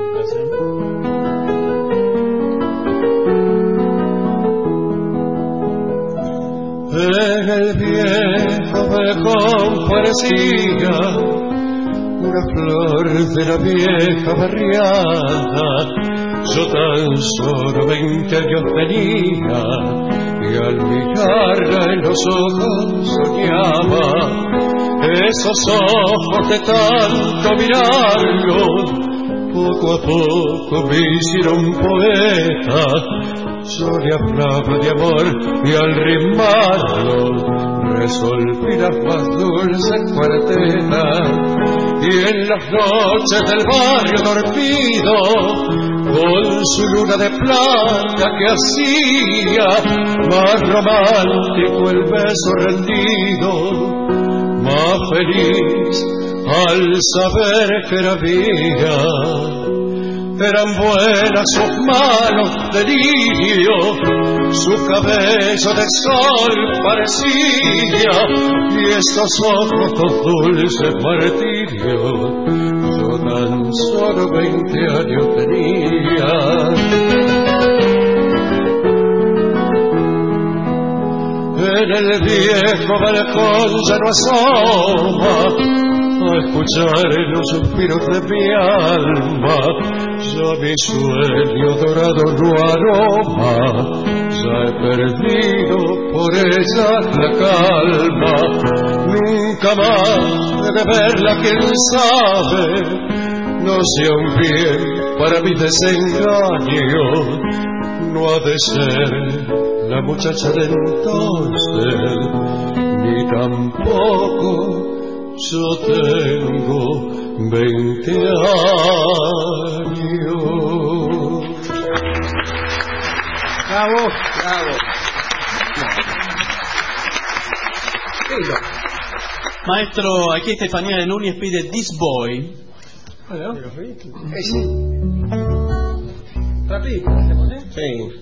Speaker 9: En el viejo balcón parecía una flor de la vieja barriada. Yo tan solo 20 años tenía y al mirarla en los ojos soñaba. Esos ojos de tanto mirarlos poco a poco me hicieron poeta. Yo le hablaba de amor y al rimarlo resolví las más dulces cuartetas. Y en las noches del barrio dormido, con su luna de plata que hacía más romántico el beso rendido, más feliz al saber que era mía. Eran buenas sus manos de lirio, su cabello de sol parecía, y esos ojos con dulces martirios. Yo tan solo 20 años tenía. En el viejo balcón ya no asoma a escuchar los suspiros de mi alma. Ya mi sueño dorado no aroma, ya he perdido por ella la calma. Nunca más he de verla, quién sabe, no sea un bien para mi desengaño. No ha de ser la muchacha de entonces, ni tampoco yo tengo 20 años.
Speaker 2: Bravo, bravo.
Speaker 3: Maestro, aquí Estefanía de Núñez pide This Boy.
Speaker 2: Bueno, rapidito, sí.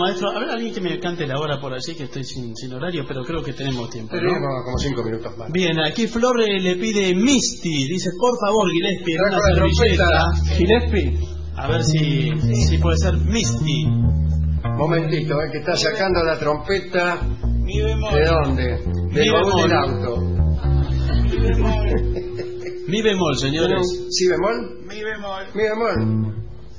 Speaker 3: maestro. A ver, alguien que me cante la hora por allí, que estoy sin horario, pero creo que tenemos tiempo, ¿no?
Speaker 2: Tenemos como 5 minutos más.
Speaker 3: Bien, aquí Flor le pide Misty. Dice, por favor, Gillespie, en una servilleta.
Speaker 12: Gillespie.
Speaker 3: A ver si puede ser Misty.
Speaker 2: Momentito, que está sacando la trompeta.
Speaker 4: Mi bemol.
Speaker 2: ¿De dónde? Del baúl del auto.
Speaker 3: Mi bemol, señores.
Speaker 2: ¿Sí bemol?
Speaker 4: Mi bemol.
Speaker 2: Mi bemol.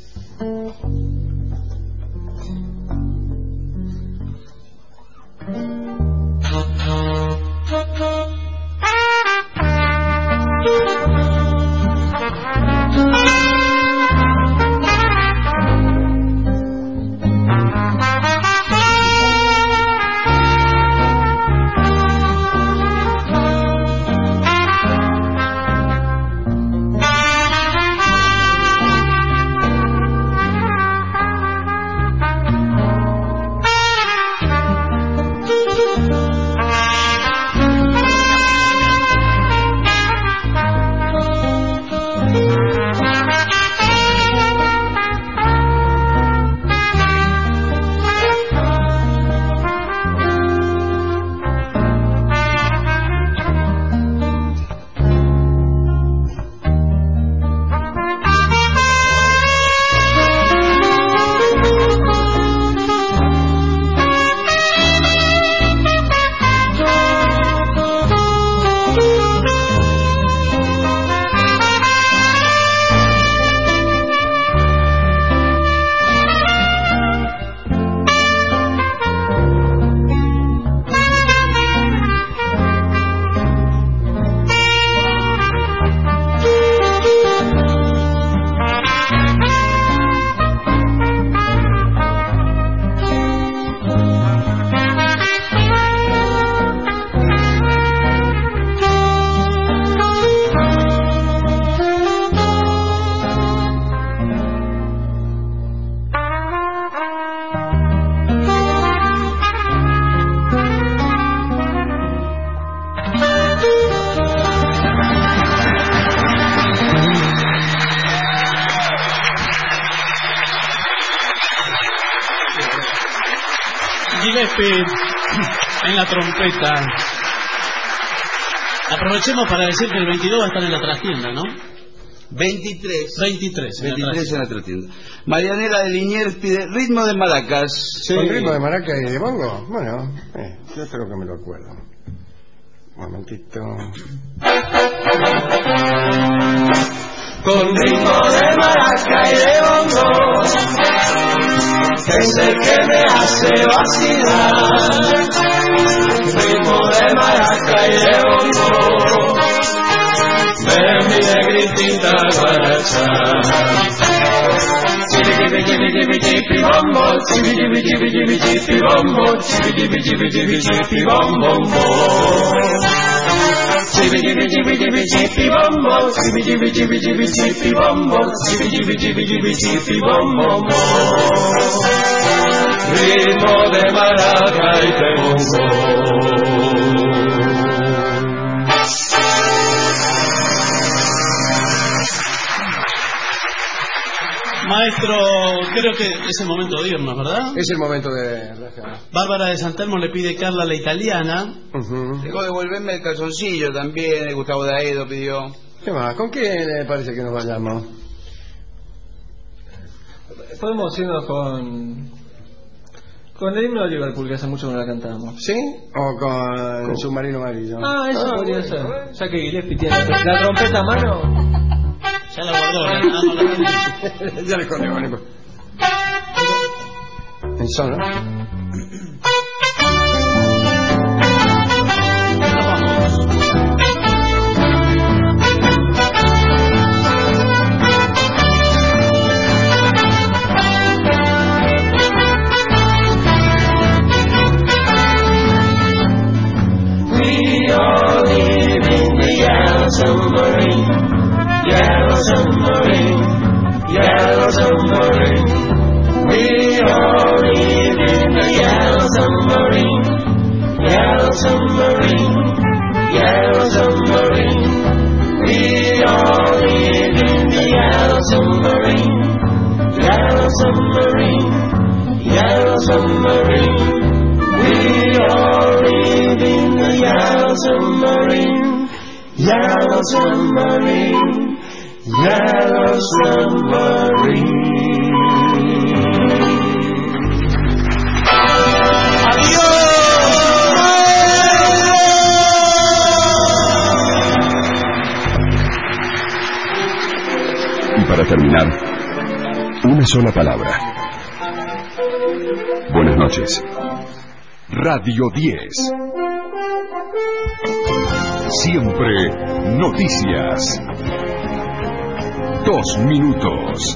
Speaker 3: Gillespie en la trompeta. Aprovechemos para decir que el 22 va a estar en la trastienda, ¿no?
Speaker 4: 23
Speaker 3: en
Speaker 4: en la trastienda. Marianela de Liniers pide ritmo de maracas.
Speaker 2: Sí. ¿Con ritmo de maraca y de bongo? Bueno, yo creo que me lo acuerdo. Un momentito.
Speaker 9: Con ritmo de maraca y de bongo, es el que me hace vacilar. Ritmo de maraca y de bongo, de mi negritita guaracha. Chibi chibi chibi chibi chibi bombo, chibi chibi chibi chibi chibi bombo, chibi chibi chibi chibi chibi bombo. Chibi chibi chibi chibi chibi bombo, chibi chibi chibi chibi chibi bombo, chibi chibi chibi chibi chibi bombo. Ritmo de maraca y de bongo.
Speaker 3: Maestro, creo que es el momento de irnos, ¿verdad?
Speaker 2: Es el momento de...
Speaker 3: Bárbara de Santelmo le pide Carla la italiana.
Speaker 4: Dejó de devolverme el calzoncillo también, Gustavo Daedo pidió.
Speaker 2: ¿Qué más? ¿Con qué le parece que nos vayamos?
Speaker 12: Podemos irnos con el himno de Liverpool, que hace mucho que no la cantamos.
Speaker 2: ¿Sí? ¿O con el submarino amarillo?
Speaker 12: Eso podría ser. Ya que Gillespie tiene la trompeta a mano.
Speaker 3: Ya la guardó, no la tiene.
Speaker 2: Ya le escondió, vale. En sol, ¿no?
Speaker 9: We all live in the yellow submarine, yellow submarine, yellow submarine. We all live in the yellow submarine, yellow submarine, yellow submarine. We all live in the yellow submarine, yellow submarine, yellow submarine. We all live in the yellow submarine. Yellow submarine. Yellow submarine.
Speaker 1: Para terminar, una sola palabra. Buenas noches. Radio 10. Siempre noticias. 2 minutos.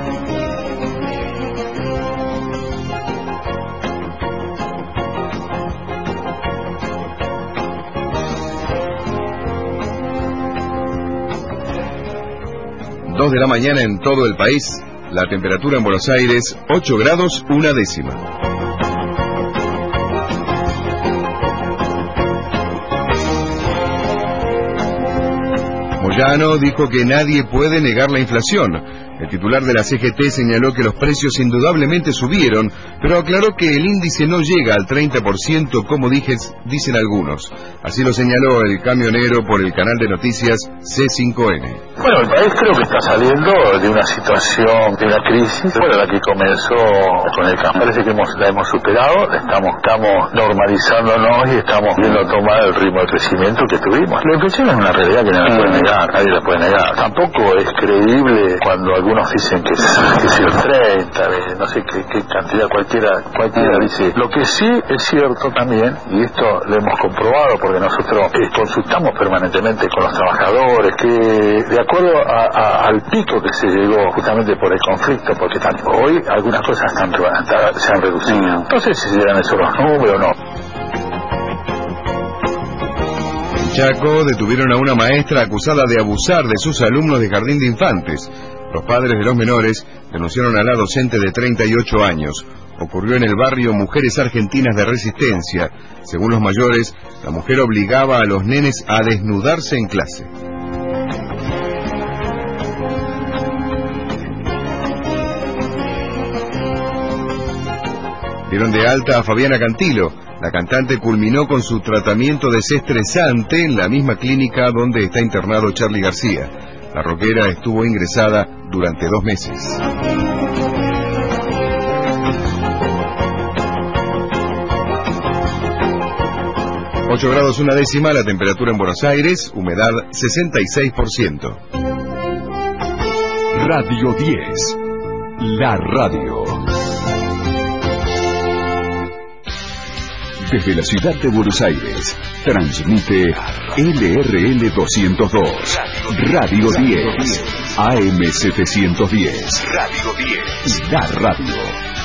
Speaker 10: De la mañana en todo el país, la temperatura en Buenos Aires 8 grados 1 décima. Moyano dijo que nadie puede negar la inflación. El titular de la CGT señaló que los precios indudablemente subieron, pero aclaró que el índice no llega al 30% como dicen algunos. Así lo señaló el camionero por el canal de noticias C5N.
Speaker 13: Bueno, el país creo que está saliendo de una situación, de una crisis, bueno, la que comenzó con el cambio. Parece que la hemos superado, estamos normalizándonos y estamos viendo tomar el ritmo de crecimiento que tuvimos. La inflación es una realidad que nadie la puede negar. Tampoco es creíble cuando algunos dicen que es el 30, no sé qué cantidad, cualquiera dice. Lo que sí es cierto también, y esto lo hemos comprobado porque nosotros consultamos permanentemente con los trabajadores, que de acuerdo al pico que se llegó justamente por el conflicto, porque hoy algunas cosas se han reducido. No sé si serán esos los números o no.
Speaker 10: En Chaco detuvieron a una maestra acusada de abusar de sus alumnos de jardín de infantes. Los padres de los menores denunciaron a la docente de 38 años. Ocurrió en el barrio Mujeres Argentinas de Resistencia. Según los mayores, la mujer obligaba a los nenes a desnudarse en clase. Dieron de alta a Fabiana Cantilo. La cantante culminó con su tratamiento desestresante en la misma clínica donde está internado Charly García. La rockera estuvo ingresada durante 2 meses. ...8 grados 1 décima la temperatura en Buenos Aires, humedad 66%.
Speaker 1: Radio 10, la radio. Desde la ciudad de Buenos Aires, transmite LRL 202, Radio 10, AM 710, Radio 10, la radio.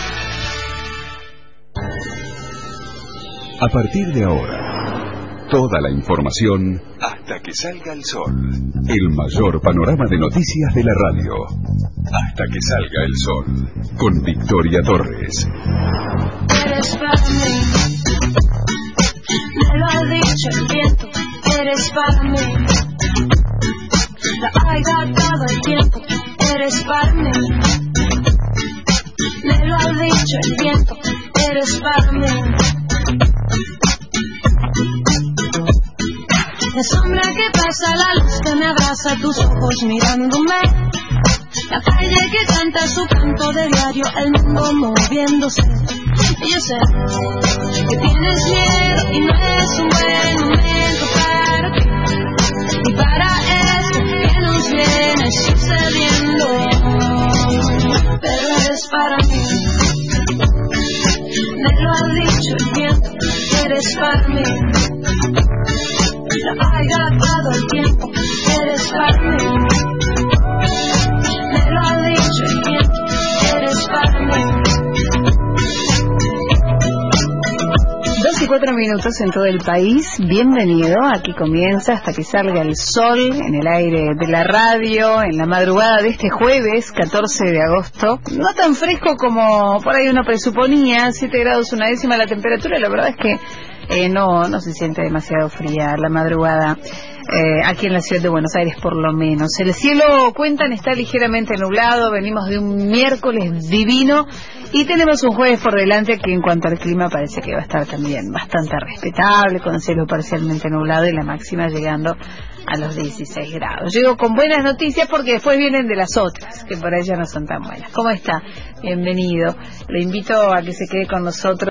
Speaker 1: A partir de ahora, toda la información hasta que salga el sol. El mayor panorama de noticias de la radio. Hasta que salga el sol. Con Victoria Torres.
Speaker 14: Eres para mí, me lo ha dicho el viento. Eres para mí, la hay gastado el tiempo. Eres para mí, me lo ha dicho el viento. Eres para mí. La sombra que pasa, la luz que me abraza, tus ojos mirándome. La calle que canta su canto de diario, el mundo moviéndose. Y yo sé que tienes miedo y no es un buen momento para ti. Y para eso que nos viene sucediendo. Pero eres para mí, me lo ha dicho el viento. Eres para mí, la ha gastado el tiempo. Eres para mí, me lo ha dicho el viento. Eres para mí.
Speaker 15: 2:04 en todo el país. Bienvenido, aquí comienza Hasta que salga el sol en el aire de la radio, en la madrugada de este jueves 14 de agosto. No tan fresco como por ahí uno presuponía, 7 grados 1 décima la temperatura. La verdad es que no se siente demasiado fría la madrugada, aquí en la ciudad de Buenos Aires por lo menos. El cielo, cuentan, está ligeramente nublado, venimos de un miércoles divino Y tenemos un jueves por delante que en cuanto al clima parece que va a estar también bastante respetable, con cielo parcialmente nublado y la máxima llegando a los 16 grados. Llego con buenas noticias porque después vienen de las otras, que por ahí ya no son tan buenas. ¿Cómo está? Bienvenido. Le invito a que se quede con nosotros.